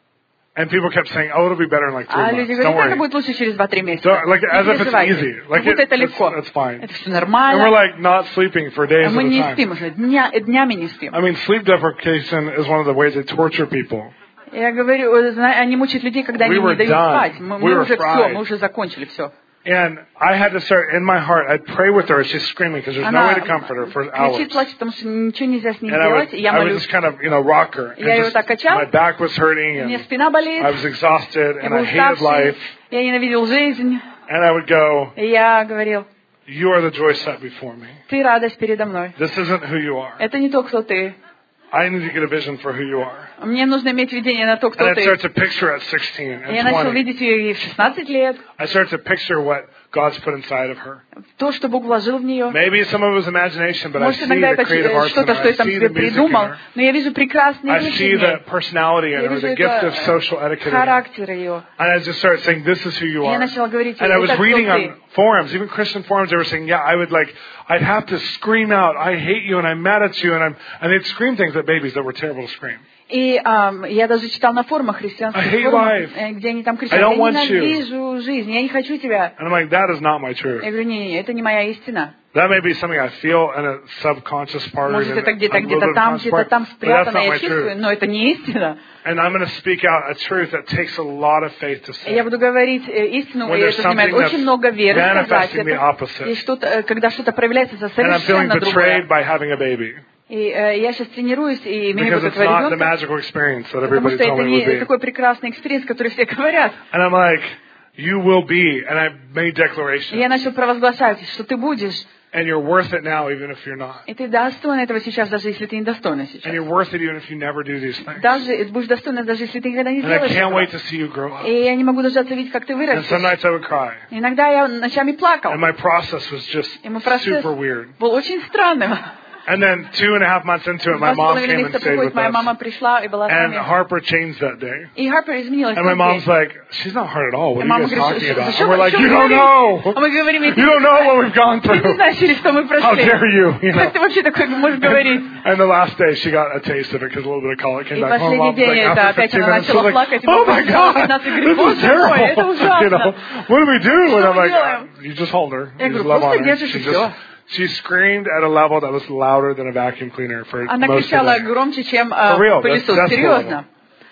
B: And people kept saying, oh, it'll be better in like three
A: А
B: months.
A: люди
B: Don't
A: говорят, это
B: worry.
A: будет лучше через два-три месяца.
B: Don't, like, as
A: Не
B: if it's
A: переживайте.
B: easy.
A: Как
B: Like,
A: будто
B: it,
A: это
B: it's,
A: легко.
B: it's fine.
A: Это все
B: And we're
A: нормально.
B: like not sleeping for days
A: А
B: at
A: мы
B: a
A: не
B: time.
A: спим уже, дня, днями не спим.
B: I mean, sleep deprivation is one of the ways they torture people.
A: Я говорю, зна- они мучают людей, когда они
B: We were
A: не дают
B: done.
A: спать. Мы,
B: We
A: мы
B: were
A: уже все,
B: fried.
A: мы уже закончили все.
B: And I had to start, in my heart, I'd pray with her as she's screaming because there's no way
A: Она
B: to comfort her for hours.
A: кричит, плачет, потому что ничего нельзя с ней
B: And I would,
A: сделать. И я
B: I would
A: молюсь.
B: just kind of, you know, rock her. And
A: Я ее
B: just,
A: так качал.
B: my back was hurting
A: Мне
B: and
A: спина болит.
B: I was exhausted
A: Я
B: and
A: был
B: I hated
A: уставший.
B: life.
A: Я ненавидел жизнь.
B: And I would go,
A: И я говорил,
B: you are the joy set before me.
A: ты радость передо мной.
B: This isn't who you are.
A: Это не то, кто ты.
B: I need to get a vision for who you are.
A: Мне нужно иметь видение на то,
B: And
A: кто
B: I
A: ты.
B: started to picture at sixteen
A: И я
B: and
A: начал
B: twenty.
A: видеть ее и в шестнадцать лет.
B: I started to picture what God's put inside of her.
A: То, что Бог вложил в нее.
B: Maybe some of it was imagination, but I
A: Может,
B: see
A: иногда
B: the
A: это
B: creative arts in
A: что-то,
B: her.
A: что я
B: I
A: там
B: see
A: себе
B: the music in
A: придумал.
B: her.
A: Но я вижу прекрасные
B: I
A: вещи
B: see
A: в ней.
B: the personality in
A: Я
B: her,
A: вижу
B: the gift of
A: это
B: social etiquette in her.
A: характер ее.
B: And I just started saying, this is who you
A: И я
B: are.
A: начала говорить,
B: And I was
A: это кто
B: reading
A: ты.
B: on forums, even Christian forums, they were saying, yeah, I would like, I'd have to scream out, I hate you and I'm mad at you, and I'm, and they'd scream things at babies that were terrible to scream.
A: И um, я даже читал на форумах, христианских
B: I hate
A: форумах,
B: life.
A: э, где они там кричат,
B: I
A: я
B: don't want you.
A: ненавижу жизнь, я не хочу тебя.
B: And I'm like, that is not my truth.
A: Я говорю, не, не, это не моя истина.
B: That may be something I feel in a subconscious part or
A: Может,
B: even
A: это где-то,
B: a little
A: где-то
B: bit of
A: там,
B: conscious
A: где-то
B: part,
A: там
B: but that's
A: спрятано,
B: not
A: я
B: my
A: чувствую,
B: truth.
A: но это не истина.
B: And I'm going to speak out a truth that takes a lot of faith to
A: И
B: say.
A: я буду говорить э, истину,
B: When
A: и
B: there's
A: это занимает
B: something
A: очень
B: that's
A: много веры сказать
B: manifesting the
A: это.
B: opposite.
A: И что-то, э, когда что-то проявляется за
B: And I'm feeling
A: совершенно
B: betrayed
A: другое.
B: by having a baby.
A: И э, я сейчас тренируюсь, и имею
B: Because
A: вот
B: it's
A: этого
B: not the
A: ребенка,
B: magical experience that
A: потому
B: everybody
A: что
B: told
A: это
B: me it would
A: не
B: be.
A: такой прекрасный экспириенс, который все говорят.
B: And I'm like, you will be. And I made
A: И
B: declaration.
A: я начал провозглашать, что ты будешь,
B: And you're worth it now, even if you're not.
A: и ты достоин этого сейчас, даже если ты не достойна
B: And
A: сейчас.
B: you're worth it even if you never do these things.
A: Даже будешь достойна, даже если ты никогда не
B: And I
A: сделаешь
B: can't wait to
A: этого.
B: see you grow up.
A: И я не могу дождаться видеть, как ты
B: And
A: вырастешь.
B: some nights I would cry.
A: Иногда я ночами плакал.
B: And my process was just
A: И мой процесс
B: super weird.
A: был очень странным.
B: And then two and a half months into it, my
A: Два с
B: mom
A: половиной
B: came and
A: месяца
B: stayed
A: проходит,
B: with
A: моя
B: us.
A: мама пришла и была с
B: And
A: нами.
B: Harper changed that day.
A: И Харпер изменилась.
B: And my
A: в тот
B: mom's
A: день.
B: like, she's not hard at all. What
A: И
B: are
A: мама
B: you guys
A: говорит,
B: talking
A: что,
B: about?
A: что
B: And
A: вы
B: we're like,
A: что
B: you
A: вы
B: don't
A: говорите?
B: know.
A: А мы говорим,
B: You don't know what we've gone
A: ты не
B: through.
A: знаешь, через что мы
B: How
A: прошли.
B: dare you? You
A: Как
B: know?
A: ты вообще такое можешь говорить?
B: And the last day, she got a taste of it because a little bit of colic came
A: И
B: back home.
A: последний
B: Mom's like,
A: день это
B: after
A: опять
B: fifteen
A: она
B: minutes, she's
A: начала
B: like,
A: плакать. и
B: oh
A: папа
B: my
A: сказал,
B: God,
A: пятнадцать, говорит,
B: this is
A: боже мой,
B: terrible.
A: это
B: You know,
A: ужасно.
B: what do we do? And I'm
A: мы
B: like,
A: делаем?
B: you just hold her.
A: Я
B: You just
A: говорю,
B: love on
A: просто
B: her.
A: держишь
B: She
A: и
B: just,
A: все.
B: she screamed at a level that was louder than a vacuum cleaner for
A: Она
B: most of
A: кричала
B: the day.
A: громче, чем
B: For real,
A: э, пылесос.
B: that's- that's
A: Серьезно.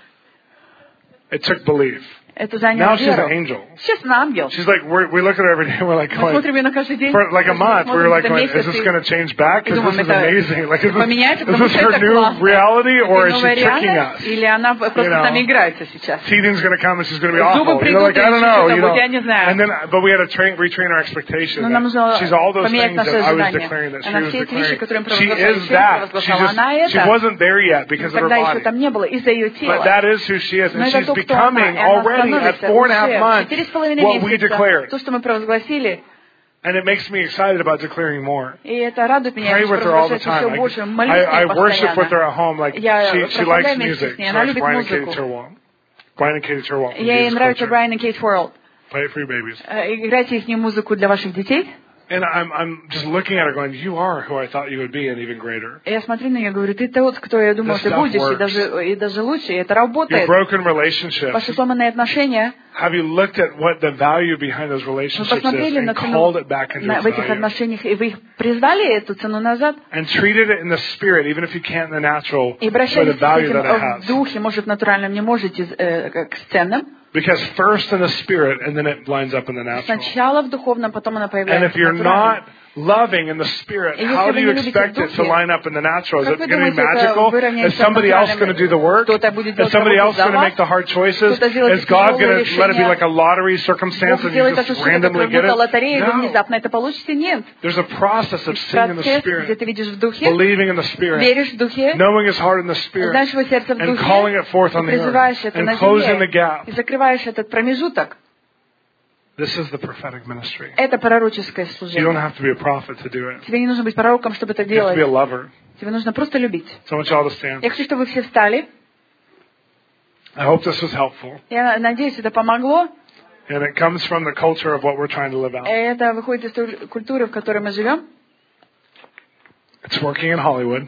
B: It took belief.
A: Это
B: Now
A: заняло
B: she's an
A: веру.
B: angel.
A: Сейчас она ангел.
B: She's like, we're, we look at her every day and we're like,
A: Мы
B: going,
A: смотрим ее на каждый день.
B: for like a month, we were like,
A: Смотрим
B: going,
A: месяц,
B: is this
A: и-
B: going to change back?
A: и
B: Because
A: думаем,
B: this is
A: это
B: amazing. Like, is this,
A: поменяется,
B: is
A: потому
B: this
A: что
B: her
A: это
B: new
A: классно.
B: reality or is
A: Это
B: she
A: новая
B: tricking
A: реальность,
B: us?
A: или она просто
B: You know?
A: с нами играется сейчас?
B: Teething's going to come and she's going to be
A: Зубы
B: awful. You know, like, I don't
A: придут, и
B: know.
A: что-то
B: You
A: будет,
B: know.
A: я не знаю.
B: And then, but we had to train, retrain our expectation.
A: Но нам
B: that
A: нужно
B: She's all those
A: поменять
B: things
A: наши
B: that I was
A: ожидания.
B: declaring that she
A: Она
B: was
A: все эти вещи, которые
B: declaring. She
A: провозглашала,
B: is
A: Шерри
B: that. She
A: провозглашала, она
B: just, she
A: это.
B: wasn't there yet because of her
A: Тогда еще
B: body.
A: там не было из-за ее
B: But
A: тела.
B: that is who she is.
A: Но
B: And
A: это
B: she's
A: то, кто она,
B: becoming
A: и она
B: already at
A: становится
B: four and a half
A: уже
B: months
A: четыре с половиной
B: what we
A: месяца,
B: declared.
A: то, что мы провозгласили.
B: And it makes me excited about declaring more.
A: И это радует меня,
B: Pray
A: что
B: with her all the
A: провозглашается
B: time.
A: все
B: Like,
A: больше. Молюсь
B: I,
A: с
B: I
A: ней
B: worship with her
A: постоянно.
B: at home. Like
A: Я
B: she, she
A: прославляю
B: likes
A: вместе
B: music.
A: с ней,
B: So
A: она
B: it's
A: любит
B: Brian and Katie
A: музыку.
B: Turwell. Brian and Katie Turwell. from
A: Ей
B: Jesus
A: нравится
B: Culture.
A: Брайан и Кейт Форелл.
B: Play it for your babies.
A: Играйте их музыку для ваших детей.
B: And I'm, I'm just looking at her going, you are who I thought you would be and even greater.
A: Я смотрю на нее и говорю, ты тот, кто я думал,
B: This
A: ты
B: stuff
A: будешь, и
B: works.
A: даже, и даже лучше, и это
B: Your
A: работает.
B: broken relationships.
A: Ваши сломанные отношения,
B: Have you looked at what the value behind those
A: вы
B: relationships is
A: посмотрели
B: and
A: на цену
B: called it back into
A: на-
B: its
A: в этих
B: value?
A: отношениях, и вы их признали эту цену назад,
B: And treated it in the spirit, even if you can't in the natural,
A: и
B: for the
A: обращались к
B: value that it
A: этим
B: has.
A: в духе, может, в натуральном не можете, э, к ценным.
B: Because first in the spirit, and then it lines up in the natural.
A: Сначала в духовном, потом она
B: And
A: появляется
B: if
A: в
B: you're
A: натуральном.
B: not loving in the spirit,
A: И если
B: how
A: вы
B: do
A: не
B: you
A: любите
B: expect
A: в
B: it to
A: духе,
B: line up in the natural? Is
A: как
B: it
A: вы
B: going to be
A: думаете, это
B: magical? Is
A: выровняется
B: somebody else going to do the work?
A: кто-то будет
B: Is
A: делать
B: somebody
A: работу
B: else
A: за
B: going to
A: вас?
B: make the hard choices?
A: Кто-то сделает
B: Is God
A: тяжелые
B: going to let it be
A: решения?
B: like a lottery circumstance
A: Бог
B: and you
A: сделает это,
B: just
A: что это
B: randomly
A: как
B: get
A: будто
B: it?
A: лотерея, и вы
B: No.
A: внезапно это получите? Нет.
B: There's a process of seeing in the
A: Процесс, где
B: spirit,
A: ты видишь в духе,
B: believing in the spirit,
A: веришь в духе,
B: knowing his heart in the spirit,
A: знаешь его сердце в
B: and
A: духе,
B: calling it forth
A: и
B: on the earth,
A: призываешь это
B: and
A: на
B: closing the
A: земле,
B: gap.
A: и закрываешь этот промежуток.
B: This is the prophetic ministry.
A: Это пророческое
B: You don't
A: служение.
B: have to be a prophet to do it.
A: Тебе не нужно быть пророком, чтобы это
B: You have to be a
A: делать.
B: lover.
A: Тебе нужно просто любить.
B: So I want you all to stand.
A: Я хочу, чтобы вы все встали.
B: I hope this was helpful.
A: Я надеюсь, это помогло.
B: And it comes from the culture of what we're trying to live out.
A: Это выходит из той культуры, в которой мы живем.
B: It's working in Hollywood.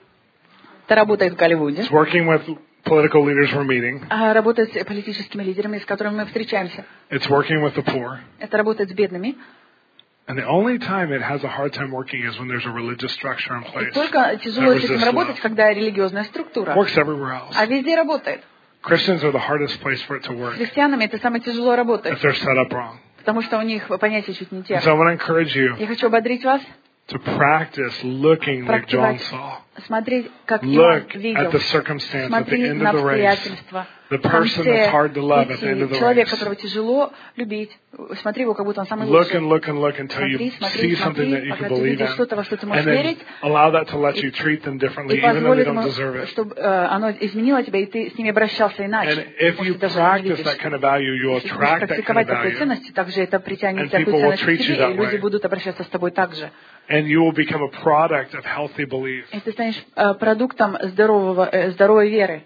A: Это работает в Голливуде.
B: It's working with political leaders we're meeting.
A: А работает с политическими лидерами, с которыми мы встречаемся.
B: It's working with the poor.
A: Это работает с бедными.
B: And the only time it has a hard time working is when there's a religious structure in
A: И
B: place.
A: только тяжело
B: that
A: с этим
B: resists
A: работать,
B: love.
A: когда религиозная структура.
B: It works everywhere else.
A: А везде работает.
B: Christians are the hardest place for it to
A: С
B: work
A: христианами это самое тяжело работать,
B: if they're set up wrong.
A: потому что у них понятия чуть не те.
B: And so I want to encourage you
A: Я хочу ободрить вас,
B: to practice looking like John
A: практиковать,
B: saw.
A: смотреть, как Иоанн
B: Look
A: видел.
B: at the circumstance at the
A: Смотри
B: end
A: на
B: of the race.
A: обстоятельства.
B: The
A: В
B: person
A: конце
B: that's hard to love at the end of
A: пути
B: the
A: человек,
B: race.
A: которого тяжело любить, смотри его, как будто он самый
B: Look
A: лучший.
B: and look and look until
A: Смотри,
B: you
A: смотри,
B: see something that
A: смотри,
B: you can
A: пока ты
B: believe
A: видишь
B: in.
A: что-то, во что ты
B: And
A: можешь
B: then
A: верить,
B: allow that to let you treat them differently,
A: и
B: even though they
A: позволит
B: don't
A: ему,
B: deserve it.
A: чтобы э, оно изменило тебя, и ты с ними обращался
B: And
A: иначе.
B: if
A: Может,
B: you
A: ты даже не
B: practice
A: видишь.
B: that kind of value, you will
A: Если ты будешь
B: attract that kind
A: практиковать
B: of
A: такой
B: value.
A: ценности, также это притянет
B: And
A: такую
B: people will
A: ценность к
B: treat you
A: себе,
B: that
A: и люди
B: way.
A: будут обращаться с тобой так же.
B: And you will become a product of healthy belief.
A: И ты станешь э, продуктом здорового, э, здоровой веры.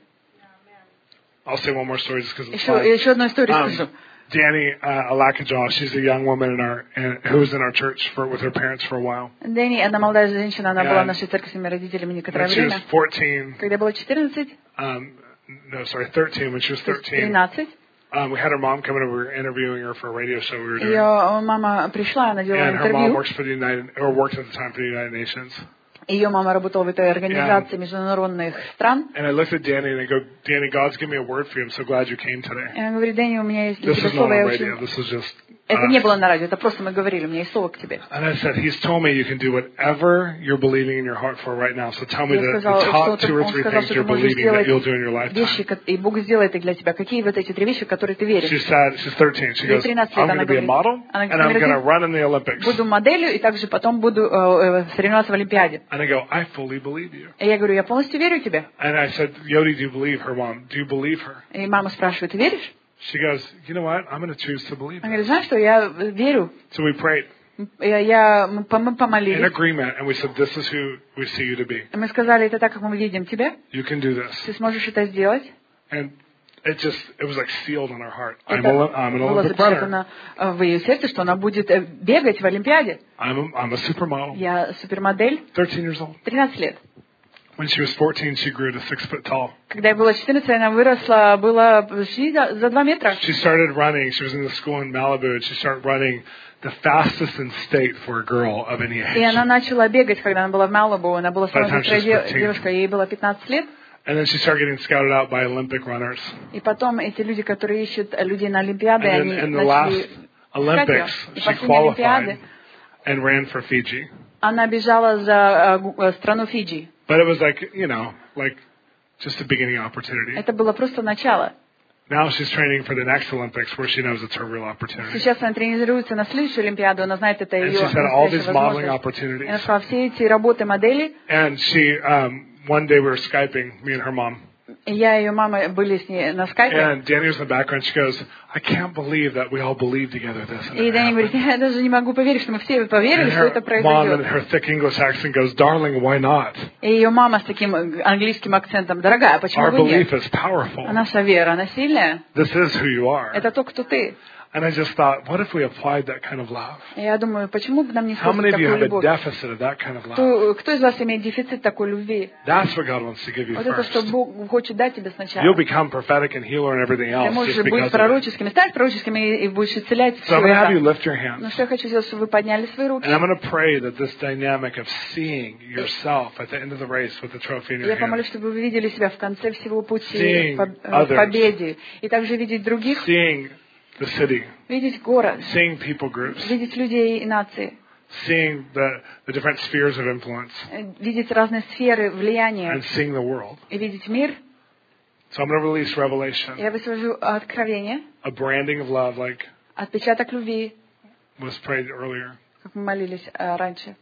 B: I'll say one more story just because it's
A: Еще,
B: fun.
A: еще одну историю скажу.
B: Um, Danny uh, Alakajaw, she's a young woman in our in, who was in our church for with her parents for a while.
A: Дэнни, одна молодая женщина, она
B: Yeah.
A: была в нашей церкви с своими родителями некоторое
B: When she was
A: время.
B: fourteen,
A: Когда было четырнадцать,
B: um, no, sorry, thirteen. When she was
A: то есть
B: thirteen,
A: тринадцать,
B: um, we had her mom come in and we were interviewing her for a radio show we were doing.
A: ее мама пришла, она делала
B: And her mom
A: интервью.
B: works for the United, or worked at the time for the United Nations.
A: Ее мама работала в этой организации международных стран.
B: And I looked at Danny and I go, Danny, God's given me a word for you. I'm so glad you came today.
A: И она говорит: Дэнни, у меня есть для
B: This
A: тебя
B: is not
A: слово,
B: on
A: я
B: radio.
A: очень...
B: This is just
A: Это не
B: us.
A: было на радио, это просто мы говорили, у меня есть слово к тебе.
B: And I said, He's told me you can do whatever you're believing in your heart for right now. So tell me
A: Я
B: the,
A: сказала,
B: the
A: что
B: top
A: ты-
B: two or
A: он
B: three
A: сказал,
B: things
A: что
B: you're
A: ты можешь
B: believing that
A: сделать
B: you'll do in your
A: вещи,
B: lifetime.
A: ко- и Бог сделает их для тебя. Какие вот эти три вещи, в которые ты
B: She
A: веришь?
B: said, she's thirteen. She
A: Ей
B: goes,
A: тринадцать
B: I'm
A: лет,
B: going
A: она
B: to be a
A: говорит.
B: model
A: Она
B: and I'm
A: говорит,
B: going to run in the Olympics.
A: буду моделью и также потом буду э, э, соревноваться в Олимпиаде.
B: And I go, I fully believe you.
A: И я говорю: я полностью верю тебе.
B: And I said, Yodi, do you believe her, Mom? Do you believe her?
A: И мама спрашивает: ты веришь?
B: She goes, you know what? I'm going to choose to believe
A: Она
B: her.
A: говорит: знаешь что, я верю.
B: So we prayed
A: Я, я, мы пом- мы
B: in
A: помолились.
B: agreement and we said, this is who we see you to be.
A: И мы сказали: это так, как мы видим тебя.
B: You can do this.
A: Ты сможешь это сделать.
B: And it just, it was like sealed in our heart. I'm,
A: Это
B: a, I'm an
A: было
B: Olympic runner.
A: запечатано э, в ее сердце, что она будет э, бегать в Олимпиаде.
B: I'm a, I'm a supermodel.
A: Я супермодель,
B: thirteen years old.
A: тринадцать лет.
B: When she was fourteen, she grew to six foot tall.
A: Когда ей было четырнадцать, она выросла, было шли за, за два метра.
B: She started running. She was in the school in Malibu, and she started running the fastest in state for a girl of any
A: И она
B: age.
A: начала бегать, когда она была в Малибу. Она была самой
B: By the time
A: быстрой
B: she was
A: де-
B: fifteen.
A: девушкой, ей было пятнадцать лет.
B: And then she started getting scouted out by Olympic runners.
A: И потом эти люди, которые ищут людей на Олимпиады,
B: And
A: они
B: then in the last
A: начали искать ее.
B: Olympics,
A: И
B: she
A: последние Олимпиады
B: qualified and ran for Fiji.
A: она бежала за э, гу- э, страну Фиджи.
B: But it was like, you know, like just a beginning opportunity.
A: Это было просто начало.
B: Now she's training for the next Olympics where she knows it's her real opportunity.
A: Сейчас она тренируется на следующую Олимпиаду, она знает, это
B: And
A: ее
B: she's had all these
A: настоящая
B: modeling
A: возможность. И она
B: opportunities.
A: сказала: все эти работы модели,
B: And she, um, one day we were Skyping, me and her mom.
A: и я и ее мама были с ней на скайпе.
B: And Danny was in the background. She goes, I can't believe that we all believed together this. And
A: И
B: it
A: Дани говорит:
B: happened.
A: я даже не могу поверить, что мы все поверили,
B: And
A: что это
B: her mom in
A: произойдет.
B: her thick English accent goes, darling, why not?
A: И ее мама с таким английским акцентом: дорогая, почему
B: Our
A: бы нет?
B: belief is powerful.
A: А наша вера, она сильная.
B: This is who you are.
A: Это то, кто ты.
B: And I just thought, what if we applied that kind of love?
A: И я думаю, почему бы нам не
B: How many
A: использовать
B: of you
A: такую
B: have a
A: любовь?
B: deficit of that kind of love?
A: Кто, кто из вас имеет дефицит такой любви?
B: That's what God wants to give you
A: Вот это, что
B: first.
A: Бог хочет дать тебе сначала.
B: You'll become prophetic and healer and everything
A: Ты
B: else
A: можешь
B: just
A: быть
B: because of it.
A: пророческим, стать пророческим и, и будешь исцелять
B: So
A: все
B: I'm going to have you
A: это.
B: lift your
A: Но
B: hands.
A: что я хочу сделать, чтобы вы подняли свои руки.
B: And I'm going to pray that this dynamic of seeing yourself at the end of the race with the trophy in your
A: Я
B: hand,
A: помолюсь, чтобы вы видели себя в конце всего пути
B: Seeing
A: по- э,
B: others.
A: в победе. И также видеть других,
B: seeing the city,
A: видеть город,
B: seeing people groups,
A: видеть людей и нации,
B: seeing the, the different spheres of influence,
A: э, видеть разные сферы влияния
B: and seeing the world.
A: и видеть мир.
B: So I'm going to release revelation,
A: Я высвожу откровение,
B: a branding of love like
A: отпечаток любви,
B: was prayed earlier.
A: как мы молились э, раньше.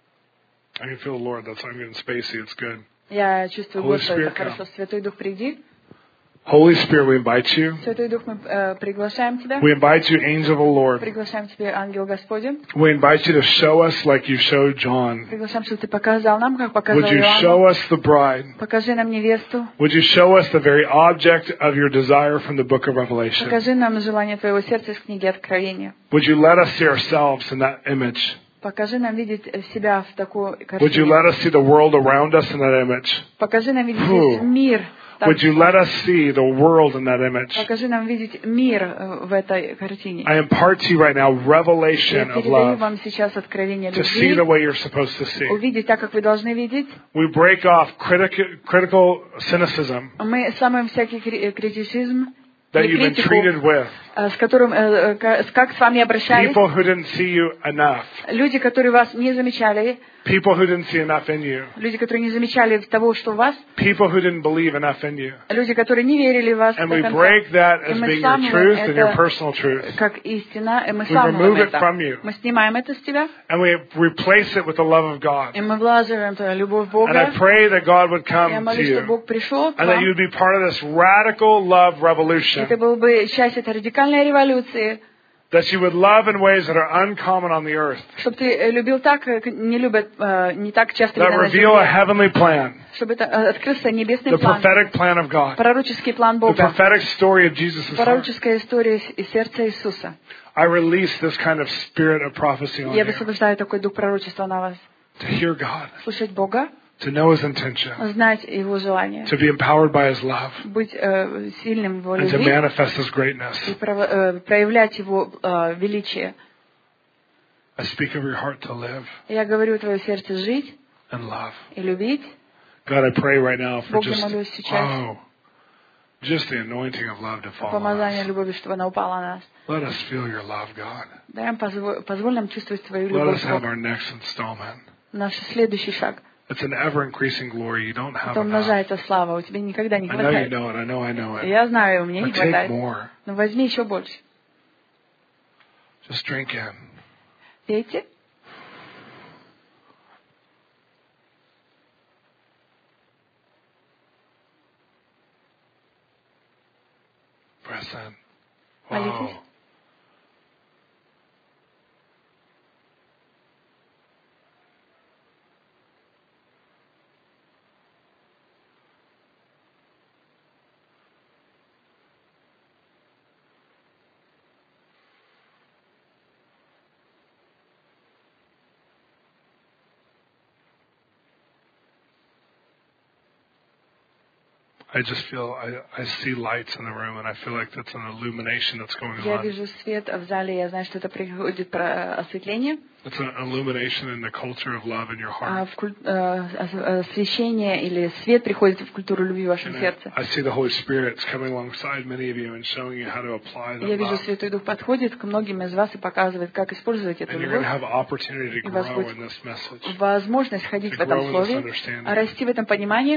B: I can feel the Lord. That's why I'm getting spacey. It's good.
A: Я чувствую
B: Holy
A: Господа.
B: Spirit,
A: Это хорошо. Святой Дух, приди.
B: Holy Spirit, we invite you.
A: Святой Дух, мы э, приглашаем Тебя.
B: We invite you, angel of the Lord.
A: Приглашаем Тебя, ангел Господень.
B: We invite you to show us like you showed John.
A: Приглашаем, чтобы Ты показал нам, как показал
B: Would you
A: Иоанну.
B: show us the bride?
A: Покажи нам невесту.
B: Would you show us the very object of your desire from the book of Revelation?
A: Покажи нам желание Твоего сердца из книги Откровения.
B: Would you let us see ourselves in that image?
A: Покажи нам видеть себя в такой
B: Would you
A: картине.
B: let us see the world around us in that image?
A: Покажи нам видеть
B: Фу.
A: весь мир. так
B: Would you let us see the world in that image?
A: Покажи нам видеть мир э, в этой картине.
B: I impart to you right now
A: Я
B: revelation of
A: передаю
B: love
A: вам сейчас откровение
B: to see
A: любви.
B: the way you're supposed to see.
A: Увидеть так, как вы должны видеть.
B: We break off critic- critical cynicism
A: Мы сломаем всякий кри- критицизм,
B: that you've been
A: критику,
B: treated with.
A: э, с которым, э, э, ка- как с вами обращались.
B: People who didn't see you enough.
A: Люди, которые вас не замечали.
B: People who didn't see enough in you.
A: Люди, которые не замечали того, что у вас.
B: People who didn't believe enough in you.
A: Люди, которые не верили в вас
B: And
A: до
B: we
A: конца.
B: break that
A: И
B: as
A: мы
B: being your
A: сламываем
B: truth and your
A: это
B: personal truth.
A: как истина, и мы
B: We
A: сламываем
B: remove it
A: это.
B: from you.
A: Мы снимаем это с тебя,
B: And we replace it with the love of God.
A: и мы влаживаем твою любовь
B: And I
A: Бога.
B: pray that God would
A: Я
B: come to
A: молюсь, что
B: you.
A: Бог пришел к
B: And that
A: вам.
B: you'd be part of this radical love
A: Это
B: revolution.
A: был бы часть этой радикальной революции,
B: That you would love in ways that are uncommon on the earth.
A: чтобы ты любил так, как не любят, э, не так часто
B: That
A: видно на
B: reveal a
A: земле.
B: heavenly plan.
A: Чтобы это э, открылся небесный
B: The
A: план,
B: prophetic plan of God.
A: пророческий план
B: The
A: Бога,
B: prophetic story of Jesus' heart.
A: пророческая история из сердца Иисуса.
B: I release this kind of spirit of prophecy on
A: Я
B: you.
A: высвобождаю такой дух пророчества на вас.
B: To hear God.
A: Слушать Бога,
B: To know His intention.
A: знать Его желание,
B: To be empowered by His love.
A: быть э, сильным в Его
B: And to
A: любви
B: manifest His greatness.
A: и прово- э, проявлять Его э, величие.
B: I speak over your heart to live
A: Я говорю твое сердце жить
B: and love.
A: и любить.
B: God, I pray right now for
A: Бог, я
B: just,
A: молюсь сейчас
B: oh, just the anointing of love to
A: о
B: fall on
A: помазании
B: us.
A: любви, чтобы она упала на нас.
B: Let us feel your love, God.
A: Дай нам позволь, позволь нам чувствовать Твою
B: Let
A: любовь,
B: us have
A: Бог.
B: our next installment.
A: Наш следующий шаг.
B: It's an ever-increasing glory. You don't have
A: Это
B: enough.
A: умножается слава. У тебя никогда не
B: I know you
A: хватает.
B: know it. I know I know it.
A: Я знаю, у меня не
B: But take
A: хватает.
B: more.
A: Но возьми еще больше.
B: Just drink in.
A: Пейте.
B: Press in.
A: Молитесь.
B: Wow. I just feel, I, I see lights in the room and I feel like that's an illumination that's going
A: Я
B: on.
A: вижу свет в зале, я знаю, что это приходит про осветление.
B: It's an illumination in the culture of love in your
A: А
B: heart.
A: в куль- э, ос- освещение или свет приходит в культуру любви в вашем
B: And I,
A: сердце.
B: I see the Holy Spirit coming alongside many of you and showing you how to apply the
A: Я вижу,
B: love.
A: Святой Дух подходит к многим из вас и показывает, как использовать эту
B: And you're going to
A: любовь.
B: have opportunity to
A: И у вас
B: grow
A: будет
B: in this message.
A: возможность ходить
B: To
A: в этом
B: grow in this
A: слове,
B: understanding.
A: расти в этом понимании.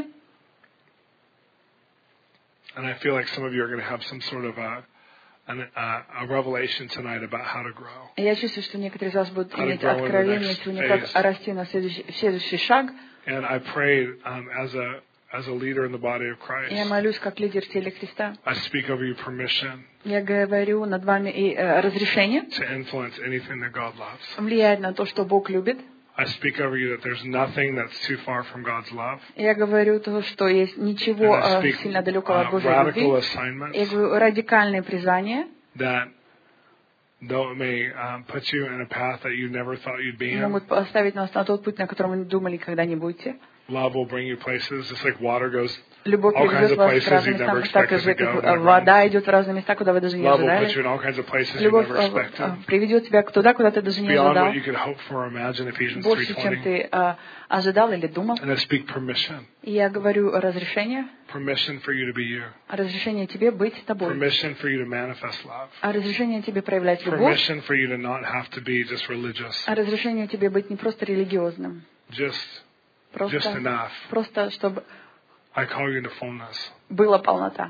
B: And I feel like some of you are going to have some sort of a, an, uh, a revelation tonight about how to grow.
A: И я чувствую, что некоторые из вас будут
B: How to
A: иметь
B: grow in the
A: откровение
B: next
A: сегодня, как
B: phase.
A: расти на следующий, в следующий шаг.
B: And I pray um, as a as a leader in the body of Christ,
A: Я молюсь как лидер в теле Христа.
B: I speak over you permission
A: Я говорю над вами и э, разрешение
B: to influence anything that God loves.
A: влиять на то, что Бог любит.
B: I speak over you that there's nothing that's too far from God's love.
A: Я говорю то, что есть ничего
B: And I
A: э,
B: speak
A: сильно далекого от
B: uh,
A: Божьей
B: radical
A: любви.
B: assignments
A: Я говорю радикальные признания,
B: that though it may um, put you in a path that you never thought you'd be in,
A: могут поставить нас на тот путь, на котором вы не думали, когда не будете.
B: love will bring you places. Just like water goes,
A: Любовь
B: all kinds
A: приведет
B: of
A: вас в
B: places
A: разные
B: you'd never
A: места, так
B: expected
A: же,
B: to go.
A: как
B: never
A: вода идет в разные места, куда вы даже не
B: Love will put you
A: ожидали.
B: in all kinds of places you
A: Любовь
B: never
A: э,
B: expected.
A: э, приведет тебя туда, куда ты даже не
B: Beyond
A: ожидал.
B: what you could hope for or imagine, Ephesians
A: Больше,
B: three
A: чем
B: twenty.
A: ты э, ожидал или думал.
B: And I speak permission.
A: И я говорю разрешение,
B: Permission for you to be you.
A: разрешение тебе быть тобой,
B: Permission for you to manifest love.
A: разрешение тебе проявлять любовь,
B: Permission for you to not have to be just religious.
A: разрешение тебе быть не просто религиозным,
B: Just, just
A: просто,
B: enough.
A: просто чтобы
B: I call you into fullness.
A: была полнота.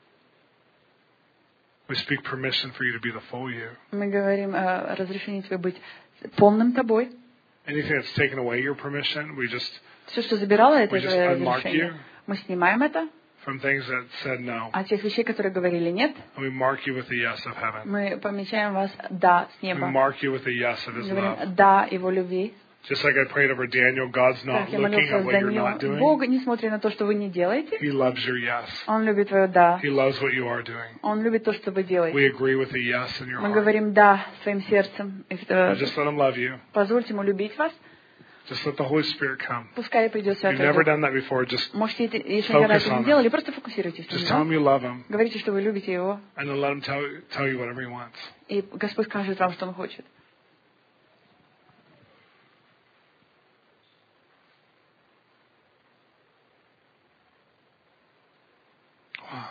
B: We speak permission for you to be the full you.
A: Мы говорим о разрешении тебе быть полным тобой.
B: Anything that's taken away your permission, we just
A: Все, что забирало это
B: We just
A: твое
B: unmark
A: разрешение,
B: you.
A: мы снимаем это
B: from from things that said no.
A: От тех вещей, которые говорили нет,
B: And we mark you with the yes of heaven.
A: мы помечаем вас «да» с
B: We
A: неба.
B: mark you with the yes of His
A: Говорим
B: love.
A: «да» Его любви.
B: Just like I prayed over Daniel, God's not
A: Так, я
B: looking
A: молился
B: at what
A: за
B: you're
A: Даниила.
B: not doing.
A: Бог не смотрит на то, что вы не делаете.
B: He loves your yes.
A: Он любит твое «да».
B: He loves what you are doing.
A: Он любит то, что вы делаете.
B: We agree with the yes in your
A: Мы
B: heart.
A: говорим «да» своим сердцем. И, э,
B: Just let Him love you.
A: Позвольте Ему любить вас.
B: Just let the Holy Spirit come.
A: Пускай придет
B: You've
A: Святой
B: never
A: Дух.
B: done that before. Just,
A: Можете, это- если никогда
B: focus
A: это
B: on
A: не делали, просто фокусируйтесь на
B: just tell Him
A: Нем.
B: you love Him,
A: Говорите, что вы любите Его.
B: and then let Him tell, tell you whatever He wants.
A: И Господь скажет вам, что Он хочет.
B: Wow.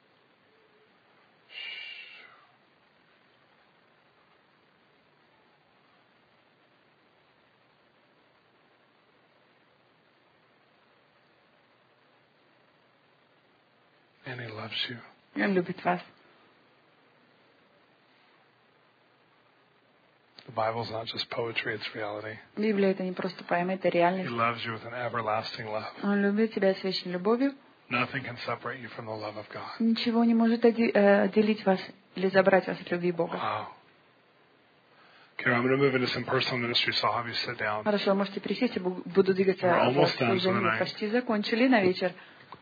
B: And He loves you.
A: И Он любит вас.
B: The Bible's not just poetry, it's reality.
A: Библия — это не просто поэма, это
B: He
A: реальность.
B: loves you with an everlasting love.
A: Он любит тебя с вечной любовью.
B: Nothing can separate you from the love of God.
A: Ничего не может оде- э, отделить вас или забрать вас от любви Бога.
B: Wow. Okay, I'm going to move into some personal ministry, so I'll have you sit down.
A: Хорошо, можете присесть, я бу- буду двигаться
B: We're
A: в
B: almost done
A: служении.
B: for the
A: Мы
B: night.
A: почти закончили на вечер.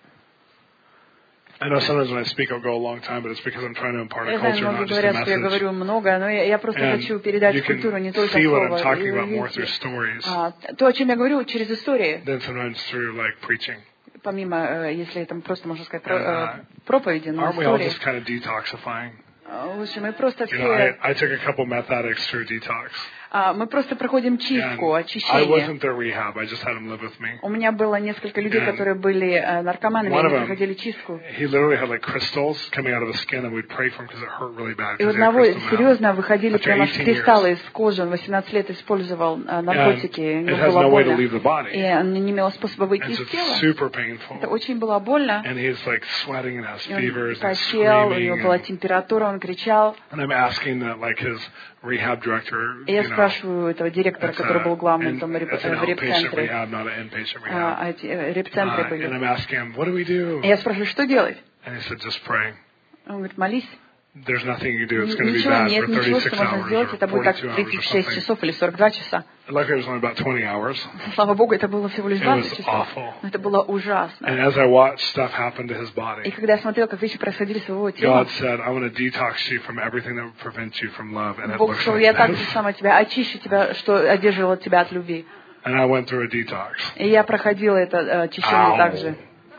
B: I know sometimes when I speak, I'll go a long time, but it's because I'm trying to impart a
A: Я знаю,
B: culture,
A: многие
B: not just a
A: говорят, что я
B: message.
A: говорю много, но я, я просто
B: And
A: хочу передать
B: you
A: культуру, не
B: can
A: только
B: see what I'm
A: слово.
B: talking
A: И вы
B: about more
A: видите,
B: through stories
A: а, то, о чем я говорю, через истории,
B: than sometimes through like preaching.
A: помимо, э, если это просто, можно сказать, про-
B: And, uh,
A: э, проповеди, но
B: Aren't we all
A: истории.
B: just kind of detoxifying?
A: А, Лучше мы просто
B: You know, I,
A: все,
B: I took a couple meth addicts through detox.
A: а, мы просто проходим чистку,
B: And I
A: очищение.
B: wasn't their rehab. I just had them live with me.
A: У меня было несколько людей,
B: And
A: которые были э, наркоманами,
B: one of
A: они
B: them,
A: проходили чистку.
B: he literally had like crystals coming out of his skin, and we'd pray for him because it hurt really bad.
A: И у
B: Because he had
A: одного
B: crystal mouth.
A: серьезно выходили
B: After
A: прямо
B: eighteen
A: кристаллы
B: years.
A: из кожи. Он восемнадцать лет использовал э,
B: And
A: наркотики,
B: it
A: ему
B: has
A: было
B: no way to
A: больно.
B: leave the body.
A: И он не имел способа выйти
B: And so
A: из тела.
B: it's super painful.
A: Это очень было больно.
B: And he's like sweating and has
A: И он
B: fevers and
A: потел, у
B: screaming.
A: него была
B: And,
A: температура, он кричал.
B: and I'm asking that like his rehab director,
A: И я
B: you know,
A: спрашиваю этого директора,
B: it's,
A: который был
B: a,
A: главным
B: and
A: там реп-
B: it's an
A: в
B: outpatient
A: реп-центре.
B: rehab, not an inpatient
A: А,
B: rehab.
A: а эти, э,
B: Uh,
A: реп-центры
B: and
A: были.
B: I'm asking him, what do we do?
A: И я спрашиваю, что делать?
B: And he said, just pray.
A: Он говорит, молись.
B: There's nothing you can do. It's going to be
A: Ничего
B: bad
A: нет,
B: for
A: ничего, что
B: thirty-six
A: можно
B: hours
A: сделать.
B: or
A: Это будет так
B: forty-two hours or
A: тридцать шесть
B: something.
A: часов или сорок два часа.
B: Luckily, it was only about twenty hours.
A: Слава Богу, это было всего лишь
B: It was
A: двадцать часов.
B: awful.
A: Но это было ужасно.
B: And as I watched stuff happen to his
A: И
B: body,
A: когда я смотрела, как вещи происходили с его телом,
B: God said, I want to detox you from everything that prevents you from love. And it
A: Бог
B: looks
A: сказал,
B: like
A: я также
B: this.
A: сама тебя очищу тебя, что одерживала тебя от любви.
B: And I went through a detox.
A: И я проходила это э, очищение
B: Ау.
A: также.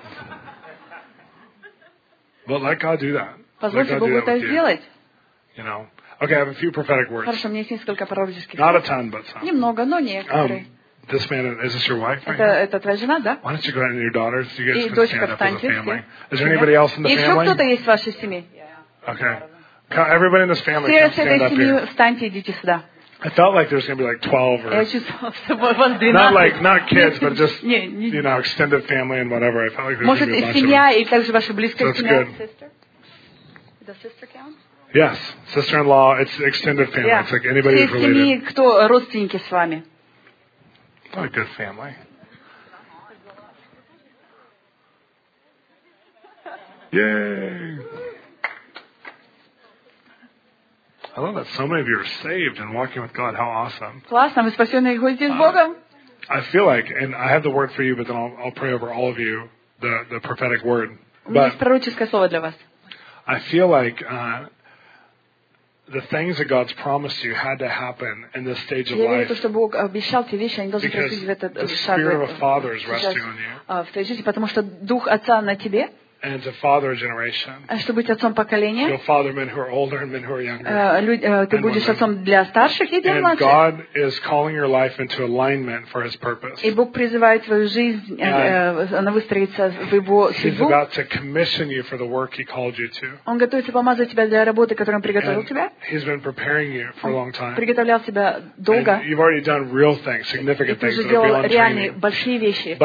B: But let God do that. Let
A: Позвольте
B: God
A: Богу
B: do that
A: это
B: with you.
A: сделать.
B: You know. Okay, I have a few prophetic words.
A: Хорошо, у меня есть несколько пророческих
B: Not a
A: слов.
B: ton, but some.
A: Немного, но некоторые.
B: Um, this man, is this your wife right
A: Это,
B: now?
A: это твоя жена, да?
B: Why don't you go ahead and your daughters? You guys
A: И
B: can
A: дочка,
B: stand up as a
A: встаньте
B: family.
A: все.
B: Is there anybody else in the
A: Еще кто-то
B: family?
A: есть в вашей семье?
B: Okay. Co- Everybody in this family
A: Все
B: can
A: с
B: stand
A: этой
B: up
A: семьи
B: here.
A: встаньте, идите сюда.
B: I felt like there's going to be like twelve
A: Я
B: or
A: чувствовала, что вас
B: not
A: двенадцать.
B: like not kids, but just
A: Не, не-
B: you know extended family and whatever. I felt like there's going
A: Может,
B: to be a
A: и
B: bunch of
A: семья,
B: them.
A: и также ваша близкая
B: So it's
A: семья.
B: good.
A: Sister? Does sister count?
B: Yes, sister-in-law. It's extended family.
A: Yeah.
B: It's like anybody
A: Все
B: who's
A: из
B: related.
A: семьи, кто родственники с вами.
B: What a good family. Yay! I love that so many of you are saved and walking with God. How awesome.
A: Классно, вы спасенные и ходите с Богом.
B: I feel like, and I have the word for you, but then I'll, I'll pray over all of you, the, the prophetic word.
A: У меня
B: But
A: есть пророческое слово для вас.
B: I feel like uh, the things that God's promised you had to happen in this stage of
A: Я верю в
B: life
A: то, что Бог обещал те вещи, они должны
B: because
A: происходить в этот
B: the
A: шаг, в
B: spirit of
A: этот-
B: a father is
A: сейчас,
B: resting on you.
A: а, в твоей жизни, потому что Дух Отца на тебе,
B: And to father a generation.
A: а чтобы быть отцом поколения.
B: You'll father men who are older and men who are younger.
A: Э, люд- э, Ты
B: And
A: будешь
B: women.
A: отцом для старших и для
B: And
A: младших.
B: God is calling your life into alignment for His purpose.
A: И Бог призывает твою жизнь, э, э, она выстроится в Его
B: He's
A: судьбу.
B: about to commission you for the work He called you to.
A: Он готовится помазать тебя для работы, которую Он приготовил
B: And
A: тебя.
B: He's been preparing you for a long time.
A: Приготовлял тебя долго.
B: And you've already done real things,
A: И
B: significant
A: ты
B: things
A: уже
B: that are
A: делал
B: beyond
A: реальные,
B: training.
A: большие вещи.
B: But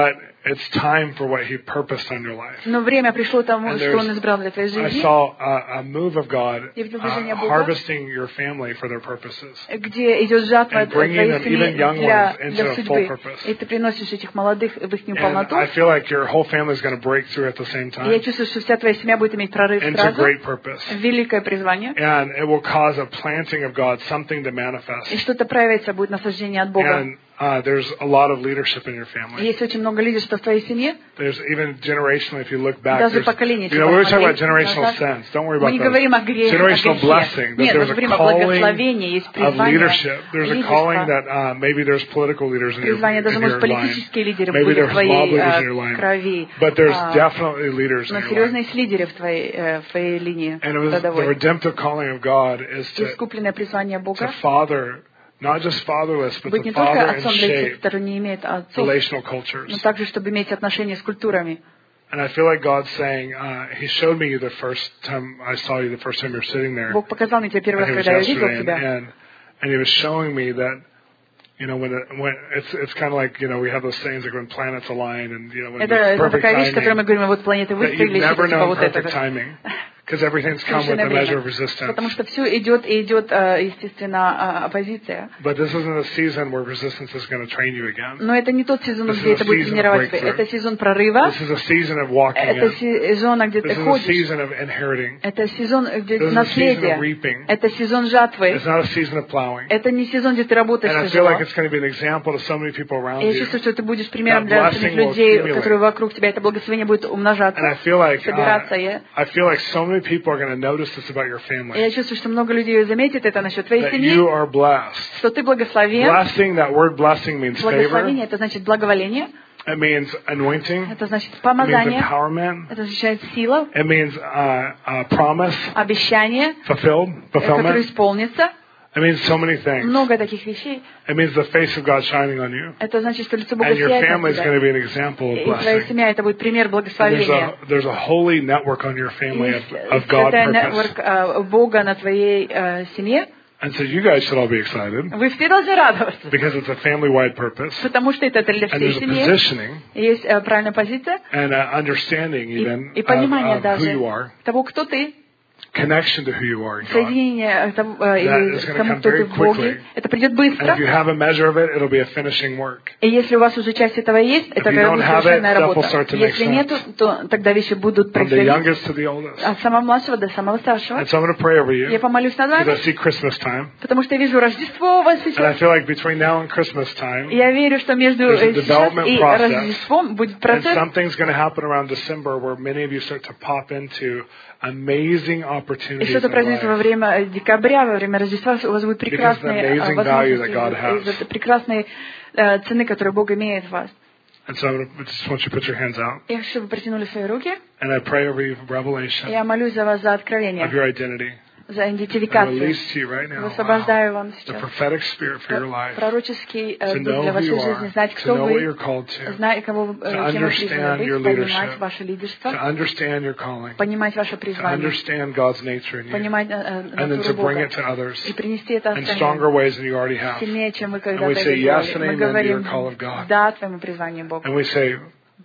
B: it's time for what He purposed on your life.
A: Но время пришло тому,
B: And
A: что Он избрал для твоей
B: I
A: жизни.
B: saw a, a move of God
A: Я видел
B: uh,
A: движение Бога,
B: harvesting your family for their purposes.
A: где идет жатва
B: And bringing
A: твоей
B: them,
A: семьи
B: even young
A: для,
B: ones, into
A: для
B: a full
A: судьбы.
B: purpose.
A: И ты приносишь этих молодых в их
B: And
A: полноту.
B: I feel like your whole family is going to break through at the same
A: И я
B: time
A: чувствую, что вся твоя семья будет иметь прорыв
B: into
A: сразу.
B: great purpose.
A: Великое призвание.
B: And it will cause a planting of God, something to manifest.
A: И что-то проявится, будет наслаждение от Бога.
B: And uh, there's a lot of leadership in your family.
A: Есть очень много лидерства в твоей семье.
B: There's even generationally, if you look back,
A: Даже
B: there's,
A: поколение,
B: you know, we were talking about
A: посмотреть
B: generational
A: назад.
B: sins. Don't worry
A: Мы
B: about
A: не
B: those.
A: говорим о грехе,
B: Generational
A: о
B: blessing.
A: грехе.
B: That
A: Нет, мы
B: there's a
A: говорим о
B: calling
A: благословении, есть
B: of
A: призвание,
B: leadership. There's a calling that uh, maybe there's political leaders in your,
A: призвание, даже,
B: in
A: может,
B: your line.
A: политические лидеры
B: Maybe
A: были в
B: there's mob
A: твоей
B: leaders in your
A: э,
B: line.
A: крови.
B: But there's
A: А,
B: definitely leaders in
A: но
B: your
A: серьезно
B: line.
A: есть лидеры в твоей, э, в твоей линии
B: And it was the
A: родовой.
B: redemptive calling of God is to,
A: Искупленное призвание
B: to
A: Бога
B: father, not just fatherless, but
A: быть
B: to
A: не только
B: father and
A: отцом для тех,
B: shape
A: кто не имеет отцов,
B: relational cultures.
A: но также, чтобы иметь отношения с культурами.
B: And I feel like God's saying, uh, He showed me you the first time I saw you, the first time you were sitting there.
A: Бог показал мне тебя первый
B: I
A: раз,
B: think it was
A: когда я видел
B: yesterday, and,
A: тебя.
B: and, and He was showing me that, you know, when, it, when it's it's kind of like, you know, we have those things like when planets align and, you know, when
A: Это,
B: there's
A: это
B: perfect
A: такая вещь, которую мы
B: timing,
A: говорим, вот планеты
B: that you've
A: выстрелили,
B: never
A: что типа
B: known
A: вот
B: perfect
A: это.
B: timing. Because everything's come with
A: Совершенное
B: a measure of
A: время.
B: resistance.
A: Потому что все идет и идет, э, естественно, э, оппозиция.
B: But this isn't a season where resistance is going to train you again.
A: Но это не тот сезон,
B: This
A: где
B: is a
A: это будет
B: season of
A: тренировать тебя.
B: breakthrough.
A: Это сезон прорыва.
B: This is a season of walking
A: Это
B: in.
A: сезон, где
B: This
A: ты
B: is a
A: ходишь.
B: season of inheriting.
A: Это сезон, где
B: This is a season of
A: наследие.
B: reaping.
A: Это сезон жатвы.
B: It's not a season of plowing.
A: Это не сезон, где ты работаешь
B: And I feel
A: тяжело.
B: like it's going to be an example to so many people around
A: И я
B: you.
A: чувствую, что ты будешь примером
B: That
A: для
B: blessing
A: остальных
B: will
A: людей,
B: accumulate.
A: которые вокруг тебя. Это благословение будет умножаться,
B: And I feel like uh,
A: собираться. Я,
B: I feel like so many people are going to notice this about your family.
A: и я чувствую, что много людей заметит это насчет твоей
B: That
A: семьи,
B: you are blessed.
A: что ты благословен.
B: Blessing, that word blessing means favor.
A: Благословение — это значит благоволение,
B: It means anointing.
A: это значит
B: It means
A: помазание,
B: empowerment.
A: это означает сила,
B: It means uh, uh, promise,
A: обещание,
B: fulfilled,
A: которое
B: fulfillment.
A: исполнится.
B: It means so many things.
A: Много таких вещей.
B: It means the face of God shining on you.
A: Это значит, что лицо Бога
B: And your
A: сияет
B: family
A: на
B: is going
A: тебя.
B: to be an example of
A: И твоя
B: blessing.
A: семья — это будет пример
B: There's
A: благословения.
B: a, there's a holy network on your family of,
A: Есть
B: of God
A: святая
B: purpose.
A: нетворк э, Бога на твоей э, семье.
B: And so you guys should all be excited
A: Вы все должны радоваться,
B: because it's a family-wide purpose.
A: потому что это для
B: And
A: всей
B: there's a
A: семьи.
B: positioning
A: Есть э, правильная позиция
B: and an understanding
A: и,
B: even
A: и понимание
B: of, of who
A: даже
B: you are,
A: того, кто ты,
B: connection to who you are in God.
A: соединение того, э,
B: That
A: или
B: is gonna
A: тому,
B: come
A: кто
B: very
A: ты в Боге.
B: quickly.
A: Это придет
B: And
A: быстро.
B: if you have a measure of it, it'll be a finishing work.
A: И если у вас уже часть этого есть, это
B: you
A: когда
B: don't
A: будет
B: have it,
A: совершенная
B: stuff will
A: работа.
B: start to make
A: Если
B: sense.
A: нету, то тогда вещи будут
B: From the
A: происходить
B: youngest to the oldest.
A: от самого младшего до самого старшего.
B: And so I'm going to pray over you
A: Я помолюсь над
B: because I
A: вами,
B: see Christmas time.
A: потому что я вижу Рождество у вас
B: And I
A: сейчас.
B: feel like between now and Christmas time,
A: Я верю, что между
B: There's a
A: э, сейчас
B: development
A: и
B: process.
A: Рождеством будет
B: and
A: процесс.
B: something's going to happen around December where many of you start to pop into amazing
A: И
B: opportunities
A: что-то
B: in
A: произойдет во
B: life.
A: время э, декабря, во время Рождества, у вас будут прекрасные э,
B: amazing value that God
A: возможности,
B: has.
A: из-за прекрасной э, цены, которую Бог имеет в вас.
B: And so I'm gonna, I just want you to put your hands out.
A: Я хочу, чтобы вы протянули свои руки.
B: And I pray over you for revelation
A: Я молюсь за вас за
B: of
A: откровение,
B: your identity.
A: за
B: And
A: идентификацию.
B: release to you right now wow,
A: Высвобождаю вам
B: the
A: сейчас
B: prophetic spirit for your life.
A: пророческий э,
B: To
A: дух
B: know
A: для
B: who
A: вашей
B: you
A: жизни,
B: are.
A: знать,
B: To
A: кто
B: know what you're
A: вы,
B: called to.
A: знать, кого вы,
B: To
A: э, кем вы призваны
B: understand your
A: быть, понимать
B: leadership.
A: ваше
B: To
A: лидерство,
B: understand your calling.
A: понимать ваше
B: To
A: призвание,
B: understand God's nature in you.
A: понимать э, э,
B: And then to
A: натуру
B: bring
A: Бога
B: it to others
A: и принести это
B: in stronger
A: остальным
B: ways than you already have.
A: сильнее, чем вы
B: And
A: когда-то
B: we
A: это
B: say yes and
A: делали. Мы
B: amen to
A: говорим
B: your call of God.
A: «да» твоему призванию Бога.
B: And we say,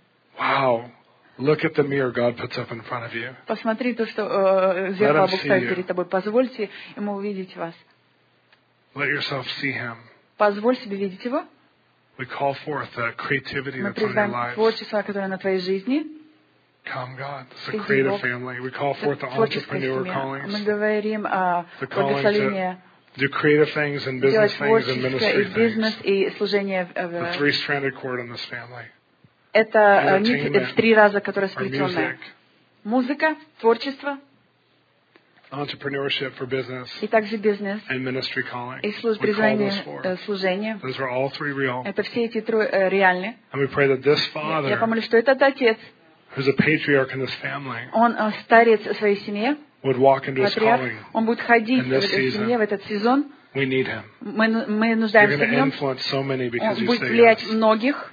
B: wow, look at the mirror God puts up in front of you.
A: Посмотри то, что э, зеркало
B: him
A: Бог
B: see
A: ставит
B: you.
A: перед тобой. Позвольте ему увидеть вас.
B: Let yourself see Him.
A: Позволь себе видеть его.
B: We call forth the creativity
A: Мы
B: that's on your
A: призываем
B: lives.
A: творчество, которое на твоей жизни.
B: Come, God. It's a
A: Приди,
B: creative
A: Бог.
B: family. We call forth the
A: Творческая
B: entrepreneur
A: семья.
B: callings.
A: Мы говорим о
B: The calling
A: благословении
B: Do creative things and business
A: делать
B: things and
A: творческое
B: ministry
A: и бизнес,
B: things.
A: и служение. в-
B: The
A: в-
B: three-stranded cord in this family.
A: Это э, нить
B: Entertainment.
A: в три раза, которая
B: Our
A: сплетенная.
B: music.
A: Музыка, творчество
B: Entrepreneurship for business
A: и также бизнес.
B: and ministry calling.
A: И служ-
B: We call
A: призвание,
B: those four.
A: э, служение.
B: Those are all three real.
A: Это все эти трое э, реальны.
B: And we pray that this
A: Я,
B: father,
A: я помолюсь, что этот отец,
B: who's a patriarch in this family,
A: он э, старец в своей семье,
B: would walk into his
A: патриарх,
B: calling.
A: он будет ходить
B: in
A: в
B: this
A: этой
B: season.
A: семье, в этот сезон.
B: We need him.
A: Мы, ну- мы
B: You're
A: нуждаемся
B: going
A: в
B: to
A: нем.
B: influence so many because
A: Он
B: you
A: будет
B: say
A: влиять
B: yes.
A: многих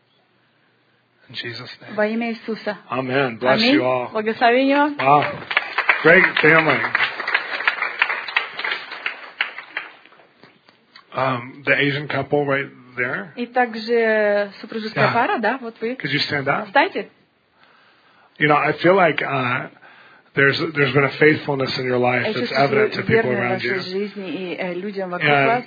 B: In Jesus' name.
A: во имя Иисуса.
B: Amen. Bless
A: Аминь.
B: you all.
A: Благословение вам.
B: Wow. Great family. Um, the Asian couple, right? there?
A: И также супружеская
B: Yeah.
A: пара, да, вот вы.
B: Could you stand up?
A: Встаньте.
B: You know, I feel like uh, there's there's been a faithfulness in your life
A: Я
B: that's
A: чувствую,
B: evident
A: что
B: to
A: вы
B: people
A: верны в
B: around you.
A: вашей жизни и э, людям вокруг
B: And
A: вас.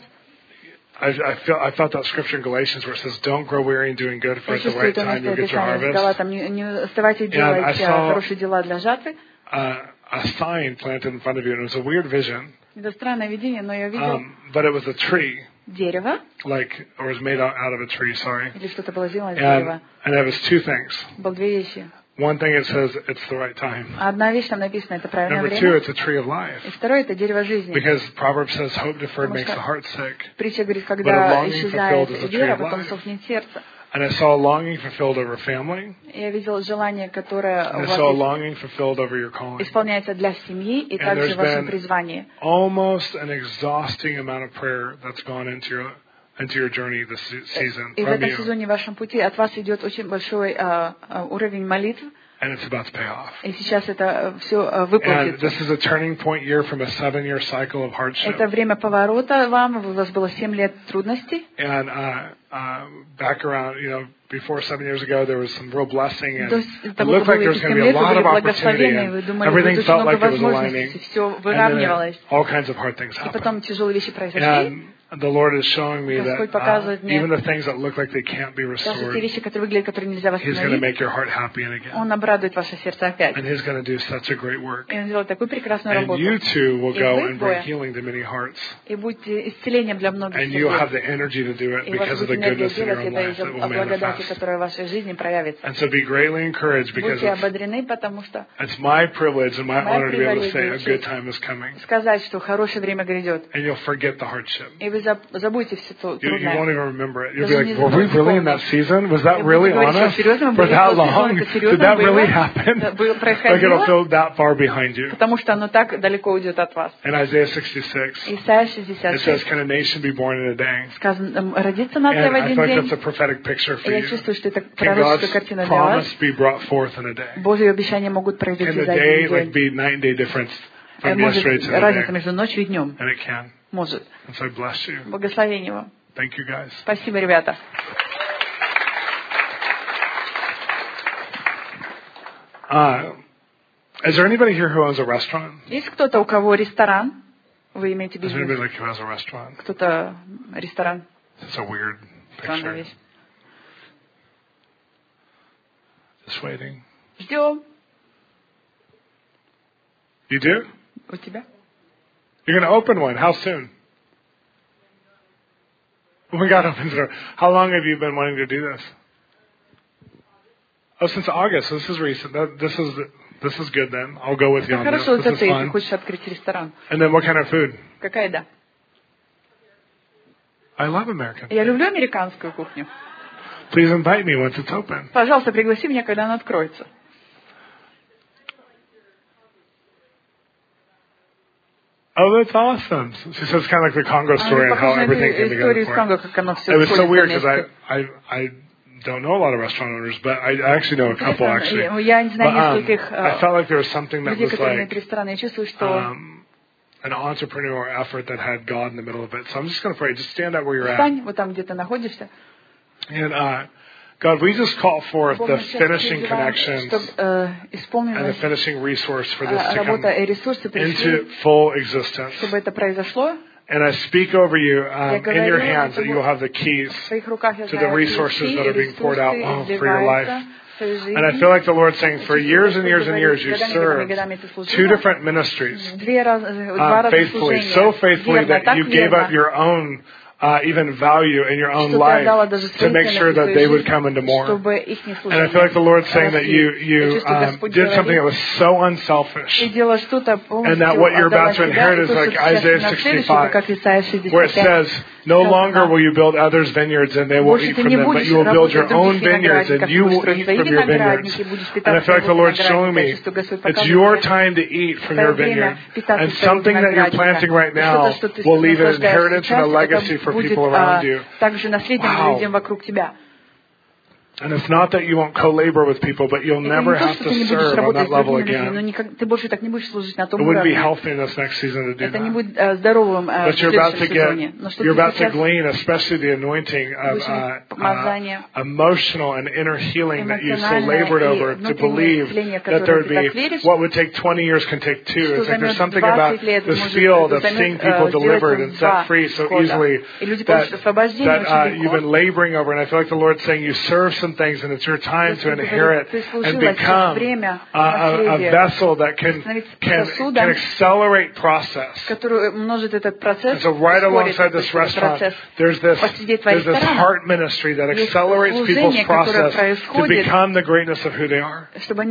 B: I, I feel I felt that scripture in Galatians where it says, "Don't grow weary in doing good, for
A: Я
B: at the
A: чувствую
B: right
A: это
B: time
A: место
B: you'll get your
A: Писания с
B: harvest."
A: Галатам. Не, не оставайтесь
B: I
A: делать
B: saw-
A: хорошие дела для жатвы.
B: Uh, a sign planted in front of you, and it was a weird vision,
A: Это странное видение, но я видел
B: um, but it was a tree,
A: дерево,
B: like or was made out out of a tree. Sorry,
A: или что-то было сделано из
B: and
A: дерева.
B: and it was two things.
A: Было две вещи.
B: One thing it says it's the right time.
A: Одна вещь там написана, это правильное
B: Number two,
A: время.
B: it's a tree of life.
A: И второе, это дерево жизни.
B: Because Proverbs says hope deferred
A: Потому
B: makes the
A: что
B: heart sick.
A: Притча говорит,
B: But a
A: когда
B: longing
A: исчезает
B: fulfilled is a tree
A: вера,
B: of
A: потом
B: life.
A: сохнет сердце.
B: And I saw a longing fulfilled over family.
A: Я видел желание, которое
B: And
A: у
B: I
A: вас
B: saw a
A: есть,
B: longing fulfilled over your calling.
A: исполняется для семьи и
B: And
A: также
B: there's
A: в вашем
B: been
A: призвании.
B: almost an exhausting amount of prayer that's gone into your into your journey this se- season
A: И в
B: from
A: этом
B: you.
A: сезоне в вашем пути от вас идет очень большой а, а, уровень молитв,
B: And it's about to pay off.
A: и сейчас это все
B: And
A: выплатится.
B: this is a turning point year from a seven-year cycle of hardship.
A: Это время поворота вам, у вас было семь лет трудностей.
B: And uh, uh, back around, you know, before seven years ago, there was some real blessing, and
A: До
B: it
A: того,
B: looked
A: как
B: like there
A: было
B: was
A: эти
B: going
A: семь
B: to be a
A: лет, вы
B: lot
A: были
B: of opportunity,
A: благословенны, вы
B: and
A: думали,
B: everything
A: будет очень
B: felt
A: много
B: like it was aligning,
A: возможностей, все
B: and then
A: выравнивалось.
B: all kinds of hard things
A: И
B: happened.
A: потом тяжелые вещи произошли.
B: And the Lord is showing me that
A: Господь
B: uh,
A: показывает мне,
B: even the things that look like they can't be
A: даже те
B: restored,
A: вещи, которые выглядят, которые нельзя
B: He's going to
A: восстановить,
B: make your heart happy again.
A: Он обрадует ваше сердце опять.
B: And He's going to do such a great work.
A: И Он сделает такую прекрасную
B: And
A: работу.
B: you too will
A: И
B: go
A: вы
B: and bring
A: двое.
B: healing to many hearts.
A: И будьте исцелением для многих
B: And you'll have
A: сердец.
B: the energy to do it
A: И у вас
B: because of
A: будет
B: the
A: энергия
B: goodness in your
A: делать
B: own
A: это
B: life
A: из-за
B: that will
A: благодати,
B: manifest.
A: которая в вашей жизни проявится.
B: And so be greatly encouraged because
A: Будьте
B: it's,
A: ободрены, потому что
B: it's my privilege and my
A: Моя
B: honor to be able to say a
A: привилегия
B: good time is coming.
A: сказать, что хорошее время грядет.
B: And you'll forget the hardship.
A: И вы заб- забудете все то
B: You, you won't
A: трудное.
B: even remember it. You'll
A: Даже
B: be
A: не
B: like, were we
A: забудете
B: really in that
A: помнить.
B: season? Was
A: И
B: that
A: будете
B: really
A: говорить,
B: on us
A: что серьезно мы
B: for
A: были
B: that
A: в тот сезон,
B: long?
A: это
B: Did
A: серьезно
B: that
A: было,
B: really
A: это
B: happen?
A: было-
B: Like it'll
A: происходило,
B: feel that far behind you.
A: потому что оно так далеко уйдет от вас.
B: In Isaiah sixty-six,
A: Исайя
B: it
A: шестьдесят
B: says,
A: шесть.
B: can a nation be born in a day?
A: Сказано, м, родится нация
B: And
A: в
B: I
A: один
B: feel like
A: день.
B: that's a prophetic picture for
A: И я
B: you.
A: чувствую, что это
B: Can
A: пророческая
B: God's
A: картина для вас.
B: promise be brought forth in a day?
A: Божьи обещания могут
B: Can
A: произойти
B: the
A: за
B: day
A: один
B: like
A: день.
B: be night and day difference
A: Э,
B: from
A: Может,
B: yesterday to the
A: разница
B: day?
A: между ночью и днем.
B: And it can.
A: Может.
B: And so I bless you.
A: Благословение вам.
B: Thank you guys.
A: Спасибо, ребята.
B: Uh, is there anybody here who owns a restaurant?
A: Есть кто-то, у кого ресторан? Вы имеете
B: Is there anybody
A: бизнес?
B: like who has a restaurant?
A: Кто-то ресторан?
B: It's a weird
A: Странная
B: picture.
A: вещь.
B: Just waiting.
A: Ждем.
B: You do?
A: У тебя?
B: You're going to open one. How soon? We got open door. How long have you been wanting to do this? Oh, since August. So this is recent. That, this is this is good then. I'll go with you
A: Это
B: on this.
A: хорошо,
B: This
A: это
B: is
A: ты, если
B: fun.
A: хочешь открыть ресторан.
B: And then what kind of food?
A: Какая еда?
B: I love American.
A: Я люблю американскую кухню.
B: Please invite me once it's open.
A: Пожалуйста, пригласи меня, когда она откроется.
B: Oh, that's awesome. She says it's kind of like the Congo story and how
A: Похоже на
B: everything
A: эту
B: came together
A: историю из
B: for
A: Конго,
B: it.
A: как оно все
B: It was so
A: сходится
B: weird because
A: вместе.
B: I, I, I don't know a lot of restaurant owners, but I, I actually know a couple actually.
A: Интересно, я не знаю
B: But, um,
A: нескольких
B: I felt like there was something that
A: людей,
B: was
A: которые
B: like
A: имеют рестораны. Я чувствую, что
B: um, an entrepreneur effort that had God in the middle of it. So I'm just going to pray. Just stand up where you're at.
A: встань вот там, где ты находишься.
B: And uh, God, we just call forth
A: Бог,
B: the
A: мы сейчас
B: finishing
A: призываем,
B: connections
A: чтобы э,
B: and the
A: исполнилась
B: finishing resource for this
A: э,
B: to come
A: работа и ресурсы пришли,
B: into full existence.
A: чтобы это произошло.
B: And I speak over you um,
A: Я
B: in your
A: говорю,
B: hands that
A: чтобы
B: you will have the keys.
A: В своих руках, я
B: to the
A: знаю,
B: resources
A: ключи,
B: that are being poured out,
A: ресурсы
B: oh, for your life.
A: изливаются в твою жизнь.
B: And I feel like the Lord's saying, for
A: Чувствую,
B: years and
A: Господь
B: years and years,
A: говорит,
B: you
A: годами,
B: served
A: годами, годами ты служила.
B: two different ministries
A: Две раз- два
B: uh,
A: раза
B: faithfully,
A: служения.
B: so faithfully
A: Верно,
B: that
A: так
B: you gave
A: верно.
B: up your own uh, even value in your own
A: Что ты отдала
B: life
A: даже
B: to
A: свои
B: make sure
A: ценности,
B: that
A: свою
B: they would
A: жизнь,
B: come into more.
A: чтобы их не
B: And I feel like the
A: служили.
B: Lord's saying that you,
A: Я
B: you
A: чувствую,
B: um,
A: Господь
B: did something that
A: говорит,
B: was so unselfish.
A: ты делаешь что-то
B: And that what you're
A: полностью
B: about
A: отдала
B: to
A: себя,
B: inherit
A: и
B: is
A: то,
B: like
A: что ты сейчас
B: Isaiah
A: наследуешь,
B: sixty-five,
A: это как Исайя
B: where it
A: шестьдесят пять.
B: says, no longer will you build others' vineyards and they will
A: Больше
B: eat
A: ты
B: from
A: не
B: them, but
A: будешь
B: you will build your
A: работать в
B: own
A: других
B: vineyards and
A: виноградниках,
B: you
A: будешь
B: will
A: строить
B: eat
A: свои
B: from your vineyards.
A: виноградники, будешь
B: And I
A: питаться
B: feel like the
A: своего
B: Lord's showing
A: виноградника.
B: me
A: Я чувствую, Господь
B: it's
A: показывает
B: your
A: мне,
B: time to eat from your
A: твое время
B: vineyard.
A: питаться
B: And
A: своего
B: something that you're planting right now
A: виноградника. Что-то, что ты
B: will leave an
A: наслаждаешься
B: inheritance and a
A: сейчас,
B: legacy
A: это
B: for
A: будет
B: people
A: а,
B: around you.
A: также наследием
B: Wow.
A: людям вокруг тебя.
B: And it's not that you won't co-labor with people, but you'll never have to serve on that level again. It wouldn't be healthy in this next season to do that. But you're about to get, you're about to glean, especially the anointing of uh, uh, emotional and inner healing that you so labored over to believe that there would be, what would take twenty years can take two. It's like there's something about this field of seeing people delivered and set free so easily that, that uh, you've been laboring over. And I feel like the Lord's saying you serve some things, and it's your time to inherit and become a, a, a vessel that can, can, can accelerate process. And so right alongside this restaurant, there's this, there's this heart ministry that accelerates people's process to become the greatness of who they are.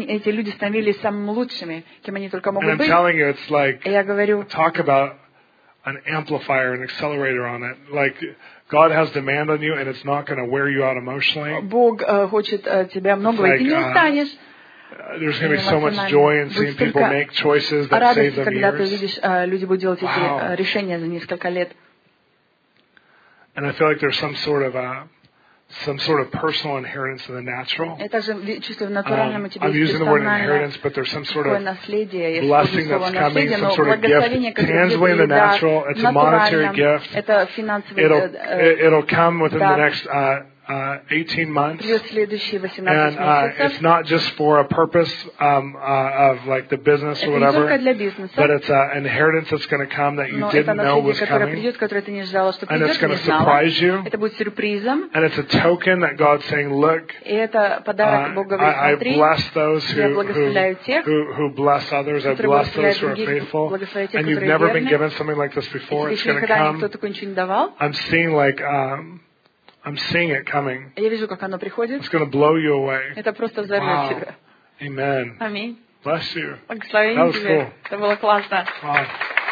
B: And I'm telling you, it's like, talk about an amplifier, an accelerator on it. Like, God has demand on you, and it's not going to wear you out emotionally.
A: Бог хочет тебя много, и ты не устанешь.
B: There's going to be so much joy in seeing people make choices that save them
A: когда ты видишь, люди будут делать эти решения за несколько лет.
B: And I feel like there's some sort of a some sort of personal inheritance in the natural. Um, I'm using the word inheritance, but there's some sort of blessing that's coming, some sort of gift, tangibly in the natural. It's a monetary gift. It'll, it'll come within the next uh, uh, eighteen months. And uh, it's not just for a purpose um, uh, of like the business or whatever, but it's an inheritance that's going to come that you didn't know was coming. And it's going to surprise you. And it's a token that God's saying, look, uh, I, I bless those who, who, who, who bless others. I bless those who are faithful. And you've never been given something like this before. It's going to come. I'm seeing like... Um, I'm seeing it coming. It's going to blow you away. Wow. Amen.
A: Аминь.
B: Bless you. That was cool.
A: Это было классно.
B: Wow.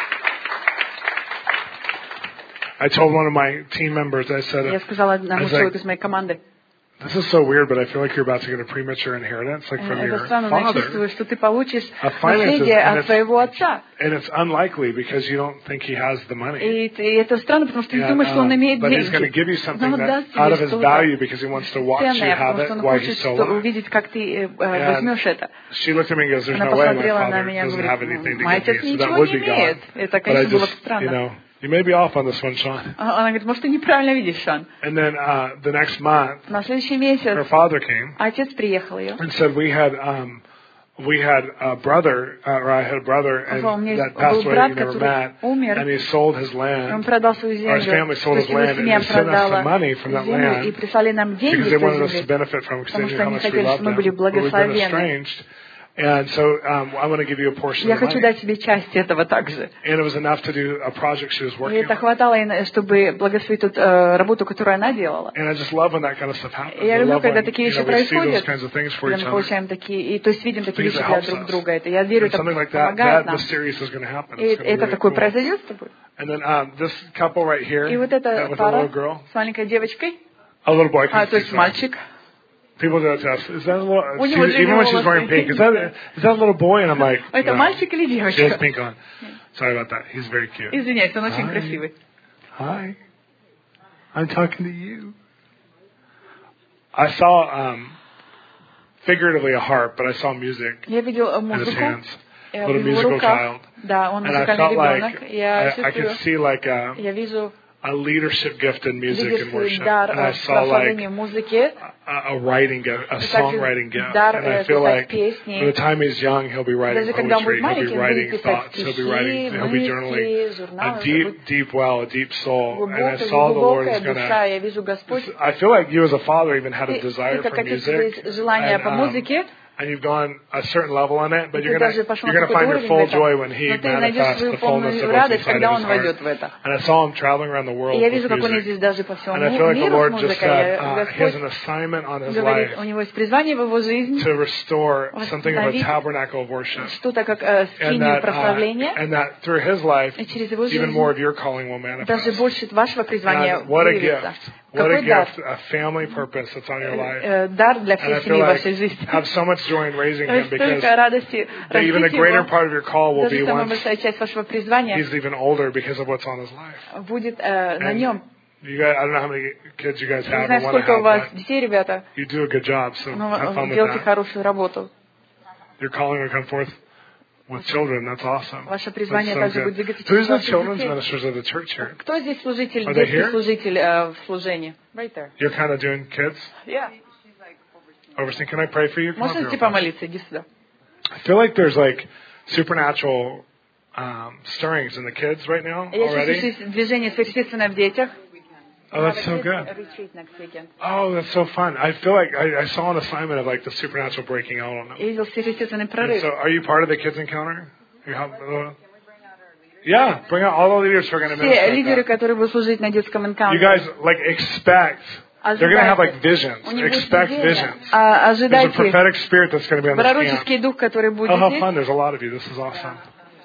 B: I told one of my team members, I said,
A: Я сказала одному человеку из моей команды.
B: This is so weird, but I feel like you're about to get a premature inheritance, like from your father.
A: Чувствую, что ты получишь наследие от своего отца.
B: And it's unlikely because you don't think he has the money.
A: И это странно, потому что ты думаешь, что он имеет деньги.
B: But he's going to give you something that, out of his value because he wants to watch you have it while he's still alive.
A: Увидеть, как ты возьмешь это.
B: She looked at me and goes, "There's no way my father doesn't have anything to give me." So that would be God.
A: Это,
B: but I
A: было
B: just,
A: странно.
B: you know. You may be off on this one, Sean.
A: Она говорит, может, ты неправильно видишь, Шон.
B: And then uh, the next month,
A: на следующий месяц
B: her father came.
A: Отец приехал ее.
B: And said we had um, we had a brother, uh, or I had a brother, and that passed away that you never met,
A: умер,
B: and he sold his land.
A: Он продал свою землю.
B: Our family sold his land, and they sent us some money from that land
A: и прислали нам деньги
B: because they wanted us to benefit from it, because they knew how much we loved them. But we've been estranged. And so um, I'm going to give you a portion
A: Я
B: of the
A: хочу
B: money.
A: дать тебе часть этого также.
B: And it was enough to do a project she was working
A: И это хватало, чтобы благословить ту работу, которую она делала.
B: And I just love when that kind of stuff happens.
A: Я люблю, когда такие вещи происходят,
B: когда
A: мы получаем такие, и то есть видим такие вещи для друг друга. Это я верю, это помогает нам. И это такое произойдет с тобой.
B: And then um, this couple right here,
A: и вот эта пара с маленькой девочкой,
B: a little boy,
A: а, то есть мальчик.
B: People do that to us. Is that a little, she, even when she's wearing pink, is that, is that a little boy? And I'm like,
A: это
B: no.
A: мальчик или девочка?
B: She has pink on. Sorry about that. He's very cute.
A: Извиняюсь, он очень красивый.
B: Hi. I'm talking to you. I saw, um, figuratively a harp, but I saw music
A: Я видел
B: in his
A: музыку.
B: hands. A little musical child.
A: Да, он
B: and I felt like, I, I could see like a,
A: я вижу
B: a leadership gift in music and worship. And I saw like a, a writing gift, a songwriting gift. And I feel like by the time he's young, he'll be writing poetry, he'll be writing thoughts, he'll be writing, he'll be journaling a deep, deep well, a deep soul. And I saw the Lord is going to, I feel like you as a father even had a desire for music. And, um, and you've gone a certain level on it, but you're going to you're going to find your full joy when he manifests the fullness of what's inside of his heart. And I saw him traveling around the world with music. And I feel like the Lord just said uh, he has an assignment on his life to restore something of a tabernacle of worship. And that, uh, and that through his life, even more of your calling will manifest. And what a gift. What a gift, a family purpose that's on your life. And I feel like have so much joy in raising him because the, even the greater part of your call will be once he's even older because of what's on his life. And You guys, I don't know how many kids you guys
A: Не
B: have
A: знаю,
B: or want to
A: сколько у вас
B: have, but
A: детей, ребята,
B: you do a good job, so
A: но
B: have fun with
A: делайте
B: that.
A: хорошую работу.
B: You're calling to come forth with children. That's awesome.
A: Ваше
B: That's
A: призвание
B: so
A: также
B: good.
A: будет двигаться
B: Who's
A: через
B: the
A: ваших
B: children's
A: детей.
B: ministers of the church here?
A: Кто здесь служитель,
B: Are they
A: детский
B: here?
A: служитель э, в служении? Right there.
B: You're kind of doing kids?
A: Yeah.
B: Overseeing. Can I pray for you? Come
A: Можно
B: on,
A: идти
B: girl.
A: помолиться? Иди сюда.
B: I feel like there's like supernatural um, stirrings in the kids right now
A: Я
B: already.
A: чувствую движение сверхъестественное в детях.
B: Oh, that's so good. Oh, that's so fun. I feel like I, I saw an assignment of like the supernatural breaking out on them.
A: Я видел сверхъестественный
B: And
A: прорыв.
B: so, are you part of the kids encounter? You help, uh, yeah, bring out all the leaders who are going to minister.
A: Все
B: Like
A: лидеры,
B: that.
A: которые будут служить на детском
B: You
A: энкаунтере.
B: guys like expect. They're going to have like visions.
A: У них будет
B: Expect
A: видение.
B: visions.
A: А,
B: There's a
A: Ожидайте
B: prophetic spirit that's going to be on this camp.
A: пророческий дух, который будет
B: Oh, how
A: здесь.
B: fun. There's a lot of you. This is awesome.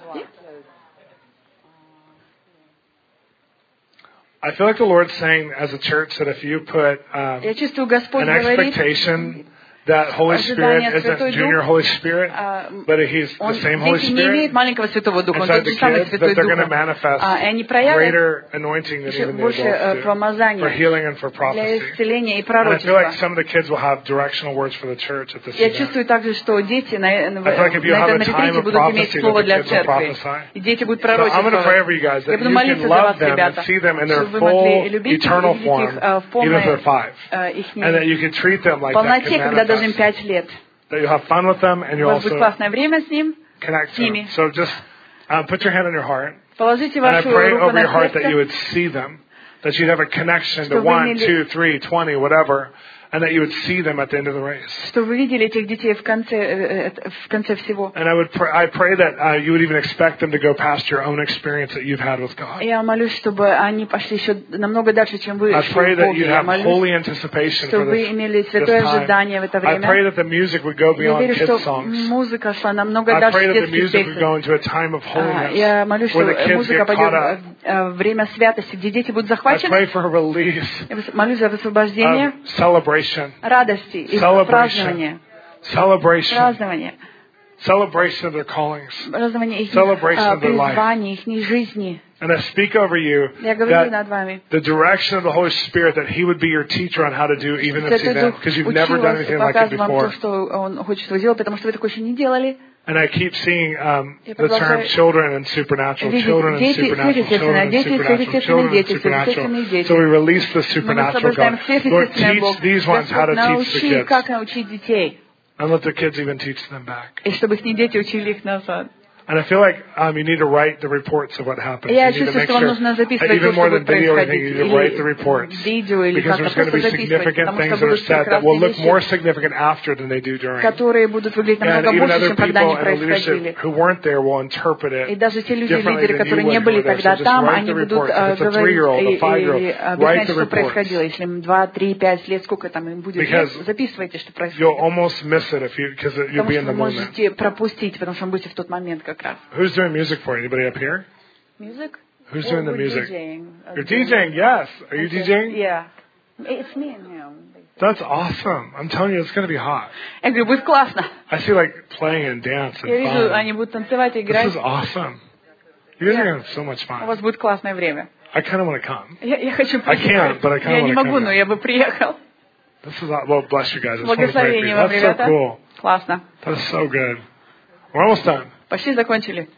B: I feel like the Lord's saying as a church that if you put um,
A: Я чувствую, Господь
B: an
A: говорит,
B: expectation that Holy Spirit
A: ожидание
B: isn't
A: Святой
B: junior
A: Дух,
B: Holy Spirit,
A: а,
B: but He's
A: он,
B: the same Holy
A: дети не имеют
B: Spirit
A: маленького Святого Духа, он
B: inside
A: тот же
B: the
A: самый
B: kids,
A: Святой
B: that they're going to
A: Дух.
B: manifest
A: А, и они проявят
B: greater anointing than
A: еще
B: even the
A: больше э,
B: adults do for
A: помазания
B: healing and for
A: для
B: prophecy.
A: исцеления и
B: And I feel like
A: пророчества.
B: some of the kids will have directional words for the church at this
A: Я
B: event.
A: чувствую также, что дети на, на,
B: I feel like if you
A: на
B: have
A: этом
B: a time
A: ретрите
B: of
A: будут иметь
B: prophecy,
A: слово
B: that the
A: для
B: kids will
A: церкви.
B: prophesy.
A: И дети будут
B: So I'm going to pray over
A: пророчествовать.
B: you guys
A: Я
B: that
A: буду
B: you
A: молиться
B: can
A: за
B: love
A: вас,
B: them and
A: ребята,
B: see them in their
A: чтобы вы могли
B: full
A: любить
B: eternal
A: их, видеть
B: form,
A: их э, в
B: even if they're
A: полной
B: five,
A: э,
B: and that
A: их
B: you can treat them like that
A: полноте,
B: can
A: когда даже им
B: manifest.
A: пять лет.
B: That you'll have fun with them and
A: У
B: you'll
A: вас будет
B: also
A: классное время с ним.
B: connect
A: с
B: to them.
A: ними.
B: So just um, put your hand on your heart,
A: Положите
B: and I
A: вашу
B: pray
A: руку
B: over
A: на
B: your heart that you
A: сердце,
B: would see them, that you'd have a connection to
A: Чтобы
B: one,
A: имели-
B: two, three, twenty, whatever, and that you would see them at the end of the race.
A: чтобы вы видели этих детей в конце, э, э, в конце всего.
B: And I would pray, I pray that uh, you would even expect them to go past your own experience that you've had with God.
A: Я молюсь, чтобы они пошли еще намного дальше, чем вы
B: I
A: шли
B: pray
A: в
B: that
A: Боге.
B: you'd
A: Я
B: have
A: молюсь,
B: holy anticipation for
A: чтобы вы
B: this,
A: имели
B: this
A: святое
B: time.
A: ожидание в это
B: I
A: время.
B: pray that the music would go
A: Я
B: beyond
A: верю,
B: kids'
A: что
B: songs.
A: музыка шла намного
B: I
A: дальше
B: pray that the
A: детских
B: music would
A: песен.
B: go into a time of
A: А,
B: holiness
A: Я молюсь, что
B: where the kids
A: музыка
B: get caught
A: пойдет
B: up.
A: в время святости, где дети будут
B: I
A: захвачены.
B: pray for a release
A: Я молюсь за освобождение,
B: of celebration,
A: радости и
B: Celebration.
A: празднования.
B: celebration,
A: Празднование.
B: celebration of their callings.
A: Празднование их
B: Celebration
A: а,
B: of their life.
A: призваний, их жизни.
B: And I speak over you
A: Я говорю
B: that
A: над вами.
B: the direction of the Holy Spirit, that He would be your teacher on how to do even this
A: Святой
B: event,
A: Дух
B: because you've never
A: учил
B: done
A: вас и
B: anything like it
A: показывал вам
B: before.
A: то, что Он хочет, чтобы вы делали, потому что вы такое еще не делали.
B: And I keep seeing um,
A: Я
B: the term
A: продолжаю
B: children and supernatural,
A: видеть
B: children and
A: дети,
B: supernatural,
A: сверхъестественное,
B: children and
A: дети,
B: supernatural,
A: сверхъестественные
B: children and
A: дети,
B: supernatural.
A: сверхъестественные дети.
B: So we release the
A: Мы
B: supernatural,
A: освобождаем
B: God. Lord,
A: сверхъестественное, Бог.
B: teach these ones how to
A: Господь,
B: teach the
A: научи,
B: kids.
A: как научить детей.
B: And let the kids even teach them back.
A: И чтобы их не дети учили их назад.
B: And I feel like um, you need to write the reports of what happens.
A: Я
B: You need to
A: чувствую,
B: make
A: что вам
B: sure,
A: нужно
B: that
A: записывать то,
B: even
A: что
B: more
A: будет
B: than video or anything,
A: происходить.
B: you need to write the
A: Или
B: reports.
A: видео, или
B: Because
A: как-то
B: there's going to
A: просто
B: be
A: записывать,
B: significant
A: потому
B: things
A: что
B: that are
A: будут
B: said that will
A: прекрасные
B: look more
A: вещи,
B: significant after than they do during.
A: которые будут выглядеть
B: And
A: намного
B: even
A: больше,
B: other
A: чем когда
B: people
A: они
B: in the
A: происходили.
B: leadership who weren't there will interpret
A: И
B: it
A: даже те люди,
B: differently
A: лидеры,
B: than you
A: которые не
B: would
A: были
B: who were there.
A: тогда
B: So just
A: там,
B: write
A: они
B: the
A: будут
B: reports.
A: э,
B: If it's a
A: говорить
B: three-year-old,
A: и,
B: a five-year-old,
A: и
B: write
A: объяснять,
B: the
A: что
B: reports.
A: происходило. Если им два, три, пять лет, сколько там им будет лет,
B: Because
A: записывайте, что
B: You'll
A: происходит.
B: almost miss it if you, because you'll
A: Потому
B: be
A: что
B: in
A: вы
B: the moment.
A: можете пропустить, потому что вы будете в тот момент как раз.
B: Who's doing music for you? Anybody up here?
A: Music?
B: Who's
A: Well,
B: doing the
A: we're
B: music?
A: DJing. Uh,
B: You're DJing, yes. Are you
A: Okay.
B: DJing?
A: Yeah. It's me and him.
B: That's awesome. I'm telling you, it's going to be hot.
A: Я говорю, будет классно.
B: I see like playing and dance
A: Я
B: and
A: вижу,
B: fun.
A: они будут танцевать и
B: This
A: играть.
B: is awesome. You guys are
A: Yeah.
B: going to have so much
A: У
B: fun.
A: вас будет классное время.
B: I kind of want to come.
A: Я, я хочу
B: I can't,
A: приехать.
B: but I kinda
A: Я не
B: wanna
A: могу,
B: come
A: но
B: now.
A: я бы приехал.
B: This is, well, bless you guys. I just want to pray for
A: Благословение
B: you.
A: вам,
B: That's so
A: ребята.
B: cool.
A: Классно.
B: That's so good. We're almost done.
A: Почти закончили.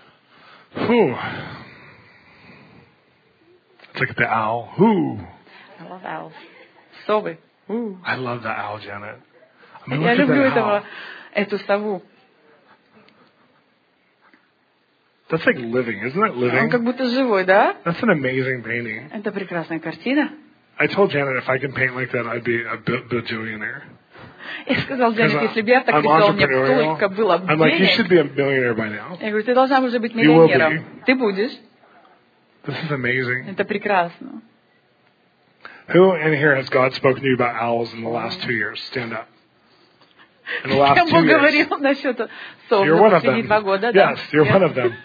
B: Whew. It's like the owl. Whoo.
A: I love owls. Совы. У.
B: I love the owl, Janet. I mean,
A: Я
B: look at
A: люблю
B: that
A: этого,
B: owl.
A: эту сову.
B: That's like living, isn't that
A: Он
B: living?
A: как будто живой, да?
B: That's an amazing painting.
A: Это прекрасная картина.
B: I told Janet if I could paint like that, I'd be a b- bajillionaire.
A: Я сказал Джанет,
B: Because
A: если бы я так
B: I'm
A: рисовал, у меня
B: entrepreneurial.
A: столько было
B: I'm like, you should
A: денег.
B: be a millionaire by now.
A: Я говорю, ты должна уже быть
B: You will be.
A: миллионером. Ты будешь.
B: This is amazing.
A: Это прекрасно.
B: Who in here has God spoken to you about owls in the last two years? Stand up. In the last
A: Я
B: two
A: ему
B: years.
A: говорил насчет сов
B: You're
A: за
B: one of
A: последние
B: them.
A: два года. да.
B: Yes, you're
A: Я-
B: one of them.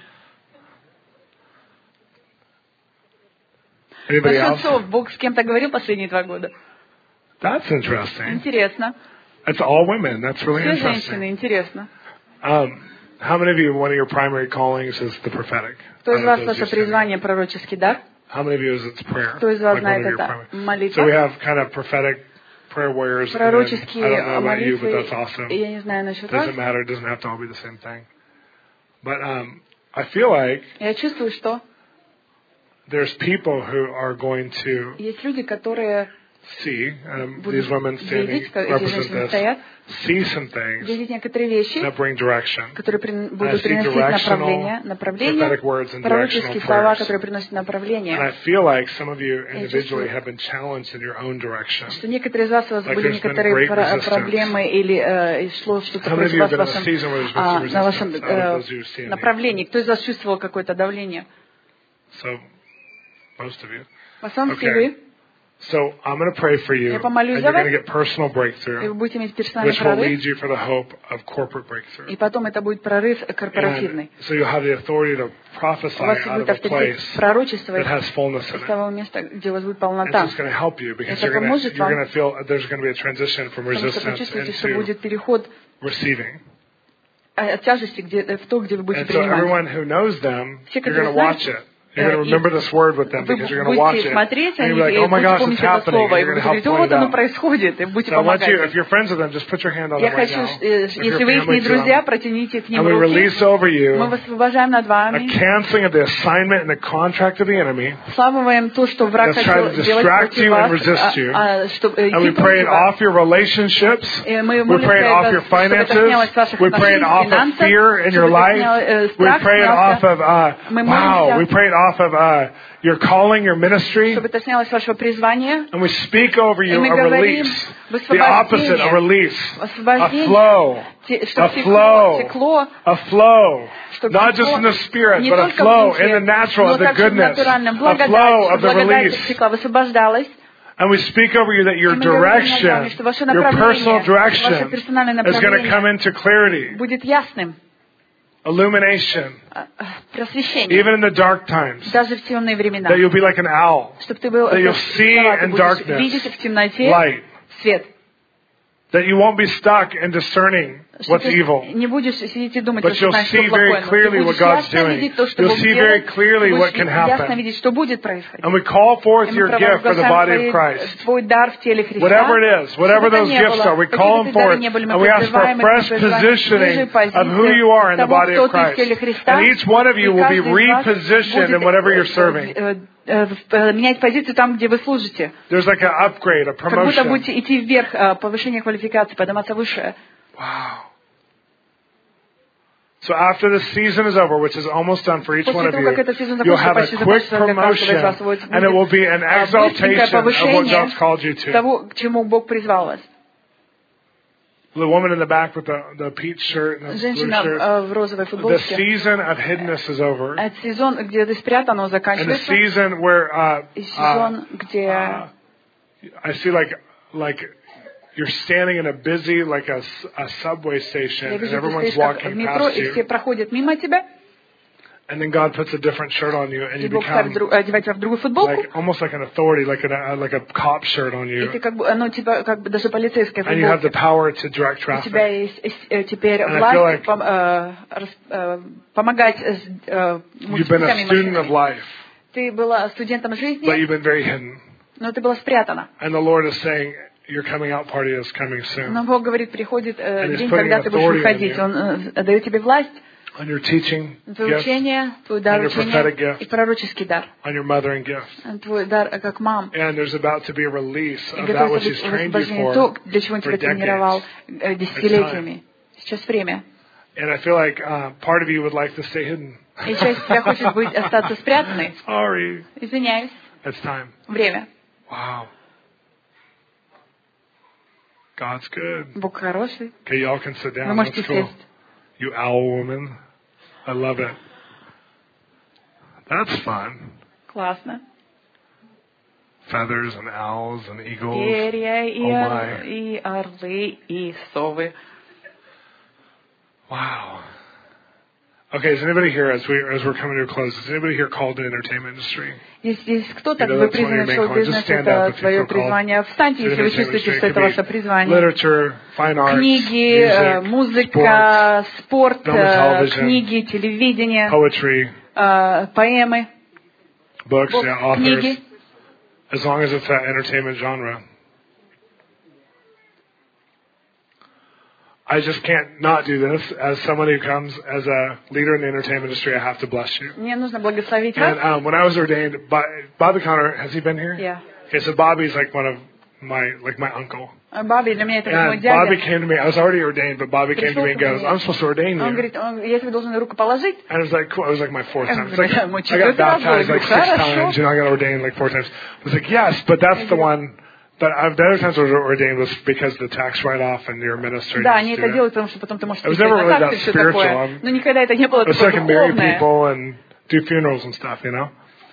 B: Anybody
A: Насчет
B: else?
A: сов Бог с кем-то говорил последние два года.
B: That's interesting.
A: Интересно.
B: It's all women. That's really
A: Все
B: interesting.
A: женщины, интересно.
B: Um, how many of you, one of your primary callings is the prophetic?
A: Кто из
B: Out
A: вас
B: of those
A: ваше
B: you said.
A: призвание пророческий дар?
B: How many of you is it's prayer?
A: Кто из вас
B: Like one of
A: знает
B: your
A: это?
B: primary- So we
A: Молитва.
B: have kind of prophetic prayer warriors. And then, I
A: Пророческие
B: don't know about you, but
A: молитвы.
B: that's awesome.
A: Я не знаю насчет вас.
B: Doesn't matter. It doesn't have to all be the same thing. But um, I feel like
A: Я чувствую, что
B: there's people who are going to
A: есть люди, которые
B: see, um,
A: будут
B: these women standing
A: видеть, как эти
B: represent
A: женщины
B: this,
A: стоят,
B: see some things
A: видеть некоторые вещи,
B: that bring direction.
A: которые прин-
B: I
A: будут
B: see
A: приносить
B: directional,
A: направление,
B: prophetic
A: направление,
B: words and
A: пророческие
B: directional
A: слова,
B: prayers.
A: которые приносят
B: And I
A: направление.
B: feel like some of you individually
A: чувствую,
B: have been challenged in your own direction.
A: Что некоторые из вас у вас
B: Like
A: были
B: there's been
A: некоторые
B: great
A: про-
B: resistance.
A: проблемы или э, и шло что-то
B: How many of
A: против
B: you have
A: вас в
B: been in a
A: вашем,
B: season where there's been
A: а,
B: some
A: на вашем
B: resistance out
A: э,
B: of those who see in you?
A: направлении? Кто из вас чувствовал какое-то давление?
B: So, most of you.
A: В основном все
B: Okay.
A: вы.
B: So I'm going to pray for you,
A: Я
B: and
A: помолюсь
B: you're
A: за
B: going
A: вас.
B: to get personal
A: И вы
B: breakthrough,
A: будете иметь персональный
B: which will
A: прорыв.
B: lead you for the hope of corporate breakthrough.
A: И потом это будет прорыв
B: And
A: корпоративный.
B: so you'll have the authority to prophesy
A: У вас
B: out
A: будет
B: of a
A: авторитет
B: place
A: пророчествовать
B: that has fullness in
A: из
B: it.
A: того места, где у вас будет
B: And
A: полнота.
B: it's going to help you because
A: Это
B: you're going to
A: поможет
B: you're
A: вам.
B: going to feel there's going to be a transition from
A: Потому что вы
B: resistance
A: чувствуете, что
B: into
A: будет переход
B: receiving.
A: от тяжести где, в то, где вы будете
B: And so
A: принимать.
B: everyone who knows them,
A: Все,
B: you're going to
A: которые
B: watch
A: знают,
B: it. You're going to remember this word with them
A: Вы
B: because you're going to watch
A: будете
B: it.
A: смотреть на
B: And
A: них,
B: you'll be
A: и
B: like, oh my
A: будете
B: gosh, it's
A: помнить это
B: happening.
A: слово,
B: And
A: и
B: you're going to
A: будете
B: help
A: говорить, о,
B: point
A: вот
B: it
A: оно
B: out.
A: происходит, и будете
B: So I want you,
A: помогать.
B: if you're friends with them, just put your hand on
A: Я
B: them right
A: хочу,
B: now.
A: э,
B: If
A: если
B: you're
A: вы их
B: family
A: не
B: to
A: друзья,
B: them.
A: протяните к ним
B: And we
A: руки.
B: release over
A: Мы
B: you
A: высвобождаем над
B: a
A: вами,
B: canceling of the assignment and the contract of the enemy.
A: сламываем то, что враг
B: That's trying
A: хотел
B: to
A: делать
B: distract
A: против
B: you
A: вас,
B: and resist you.
A: а, а, чтобы
B: And we
A: идти
B: pray it
A: против вас.
B: off your relationships.
A: И мы
B: We pray it off your
A: молимся, чтобы это снялось
B: finances.
A: с ваших
B: We pray it
A: отношений,
B: off of
A: финансов,
B: fear in your
A: чтобы это
B: life.
A: сняло, э,
B: We
A: страх
B: pray it off
A: снялся.
B: of, uh,
A: Мы
B: wow,
A: молимся,
B: we pray it off of uh, your calling, your ministry.
A: чтобы это снялось с вашего призвания.
B: And we speak over
A: И
B: you
A: мы
B: a
A: говорим
B: release. The opposite, a
A: высвобождение,
B: release. A
A: освобождение,
B: flow.
A: те-
B: A
A: чтобы текло,
B: flow.
A: текло,
B: A flow.
A: чтобы
B: Not
A: текло
B: just in the spirit,
A: не
B: but a
A: только
B: flow
A: в
B: in the
A: духе,
B: natural
A: но
B: of the
A: также в
B: goodness.
A: натуральном.
B: A
A: Благодать,
B: flow
A: чтобы
B: of the
A: благодать
B: release.
A: текла, высвобождалась.
B: And we speak over you that your
A: И мы говорим над вами,
B: direction,
A: что ваше
B: your personal
A: направление, ваше
B: direction
A: персональное
B: is going to come
A: направление
B: into clarity,
A: будет ясным,
B: illumination,
A: а, а, просвещением,
B: even in the dark times.
A: даже в темные времена.
B: That you'll be like an owl,
A: Чтобы ты был,
B: that you'll see
A: ты
B: in
A: будешь
B: darkness
A: видеть в темноте
B: light.
A: свет.
B: That you won't be stuck in discerning
A: Что
B: what's
A: ты
B: evil.
A: не будешь сидеть и думать,
B: But
A: что
B: you'll
A: знаешь,
B: see
A: что
B: very
A: плохое, но
B: clearly
A: ты
B: what
A: будешь
B: God's
A: ясно
B: doing.
A: видеть то, что
B: You'll
A: Бог
B: see very
A: делает,
B: clearly
A: ты
B: what
A: будешь
B: can
A: ясно
B: happen.
A: видеть, что будет происходить.
B: And we call forth
A: И мы
B: your gift for the body of
A: провозглашаем
B: Christ.
A: твой дар в теле Христа.
B: Whatever it is, whatever
A: Чтобы это
B: those
A: не
B: gifts
A: было,
B: are, we
A: какие
B: call
A: бы
B: them
A: ты дары
B: forth
A: не были, мы
B: and we ask for a
A: призываем их,
B: fresh
A: мы призываем
B: positioning
A: свежей
B: of who you are in the
A: того,
B: body
A: кто
B: of
A: ты в теле
B: Christ.
A: Христа.
B: And each one of you
A: И
B: will be
A: каждый из вас
B: repositioned in
A: будет,
B: whatever you're
A: э,
B: serving.
A: э, э, э, менять позицию там, где вы служите.
B: There's like an upgrade, a
A: Как будто
B: promotion.
A: будете идти вверх, э, повышение квалификации, подниматься выше.
B: Wow. So after the season is over, which is almost done for each one
A: После
B: of
A: того, как
B: you,
A: этот сезон
B: you'll
A: закончится,
B: have a
A: почти
B: quick
A: закончится для каждого из
B: promotion,
A: вас, вот
B: and it will be an
A: будет быстренькое
B: exaltation of what
A: повышение
B: God's called you to.
A: того, к чему Бог призвал вас.
B: The woman in the back with the, the peach shirt and the blue
A: Женщина
B: shirt.
A: э, в розовой
B: The
A: футболке.
B: season of hiddenness is over.
A: Это сезон, где ты спрятан, он
B: And the
A: заканчивается.
B: season where uh,
A: И
B: uh,
A: сезон, где
B: uh, I see like like you're standing in a busy like a, s- a subway station
A: я
B: and
A: вижу, ты
B: everyone's
A: стоишь как в
B: walking
A: метро,
B: past
A: и все
B: you.
A: проходят мимо тебя,
B: And then God puts a different shirt on you and
A: и
B: you
A: Бог ставит
B: become
A: дру- одевает тебя в другую футболку,
B: like almost like an authority, like a uh, like a cop shirt on
A: и ты
B: you.
A: как бы, ну, типа, как бы даже полицейская
B: And you have the
A: футболка.
B: power to direct
A: У тебя
B: traffic.
A: есть э, теперь
B: And I
A: власть
B: feel like
A: пом- э, рас- э, помогать э, с- э,
B: You've been a
A: путями,
B: student of
A: машинами.
B: life,
A: Ты была студентом жизни,
B: but you've been very hidden.
A: но ты была спрятана.
B: And the Lord is saying, your coming out party is coming soon.
A: Но Бог говорит, приходит э,
B: And he's
A: день,
B: putting
A: когда ты будешь
B: authority on
A: выходить.
B: you.
A: Он э, дает тебе власть,
B: On your teaching
A: твое
B: gift,
A: учение, твой дар
B: and your prophetic
A: учения
B: gift.
A: и пророческий дар.
B: on your mothering gift.
A: Твой дар э, как мам.
B: And there's about to be a release
A: И
B: of that which
A: готовится
B: He's
A: быть
B: trained you
A: освобождение
B: for
A: то, для чего Он
B: for
A: тебя тренировал
B: decades.
A: э, десятилетиями. Сейчас время.
B: And I feel like uh, part of you would like to stay hidden.
A: И часть тебя хочет быть, остаться спрятанной.
B: Sorry.
A: Извиняюсь.
B: It's time.
A: Время.
B: Wow. God's good.
A: Бог хороший.
B: Okay, y'all can sit
A: Вы
B: down. That's
A: можете
B: cool.
A: сесть.
B: You owl woman. I love it. That's fun.
A: Классно.
B: Feathers and owls and eagles.
A: Перья и,
B: Oh
A: ор-
B: my.
A: и орлы, и совы.
B: Wow. Okay, is anybody here as we as we're coming to a close? Is anybody here called in entertainment industry?
A: Если есть кто-то,
B: You know,
A: вы
B: that's one of your
A: призваны
B: main
A: в шоу-бизнес,
B: callings. Just stand
A: это
B: up if you
A: твое
B: feel called.
A: призвание. Встаньте, если вы чувствуете, что это ваше призвание.
B: Literature, fine arts,
A: Книги, э,
B: music,
A: музыка, спорт,
B: film and
A: э,
B: television,
A: книги, телевидение,
B: poetry,
A: э, поэмы,
B: Books, yeah, authors.
A: книги.
B: As long as it's that entertainment genre. I just can't not do this. As someone who comes as a leader in the entertainment industry, I have to bless you.
A: Мне нужно благословить
B: And
A: вас.
B: um, when I was ordained, Bobby Connor, has he been here?
A: Yeah.
B: Okay, so Bobby's like one of my, like my uncle.
A: Бобби для меня это мой
B: And Bobby
A: дядя.
B: came to me. I was already ordained, but Bobby came to me and goes, "I'm supposed to ordain
A: Он
B: you."
A: говорит, он- я тебе должен руку положить.
B: And it was like, cool. It was like my fourth time. It's like,
A: Yeah, мой
B: I got
A: четвертый раз был.
B: baptized like six
A: Хорошо.
B: times. You know, I got ordained like four times. I was like, yes, but that's the one. But I've, the other times I was ordained was because the tax write-off and your ministry.
A: Да, они это делают, потому что потом ты можешь
B: It was
A: писать
B: never
A: на
B: really
A: таксы
B: that
A: и все
B: spiritual.
A: такое.
B: I'm-
A: Но никогда это не было
B: It's so I
A: такое
B: can marry
A: духовное.
B: people and do funerals and stuff, you know.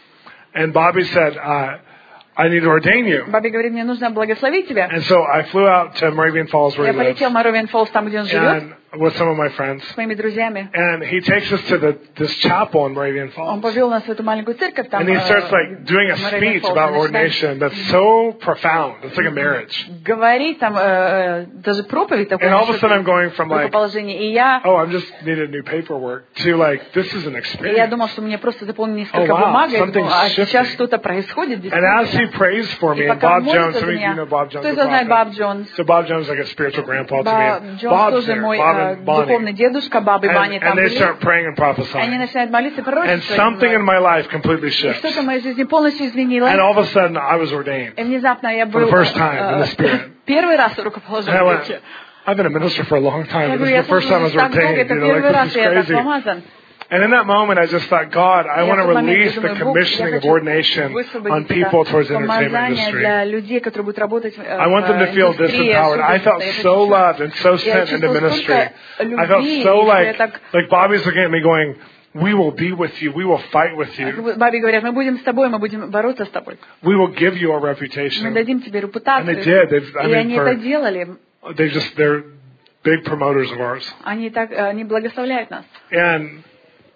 B: And Bobby said, uh, "I need to ordain you."
A: Бобби говорит, мне нужно благословить тебя.
B: And so I flew out to Moravian Falls where
A: Я
B: he lives,
A: полетел в Моровиан Фоллс, там, где он живет,
B: and with some of my friends.
A: с моими друзьями.
B: And he takes us to the this chapel in Moravian
A: Он
B: Falls.
A: повел нас в эту маленькую церковь, там,
B: And he
A: э,
B: starts like doing a
A: в Moravian
B: speech
A: Falls.
B: about
A: Он начинает
B: ordination that's so profound. It's like a marriage.
A: говорить, там, э, даже проповедь такой,
B: And all of a sudden I'm going from like,
A: рукоположение. И я,
B: oh, I'm just needed new paperwork to like, this is an
A: и я
B: experience.
A: думал, что мне просто заполнили несколько
B: Oh, wow,
A: бумаг, я думал, а
B: something's
A: сейчас
B: shifting.
A: что-то происходит
B: And as he
A: действительно.
B: prays for me,
A: И
B: and
A: пока
B: Bob
A: он
B: Jones,
A: молится
B: some
A: за
B: of you
A: меня,
B: know Bob Jones.
A: кто
B: the
A: это знает,
B: prophet.
A: Боб Джонс.
B: So Bob Jones is like a spiritual grandpa to
A: Боб
B: me.
A: Джонс
B: Bob's
A: тоже
B: there,
A: мой
B: Bob
A: э,
B: and Bonnie.
A: духовный дедушка, Боб и Банни
B: And,
A: там
B: and they
A: были.
B: start praying and
A: Они
B: prophesying.
A: начинают молиться и
B: And
A: пророчествовать.
B: something in my life completely
A: И
B: shifts.
A: что-то в моей жизни полностью изменилось.
B: And all of a sudden I was ordained.
A: И внезапно я
B: For
A: был
B: the first time in the
A: э,
B: Spirit.
A: первый раз
B: And I
A: рукоположен.
B: went, I've been a minister for a long time,
A: Я
B: but
A: говорю,
B: this is
A: я
B: the first time I was
A: служу так долго,
B: ordained.
A: это
B: You know,
A: первый
B: like,
A: раз
B: this
A: я
B: is
A: так
B: crazy.
A: помазан.
B: And in that moment, I just thought, God, I
A: Я
B: want to
A: в тот момент
B: release the
A: думаю, Бог, я
B: commissioning of
A: хочу
B: ordination on
A: высвободить
B: people
A: это
B: towards the entertainment
A: помазание
B: industry.
A: для людей, которые будут работать в
B: I want them to feel
A: индустрии
B: disempowered. I felt
A: судебной.
B: so loved and so
A: Я
B: sent into
A: чувствовала
B: ministry.
A: столько
B: I felt
A: любви,
B: so
A: и что я
B: like,
A: так...
B: like Bobby's looking at me going, we will be with you. We will fight with you.
A: Бабе говорят, мы будем с тобой, мы будем бороться с тобой.
B: We will give you a
A: Мы
B: reputation.
A: дадим тебе
B: And they
A: репутацию.
B: did. They've, I
A: И
B: mean,
A: они
B: for,
A: это делали.
B: they just, they're big promoters of ours.
A: Они так, они благословляют нас.
B: And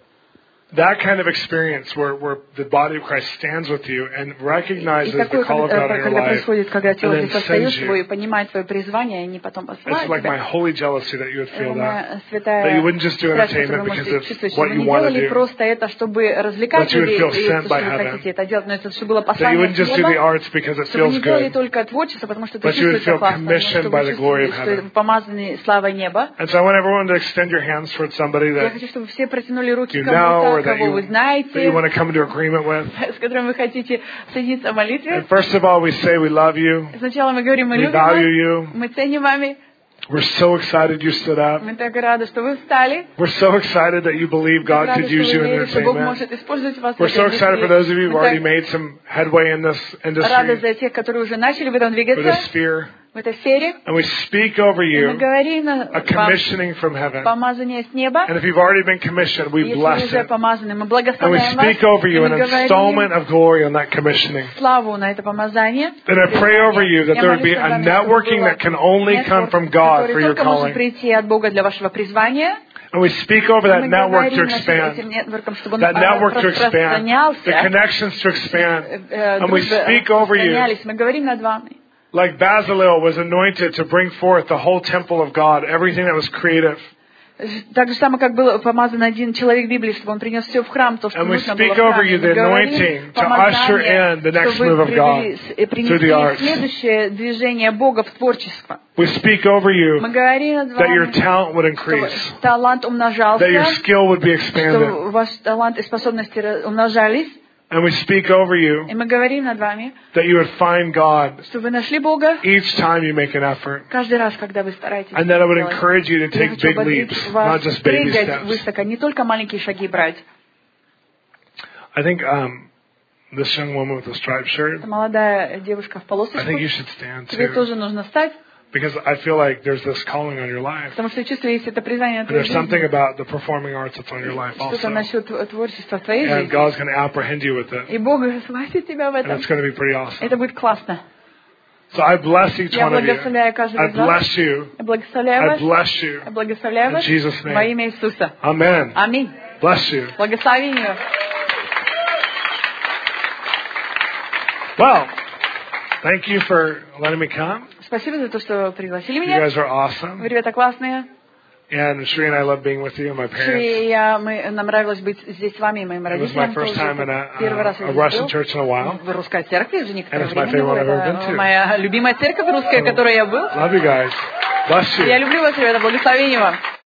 B: that kind of experience where, where the body of Christ stands with you and
A: И
B: recognizes the
A: такое,
B: call of God in your
A: когда
B: life
A: происходит, когда
B: and
A: тело
B: then
A: здесь остается
B: sends
A: его и
B: you.
A: понимает свое призвание, и они потом
B: It's
A: посылают
B: like my
A: тебя.
B: holy jealousy that you would feel
A: Это
B: that.
A: моя
B: That
A: святая
B: you wouldn't just do
A: страсть, которую
B: entertainment
A: вы
B: because
A: можете
B: it's
A: чувствовать, что
B: what
A: вы
B: you
A: не
B: want to
A: делали
B: do.
A: просто это, чтобы развлекать
B: That you would
A: людей,
B: feel
A: и
B: sent
A: то,
B: by
A: что вы
B: heaven.
A: хотите это делать, но это чтобы было
B: That you
A: послание
B: wouldn't just do the
A: неба,
B: arts because it
A: чтобы вы
B: feels
A: не делали
B: good.
A: только творчество, потому что это
B: But you would
A: чувствуется
B: feel
A: классно, но
B: commissioned
A: чтобы
B: by
A: вы
B: the glory of
A: чувствовали, что
B: heaven.
A: вы помазаны славой неба.
B: And so I want everyone to extend your hands towards somebody
A: Я
B: that
A: хочу, чтобы все протянули руки
B: you know or
A: кому-то,
B: that
A: кого вы
B: you, that you
A: знаете,
B: want to come into agreement with.
A: с которым вы хотите соединиться в молитве.
B: And first of all, we say we love you.
A: Сначала мы говорим, мы
B: We
A: любим
B: value
A: вас,
B: you.
A: мы ценим вами,
B: We're so excited you stood up.
A: мы так рады, что вы встали.
B: We're so excited that you believe God
A: Рады,
B: could
A: что
B: use you
A: вы
B: in
A: верите, что Бог
B: entertainment.
A: может использовать вас в
B: We're
A: этой
B: so excited for those of you who've
A: индустрии.
B: already
A: Мы
B: made some headway in this
A: так рады
B: industry,
A: за тех, которые уже начали в этом
B: or
A: двигаться,
B: this sphere.
A: в этой сфере.
B: And we speak over
A: И мы
B: you
A: говорим на
B: a
A: вам
B: commissioning from heaven.
A: помазание с неба.
B: And if you've already been commissioned, we
A: Если
B: bless
A: вы уже
B: it.
A: помазаны, мы
B: And we
A: благословляем вас.
B: speak over
A: И
B: you
A: мы
B: an installment
A: говорим
B: of glory on that commissioning.
A: славу на это помазание.
B: And I pray over you that
A: Я
B: there would
A: молюсь
B: be
A: над
B: a
A: вами, чтобы
B: networking
A: было
B: that can only come
A: нетворк,
B: from God for
A: который
B: your
A: только может
B: calling.
A: прийти от Бога для вашего призвания.
B: And we speak over that
A: Мы
B: network to
A: говорим нашим этим
B: expand.
A: нетворком, чтобы он
B: That network to expand. The
A: распространялся.
B: connections to expand.
A: э,
B: And we
A: дружбы
B: speak over you.
A: распространялись. Мы говорим над вами.
B: Like Bezalel was anointed to bring forth the whole temple of God, everything that was creative.
A: Так же самое, как был помазан один человек в Библии, чтобы он принес все в храм, то, что
B: And we
A: нужно было
B: speak
A: в храме.
B: over you the
A: Мы говорим
B: anointing to usher in the next
A: чтобы
B: move of God
A: привели,
B: through the
A: принесли
B: arts.
A: следующее движение Бога в творчество.
B: We speak over you
A: Мы говорим над
B: that your
A: вами,
B: talent would
A: чтобы
B: increase,
A: талант умножался,
B: that your skill would be expanded.
A: что ваш талант и способности умножались.
B: And we speak over you
A: И мы говорим над вами,
B: that you would find God
A: что вы нашли Бога
B: each time you make an effort.
A: каждый раз, когда вы стараетесь.
B: And that I would
A: делать.
B: encourage you to
A: Я
B: take
A: хочу
B: big
A: ободрить
B: leaps,
A: вас
B: not just baby
A: прыгать
B: steps.
A: высоко, не только маленькие шаги брать.
B: I think um, this young woman with the striped shirt,
A: Это молодая девушка в
B: I
A: полосочку.
B: think you should stand
A: Тебе
B: too.
A: тоже нужно встать,
B: Because I feel like there's this calling on your life.
A: потому что я чувствую, есть это признание на
B: And
A: твоей
B: there's something
A: жизни.
B: about the performing arts that's on your life
A: Что-то
B: also.
A: насчет творчества в твоей
B: And
A: жизни.
B: God's going to apprehend you with it.
A: И Бог схватит тебя в
B: And
A: этом.
B: it's going to be pretty awesome.
A: Это будет классно.
B: So I bless each
A: Я
B: one of you.
A: благословляю каждого
B: I
A: из вас.
B: bless you.
A: Я благословляю
B: I
A: вас.
B: bless you.
A: Я благословляю
B: In
A: вас
B: Jesus'
A: во
B: name.
A: имя Иисуса.
B: Amen.
A: Аминь.
B: Bless you.
A: Благословение.
B: Well, thank you for letting me come.
A: Спасибо за то, что пригласили
B: You
A: меня.
B: guys are awesome.
A: Вы, ребята, классные.
B: And Shri and I love being with you and my parents.
A: Шри, я, мы, нам нравилось быть здесь с вами и моим
B: It was my
A: родителям.
B: first
A: тоже.
B: time in a,
A: Первый раз
B: a,
A: я
B: a
A: здесь
B: Russian
A: был.
B: church in a while.
A: В русской церкви уже некоторое
B: And it's my
A: время.
B: favorite one I've ever been
A: Это
B: to.
A: моя любимая церковь русская, в которой я был.
B: Love you guys. Bless you.
A: Я люблю вас, ребята, благословения вам.